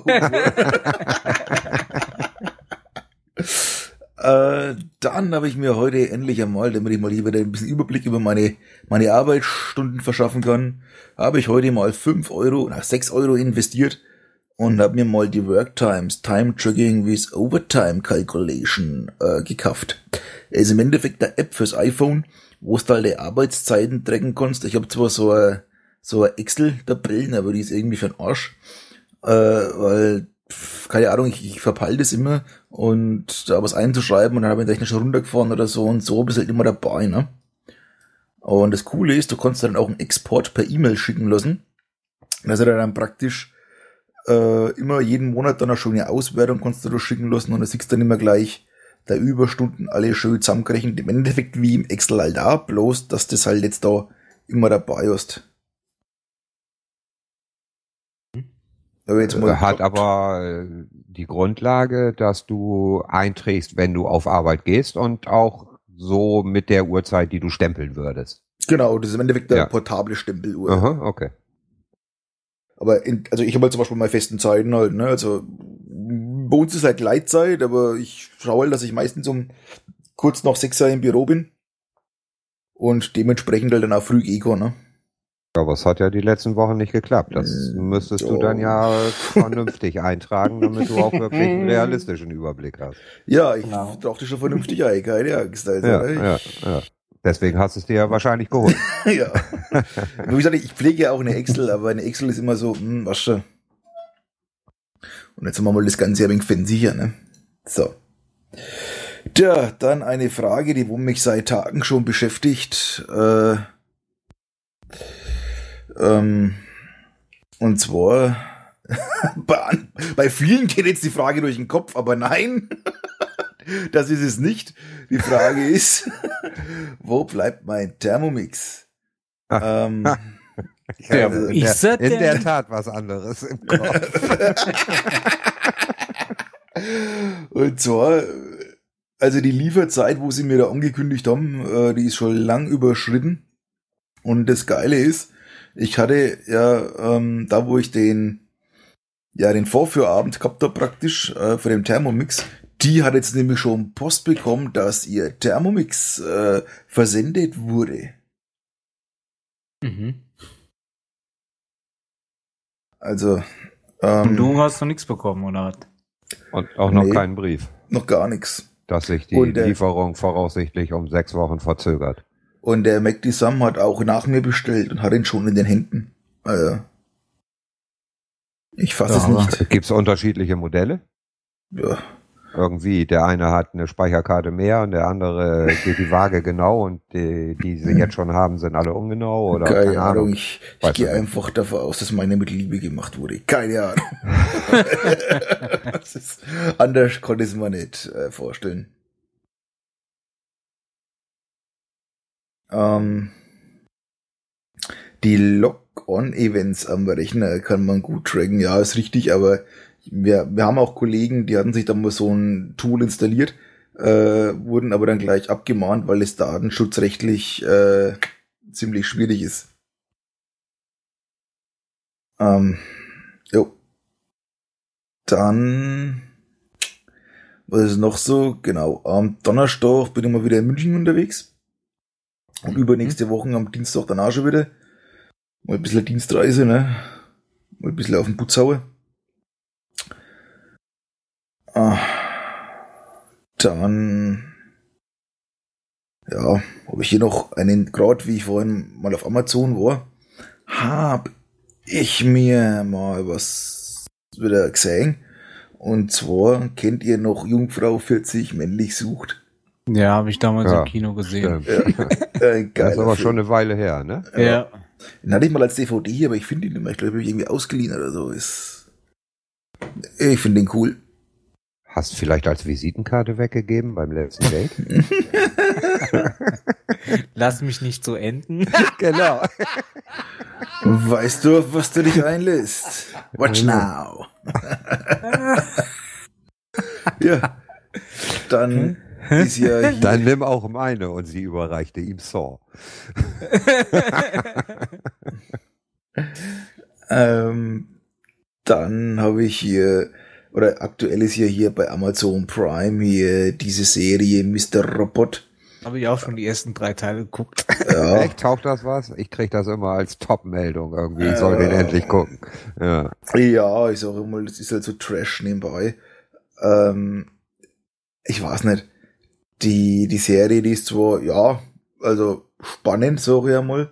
habe ich mir heute endlich einmal, damit ich mal hier wieder ein bisschen Überblick über meine Arbeitsstunden verschaffen kann, habe ich heute mal 6 Euro investiert und habe mir mal die Worktimes, Time Tracking with Overtime Calculation gekauft. Es ist im Endeffekt eine App fürs iPhone, wo du halt die Arbeitszeiten tracken kannst. Ich habe zwar so eine Excel-Tabellen, aber die ist irgendwie für den Arsch. Weil, keine Ahnung, ich verpeile das immer und da was einzuschreiben und dann habe ich den Rechner schon runtergefahren oder so und so bist halt immer dabei, ne? Und das Coole ist, du kannst dann auch einen Export per E-Mail schicken lassen. Das ist dann praktisch immer jeden Monat dann auch schon eine Auswertung kannst du da schicken lassen und da siehst du dann immer gleich der Überstunden alle schön zusammengerechnet. Im Endeffekt wie im Excel halt da, bloß dass das halt jetzt da immer dabei ist. Hat aber die Grundlage, dass du einträgst, wenn du auf Arbeit gehst und auch so mit der Uhrzeit, die du stempeln würdest. Genau, das ist im Endeffekt der portable Stempeluhr. Aha, okay. Aber also ich habe halt zum Beispiel meine festen Zeiten halt, ne, also bei uns ist halt Gleitzeit, aber ich schaue halt, dass ich meistens um kurz nach 6 Uhr im Büro bin und dementsprechend halt dann auch früh gehen, ne. Aber es hat ja die letzten Wochen nicht geklappt. Das müsstest du dann ja vernünftig eintragen, damit du auch wirklich einen realistischen Überblick hast. Ja, ich brauchte schon vernünftig ein, keine Angst. Also, ja. Deswegen hast du es dir ja wahrscheinlich geholt. Ja. Wie gesagt, ich pflege ja auch eine Excel, aber eine Excel ist immer so, was schon. Und jetzt haben wir mal das Ganze ein wenig fancyer, ne? So. Tja, dann eine Frage, die mich seit Tagen schon beschäftigt. Und zwar, bei vielen geht jetzt die Frage durch den Kopf, aber nein, das ist es nicht. Die Frage ist, wo bleibt mein Thermomix? Ja, Ja, in der Tat was anderes im Kopf. Und zwar, also die Lieferzeit, wo sie mir da angekündigt haben, die ist schon lang überschritten. Und das Geile ist, ich hatte ja, da wo ich den Vorführabend gehabt habe praktisch, für den Thermomix, die hat jetzt nämlich schon Post bekommen, dass ihr Thermomix versendet wurde. Mhm. Also, Und du hast noch nichts bekommen, oder was? Und auch noch Nee. keinen Brief, noch gar nichts. dass sich die Und, Lieferung voraussichtlich um 6 Wochen verzögert. Und der Mac Sam hat auch nach mir bestellt und hat ihn schon in den Händen. Ich fasse es Ja, nicht. Gibt es unterschiedliche Modelle? Ja. Irgendwie, der eine hat eine Speicherkarte mehr und der andere geht die Waage genau und die sie jetzt schon haben, sind alle ungenau oder Keine Ahnung. Ich Weiß gehe ich nicht. einfach davon aus, dass meine mit Liebe gemacht wurde. Keine Ahnung. Das ist, anders konnte ich es mir nicht vorstellen. Die Log-On-Events am Rechner kann man gut tracken. Ja, ist richtig, aber wir haben auch Kollegen, die hatten sich da mal so ein Tool installiert, wurden aber dann gleich abgemahnt, weil es datenschutzrechtlich ziemlich schwierig ist. Jo. Dann, was ist noch so? Genau, am Donnerstag bin ich mal wieder in München unterwegs. Und übernächste Woche am Dienstag danach schon wieder. Mal ein bisschen Dienstreise, ne? Mal ein bisschen auf den Putz hauen. Dann, ja, habe ich hier noch einen, gerade wie ich vorhin mal auf Amazon war, habe ich mir mal was wieder gesehen. Und zwar kennt ihr noch Jungfrau 40 männlich sucht. Ja, habe ich damals Ja, im Kino gesehen. Stimmt. Geiler Das ist aber Film. schon eine Weile her, ne? Ja. Den hatte ich mal als DVD hier, aber ich finde ihn nicht mehr. Ich glaube, ich habe ihn irgendwie ausgeliehen oder so. Ich finde den cool. Hast du vielleicht als Visitenkarte weggegeben beim letzten Date? Lass mich nicht so enden. Genau. Weißt du, auf was du dich einlässt? Watch now. Ja. Dann ist ja hier, Dann nimm auch meine und sie überreichte ihm Saw. dann habe ich hier, oder aktuell ist ja hier bei Amazon Prime hier diese Serie Mr. Robot. Habe ich auch schon die ersten 3 Teile geguckt. Ja, Echt, taucht das was? Ich krieg das immer als Top-Meldung irgendwie. Ich soll den endlich gucken. Ja. ja, ich sage immer, das ist halt so Trash nebenbei. Ich weiß nicht. Die Serie, die ist zwar, ja, also spannend, sage ich einmal.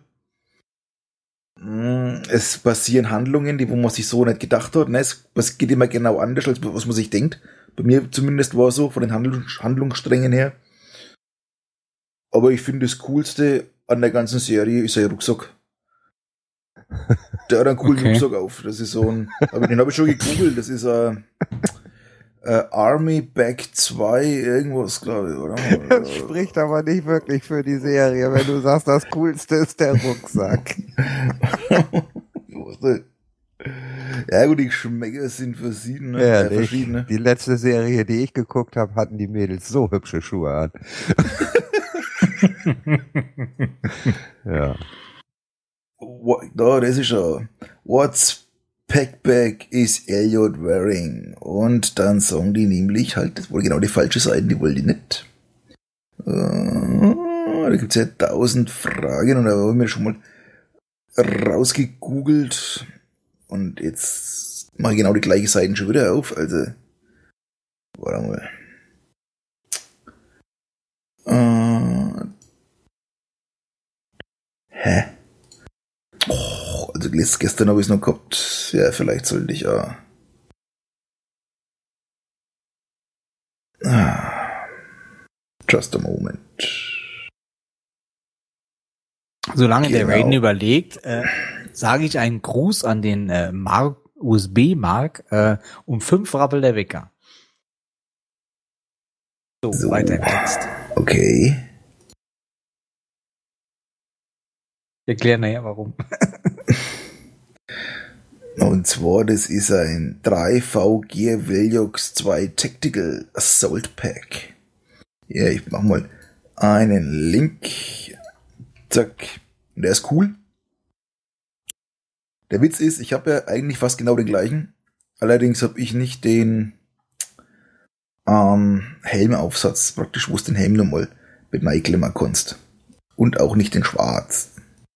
Es passieren Handlungen, die wo man sich so nicht gedacht hat. Ne? Es geht immer genau anders, als was man sich denkt. Bei mir zumindest war es so, von den Handlungssträngen her. Aber ich finde, das Coolste an der ganzen Serie ist sein Rucksack. Der hat einen coolen Okay. Rucksack auf. Das ist so ein, aber den habe ich schon gegoogelt. Das ist ein Army Bag 2, irgendwas, glaube ich, oder? Das spricht aber nicht wirklich für die Serie, wenn du sagst, das Coolste ist der Rucksack. Ja gut, die Geschmäcker sind verschieden, ne? Ehrlich, Verschiedene. die letzte Serie, die ich geguckt habe, hatten die Mädels so hübsche Schuhe an. Ja. Da, das ist ja. What's Packbag is Elliot wearing? Und dann sagen die nämlich halt, das war genau die falsche Seite, die wollte ich nicht. Da gibt's ja 1000 Fragen und da haben wir schon mal rausgegoogelt. Und jetzt mache ich genau die gleiche Seite schon wieder auf. Also, warte mal. Hä? Oh, also gestern habe ich es noch gehabt. Ja, vielleicht sollte ich ja. Just a moment. Solange der Genau. Raiden überlegt, sage ich einen Gruß an den USB-Mark. Um 5 rappelt der Wecker. So, So. weiter im Text. Okay. erkläre nachher warum. Und zwar, das ist ein 3V Gear Veliox 2 Tactical Assault Pack. Ja, ich mach mal einen Link. Zack. Und der ist cool. Der Witz ist, ich habe ja eigentlich fast genau den gleichen. Allerdings habe ich nicht den Helmaufsatz, praktisch, wo es den Helm nochmal mit reinklemmen kannst. Und auch nicht den schwarz.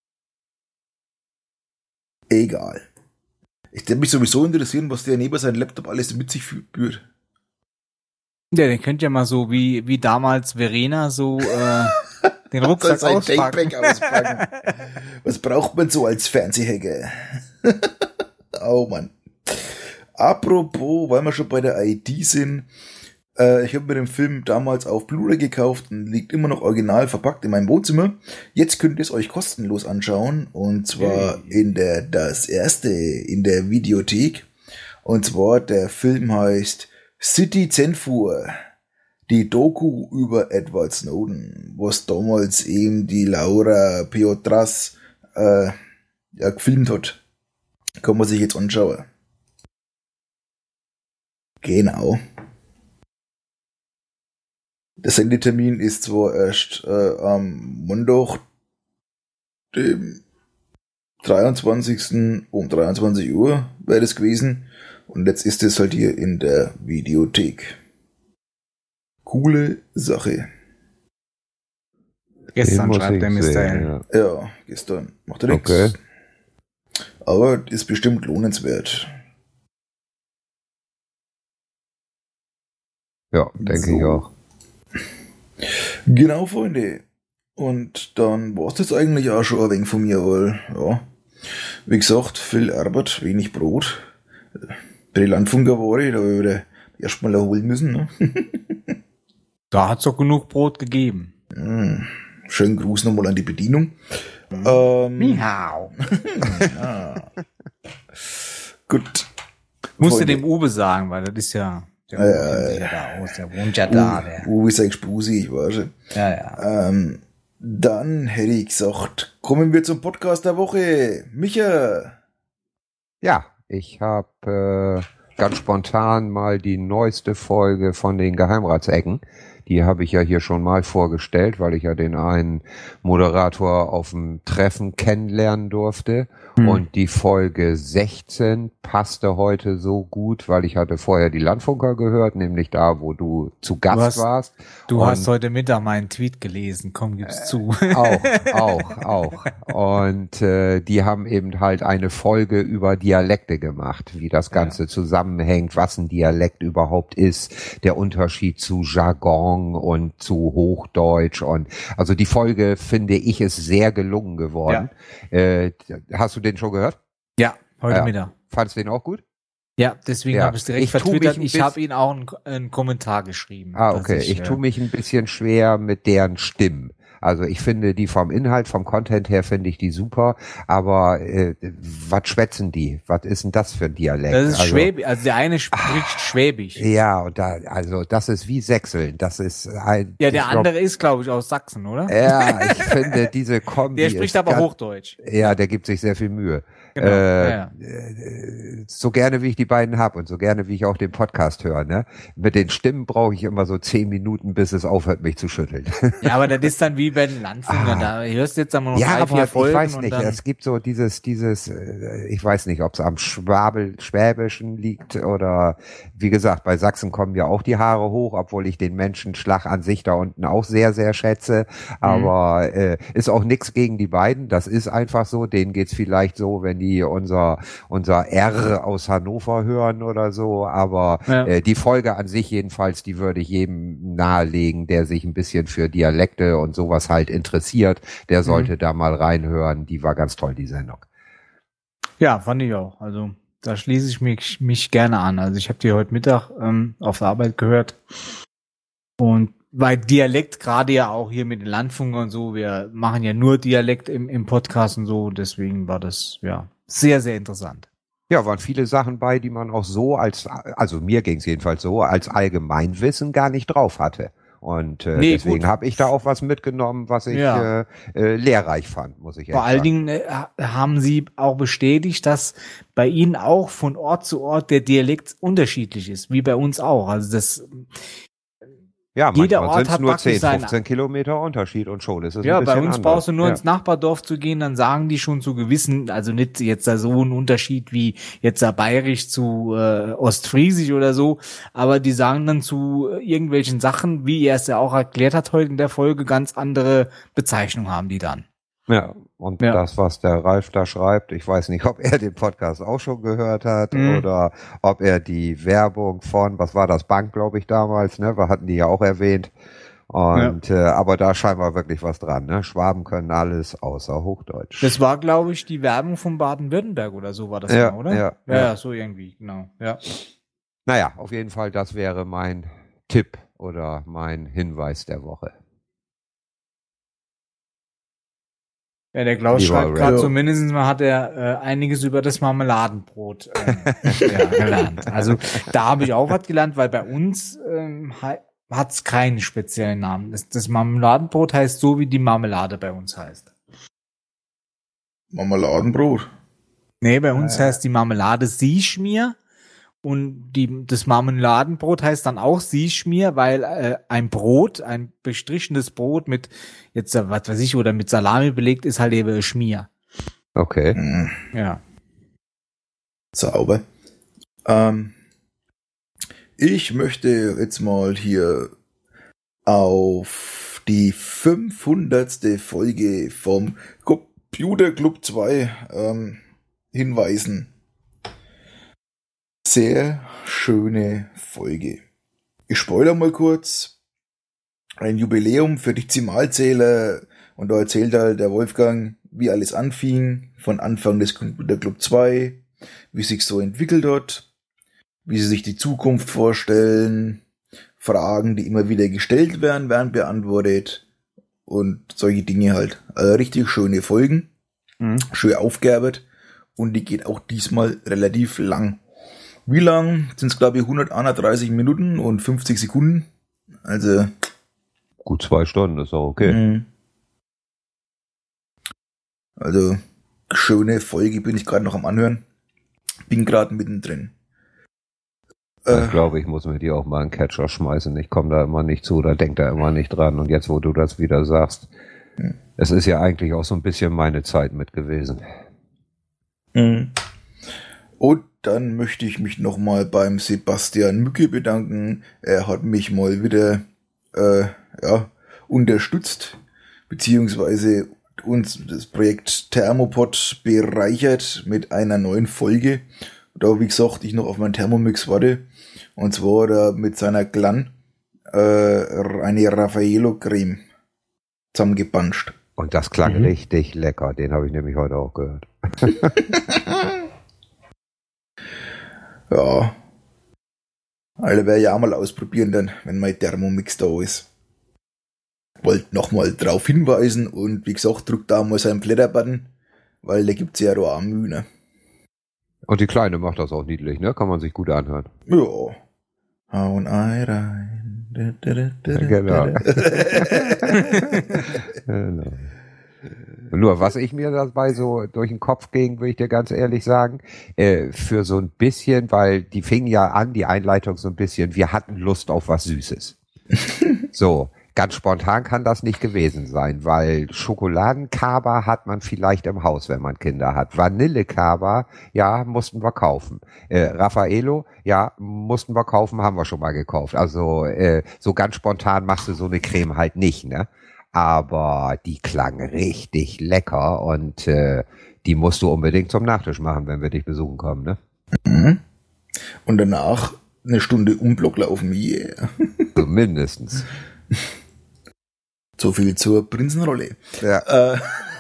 Egal. Ich würde mich sowieso interessieren, was der neben seinem Laptop alles mit sich führt. Ja, den könnt ihr mal so wie damals Verena so den Rucksack auspacken. auspacken. Was braucht man so als Fernsehhacker? Oh Mann. Apropos, weil wir schon bei der ID sind, ich habe mir den Film damals auf Blu-ray gekauft und liegt immer noch original verpackt in meinem Wohnzimmer. Jetzt könnt ihr es euch kostenlos anschauen, und zwar in der Videothek. Und zwar der Film heißt City Zenfur, die Doku über Edward Snowden, was damals eben die Laura Piotras gefilmt hat. Kann man sich jetzt anschauen. Genau. Der Sendetermin ist zwar erst am Montag, dem 23. um 23 Uhr wäre das gewesen. Und jetzt ist es halt hier in der Videothek. Coole Sache. Gestern schreibt der Mr. Ja, gestern. Macht er nichts. Okay. Aber ist bestimmt lohnenswert. Ja, denke ich auch. Genau, Freunde. Und dann war's das eigentlich auch schon ein wenig von mir, weil, ja, wie gesagt, viel Arbeit, wenig Brot. Bei den Landfunker war ich, da habe ich wieder erstmal erholen müssen. Ne? Da hat's doch genug Brot gegeben. Schönen Gruß nochmal an die Bedienung. Miau. Ja. Gut. Musst du dem Uwe sagen, weil das ist ja... Der wohnt ja da. Uwe ist eigentlich Spusi, ich weiß schon. Ja. Dann hätte ich gesagt, kommen wir zum Podcast der Woche. Micha. Ja, ich habe ganz spontan mal die neueste Folge von den Geheimratsecken. Die habe ich ja hier schon mal vorgestellt, weil ich ja den einen Moderator auf dem Treffen kennenlernen durfte. Und die Folge 16 passte heute so gut, weil ich hatte vorher die Landfunker gehört, nämlich da, wo du zu Gast warst. Du hast heute Mittag meinen Tweet gelesen, komm, gib's zu. Auch. Und die haben eben halt eine Folge über Dialekte gemacht, wie das Ganze zusammenhängt, was ein Dialekt überhaupt ist, der Unterschied zu Jargon und zu Hochdeutsch. Und also die Folge, finde ich, ist sehr gelungen geworden. Ja. Hast du den schon gehört? Ja, heute Mittag. Fandest du den auch gut? Ja, deswegen habe ich es direkt vertwittert. Ich habe ihn auch einen Kommentar geschrieben. Okay. Ich tue mich ein bisschen schwer mit deren Stimmen. Also ich finde die vom Inhalt, vom Content her finde ich die super, aber was schwätzen die? Was ist denn das für ein Dialekt? Das ist Schwäbisch, also der eine spricht Schwäbisch. Ja, und das ist wie Sächseln. Das ist der andere ist, glaube ich, aus Sachsen, oder? Ja, ich finde diese Kombi. Der spricht aber Hochdeutsch. Ja, der gibt sich sehr viel Mühe. Genau, so gerne wie ich die beiden habe und so gerne wie ich auch den Podcast höre, ne? Mit den Stimmen brauche ich immer so 10 Minuten, bis es aufhört, mich zu schütteln. Ja, aber das ist dann wie bei den Landfingern, da hörst du jetzt einmal noch 3-4 Folgen. Ich weiß nicht, es gibt so dieses, ich weiß nicht, ob es am Schwäbischen liegt oder, wie gesagt, bei Sachsen kommen ja auch die Haare hoch, obwohl ich den Menschenschlag an sich da unten auch sehr, sehr schätze, aber ist auch nichts gegen die beiden, das ist einfach so, denen geht's vielleicht so, wenn die unser R aus Hannover hören oder so, aber die Folge an sich jedenfalls, die würde ich jedem nahelegen, der sich ein bisschen für Dialekte und sowas halt interessiert, der sollte da mal reinhören, die war ganz toll, die Sendung. Ja, fand ich auch, also da schließe ich mich gerne an, also ich habe die heute Mittag auf der Arbeit gehört und weil Dialekt gerade ja auch hier mit den Landfunkern und so, wir machen ja nur Dialekt im Podcast und so, deswegen war das sehr, sehr interessant. Ja, waren viele Sachen bei, die man auch so also mir ging es jedenfalls so, als Allgemeinwissen gar nicht drauf hatte. Und deswegen habe ich da auch was mitgenommen, was ich lehrreich fand, muss ich ehrlich sagen. Vor allen Dingen haben Sie auch bestätigt, dass bei Ihnen auch von Ort zu Ort der Dialekt unterschiedlich ist, wie bei uns auch. Also das ja, jeder manchmal Ort sind hat es nur praktisch 10, 15 Kilometer Unterschied und schon ist es ja, ein bisschen bei uns anders. brauchst du nur ins Nachbardorf zu gehen, dann sagen die schon zu gewissen, also nicht jetzt da so ein Unterschied wie jetzt da Bayerisch zu Ostfriesisch oder so, aber die sagen dann zu irgendwelchen Sachen, wie er es ja auch erklärt hat heute in der Folge, ganz andere Bezeichnungen haben die dann. Ja, und das, was der Ralf da schreibt, ich weiß nicht, ob er den Podcast auch schon gehört hat oder ob er die Werbung von, was war das, Bank, glaube ich, damals, ne? Wir hatten die ja auch erwähnt. Und aber da scheinbar wirklich was dran, ne? Schwaben können alles außer Hochdeutsch. Das war, glaube ich, die Werbung von Baden-Württemberg oder so war das ja, mal, oder? Ja, so irgendwie, genau. Ja. Naja, auf jeden Fall, das wäre mein Tipp oder mein Hinweis der Woche. Ja, der Klaus schreibt gerade, zumindest mal hat er einiges über das Marmeladenbrot gelernt. Also da habe ich auch was gelernt, weil bei uns hat es keinen speziellen Namen. Das Marmeladenbrot heißt so, wie die Marmelade bei uns heißt. Marmeladenbrot? Nee, bei uns heißt die Marmelade Sieschmier und das Marmeladenbrot heißt dann auch Sieschmier, weil ein Brot, ein bestrichenes Brot mit jetzt, was weiß ich, oder mit Salami belegt ist halt eben Schmier. Okay. Ja. Sauber. Ich möchte jetzt mal hier auf die 500. Folge vom Computer Club 2 hinweisen. Sehr schöne Folge. Ich spoilere mal kurz. Ein Jubiläum für Dezimalzähler und da erzählt halt der Wolfgang, wie alles anfing, von Anfang des Computer Club 2, wie sich so entwickelt hat, wie sie sich die Zukunft vorstellen, Fragen, die immer wieder gestellt werden beantwortet und solche Dinge halt. Also richtig schöne Folgen, schön aufgearbeitet und die geht auch diesmal relativ lang. Wie lang? Sind es, glaube ich, 131 Minuten und 50 Sekunden. Also gut 2 Stunden, ist auch okay. Also schöne Folge, bin ich gerade noch am Anhören. Bin gerade mittendrin. Ich glaube, ich muss mir die auch mal einen Catcher schmeißen. Ich komme da immer nicht zu, da denkt da immer nicht dran. Und jetzt, wo du das wieder sagst, es ist ja eigentlich auch so ein bisschen meine Zeit mit gewesen. Und dann möchte ich mich nochmal beim Sebastian Mücke bedanken. Er hat mich mal wieder unterstützt, beziehungsweise uns das Projekt Thermopod bereichert mit einer neuen Folge. Da, wie gesagt, ich noch auf meinen Thermomix warte. Und zwar da mit seiner Glan eine Raffaello-Creme zusammengepanscht. Und das klang richtig lecker. Den habe ich nämlich heute auch gehört. Ja. Alle werde ich auch mal ausprobieren dann, wenn mein Thermomix da ist. Wollt nochmal drauf hinweisen und wie gesagt, drückt da mal seinen Blätterbutton, weil da gibt's ja da auch Mühe, ne? Und die Kleine macht das auch niedlich, ne? Kann man sich gut anhören. Ja. Hau ein Ei rein. Genau. Genau. Nur was ich mir dabei so durch den Kopf ging, will ich dir ganz ehrlich sagen, für so ein bisschen, weil die fing ja an, die Einleitung so ein bisschen, wir hatten Lust auf was Süßes. So, ganz spontan kann das nicht gewesen sein, weil Schokoladenkaba hat man vielleicht im Haus, wenn man Kinder hat. Vanillekaba, ja, mussten wir kaufen. Raffaello, ja, mussten wir kaufen, haben wir schon mal gekauft. Also so ganz spontan machst du so eine Creme halt nicht, ne? Aber die klang richtig lecker und die musst du unbedingt zum Nachtisch machen, wenn wir dich besuchen kommen, ne? Und danach eine Stunde Umblock laufen, yeah. So mindestens. So viel zur Prinzenrolle. Ja.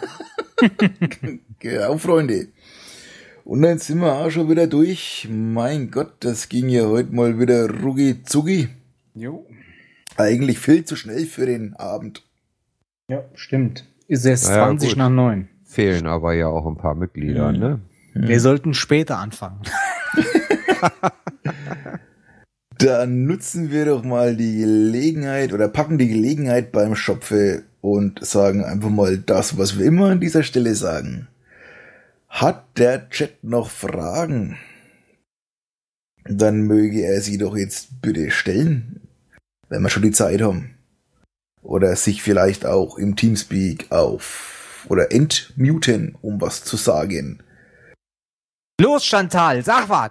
Genau, Freunde. Und dann sind wir auch schon wieder durch. Mein Gott, das ging ja heute mal wieder rucki zucki. Jo. Eigentlich viel zu schnell für den Abend. Ja, stimmt. Ist erst 20 nach 9. Fehlen aber ja auch ein paar Mitglieder, ne? Wir sollten später anfangen. Dann nutzen wir doch mal die Gelegenheit oder packen die Gelegenheit beim Schopfe und sagen einfach mal das, was wir immer an dieser Stelle sagen. Hat der Chat noch Fragen? Dann möge er sie doch jetzt bitte stellen, wenn wir schon die Zeit haben. Oder sich vielleicht auch im Teamspeak oder entmuten, um was zu sagen. Los, Chantal, sag was!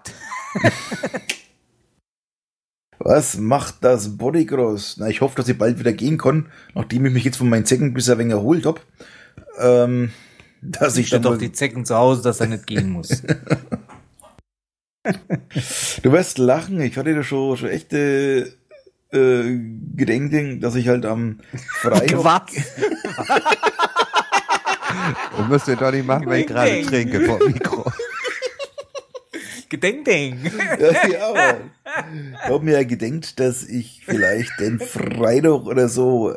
Was macht das Bodycross? Na, ich hoffe, dass ich bald wieder gehen kann, nachdem ich mich jetzt von meinen Zeckenbiss ein wenig erholt hab. Dass ich dann doch die Zecken zu Hause, dass er nicht gehen muss. Du wirst lachen, ich hatte da schon echte Gedenken, dass ich halt am Freitag... Das müsst ihr doch nicht machen, wenn ich gerade trinke vor dem Mikro. Gedenkding. Ja, aber ich habe mir ja gedenkt, dass ich vielleicht den Freitag oder so,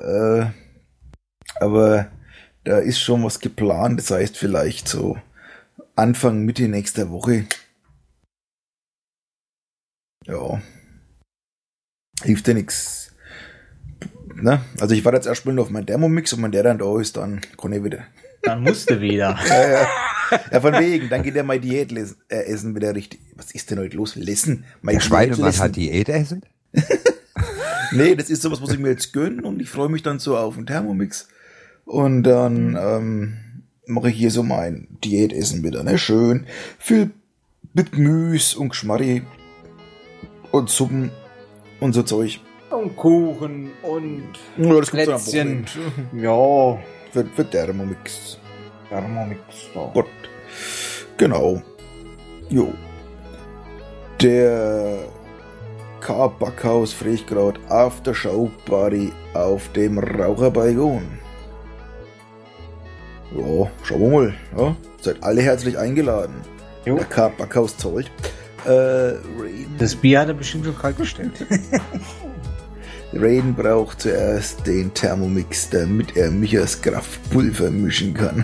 aber da ist schon was geplant, das heißt vielleicht so Anfang, Mitte nächster Woche. Ja. Hilft ja nix. Na, also ich warte jetzt erstmal noch auf meinen Thermomix und wenn der dann da ist, dann kann ich wieder. Dann musste wieder. Ja, von wegen, dann geht ja mein Diät essen wieder richtig. Was ist denn heute los? Lesen? Der Schweinemann hat Diät essen? Nee, das ist sowas, was ich mir jetzt gönne und ich freue mich dann so auf den Thermomix. Und dann mache ich hier so mein Diätessen wieder, ne? Schön. Viel mit Gemüse und Geschmarri und Suppen und so Zeug. Und Kuchen und Ja, das Plätzchen. Ja. Für Thermomix. Thermomix. So. Gott. Genau. Jo. Der K-Backhaus Frechgrad Aftershow-Party auf dem Raucherbalkon. Ja, schauen wir mal. Ja. Seid alle herzlich eingeladen. Jo. Der K-Backhaus zahlt. Das Bier hat er bestimmt schon kalt gestellt. Raiden braucht zuerst den Thermomix, damit er Michas Kraftpulver mischen kann.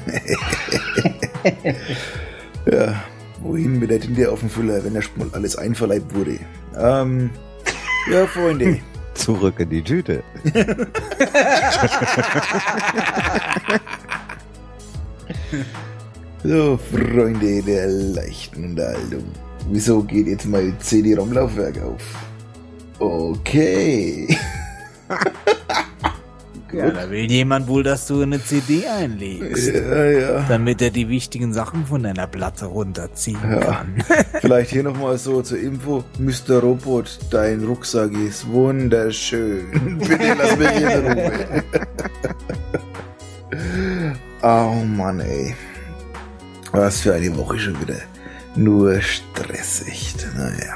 Ja, wohin mit der Tinte auf dem Füller, wenn erst mal alles einverleibt wurde. Ja, Freunde. Zurück in die Tüte. So, Freunde der leichten Unterhaltung. Wieso geht jetzt mal CD-ROM-Laufwerk auf? Okay. Ja, da will jemand wohl, dass du eine CD einlegst. Ja. Damit er die wichtigen Sachen von deiner Platte runterziehen kann. Vielleicht hier nochmal so zur Info. Mr. Robot, dein Rucksack ist wunderschön. Bitte lass mich hier in Ruhe. Oh Mann, ey. Was für eine Woche schon wieder. Nur stressig. Naja.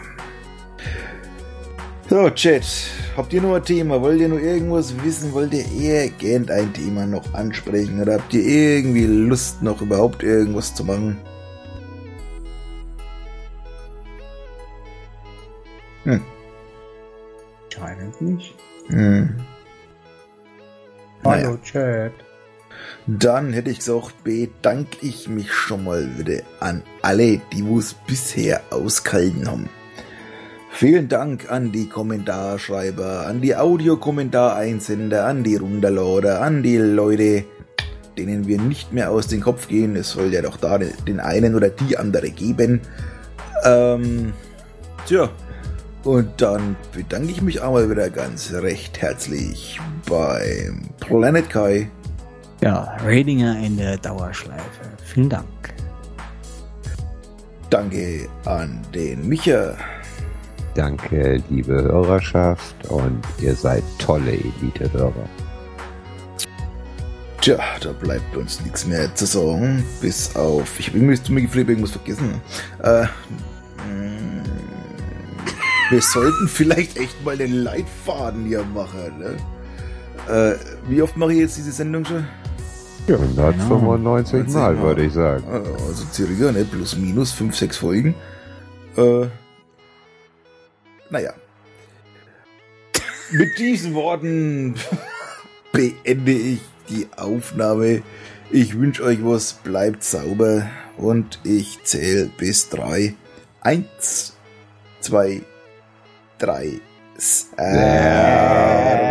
So, Chat. Habt ihr noch ein Thema? Wollt ihr noch irgendwas wissen? Wollt ihr irgendein Thema noch ansprechen? Oder habt ihr irgendwie Lust, noch überhaupt irgendwas zu machen? Scheint nicht. Naja. Chat. Dann hätte ich gesagt, bedanke ich mich schon mal wieder an alle, die es bisher ausgehalten haben. Vielen Dank an die Kommentarschreiber, an die Audiokommentareinsender, an die Runterlader, an die Leute, denen wir nicht mehr aus dem Kopf gehen. Es soll ja doch da den einen oder die andere geben. Tja, und dann bedanke ich mich auch mal wieder ganz recht herzlich beim Planet Kai. Ja, Radinger in der Dauerschleife. Vielen Dank. Danke an den Micha. Danke, liebe Hörerschaft, und ihr seid tolle Elite-Hörer. Tja, da bleibt uns nichts mehr zu sagen, bis auf... Ich habe irgendwas vergessen. Wir sollten vielleicht echt mal den Leitfaden hier machen, ne? Wie oft mache ich jetzt diese Sendung schon? 195 Mal, würde ich sagen. Also circa, ne? Plus minus 5, 6 Folgen. Naja. Mit diesen Worten beende ich die Aufnahme. Ich wünsche euch was, bleibt sauber und ich zähle bis 3. 1, 2, 3. Servus.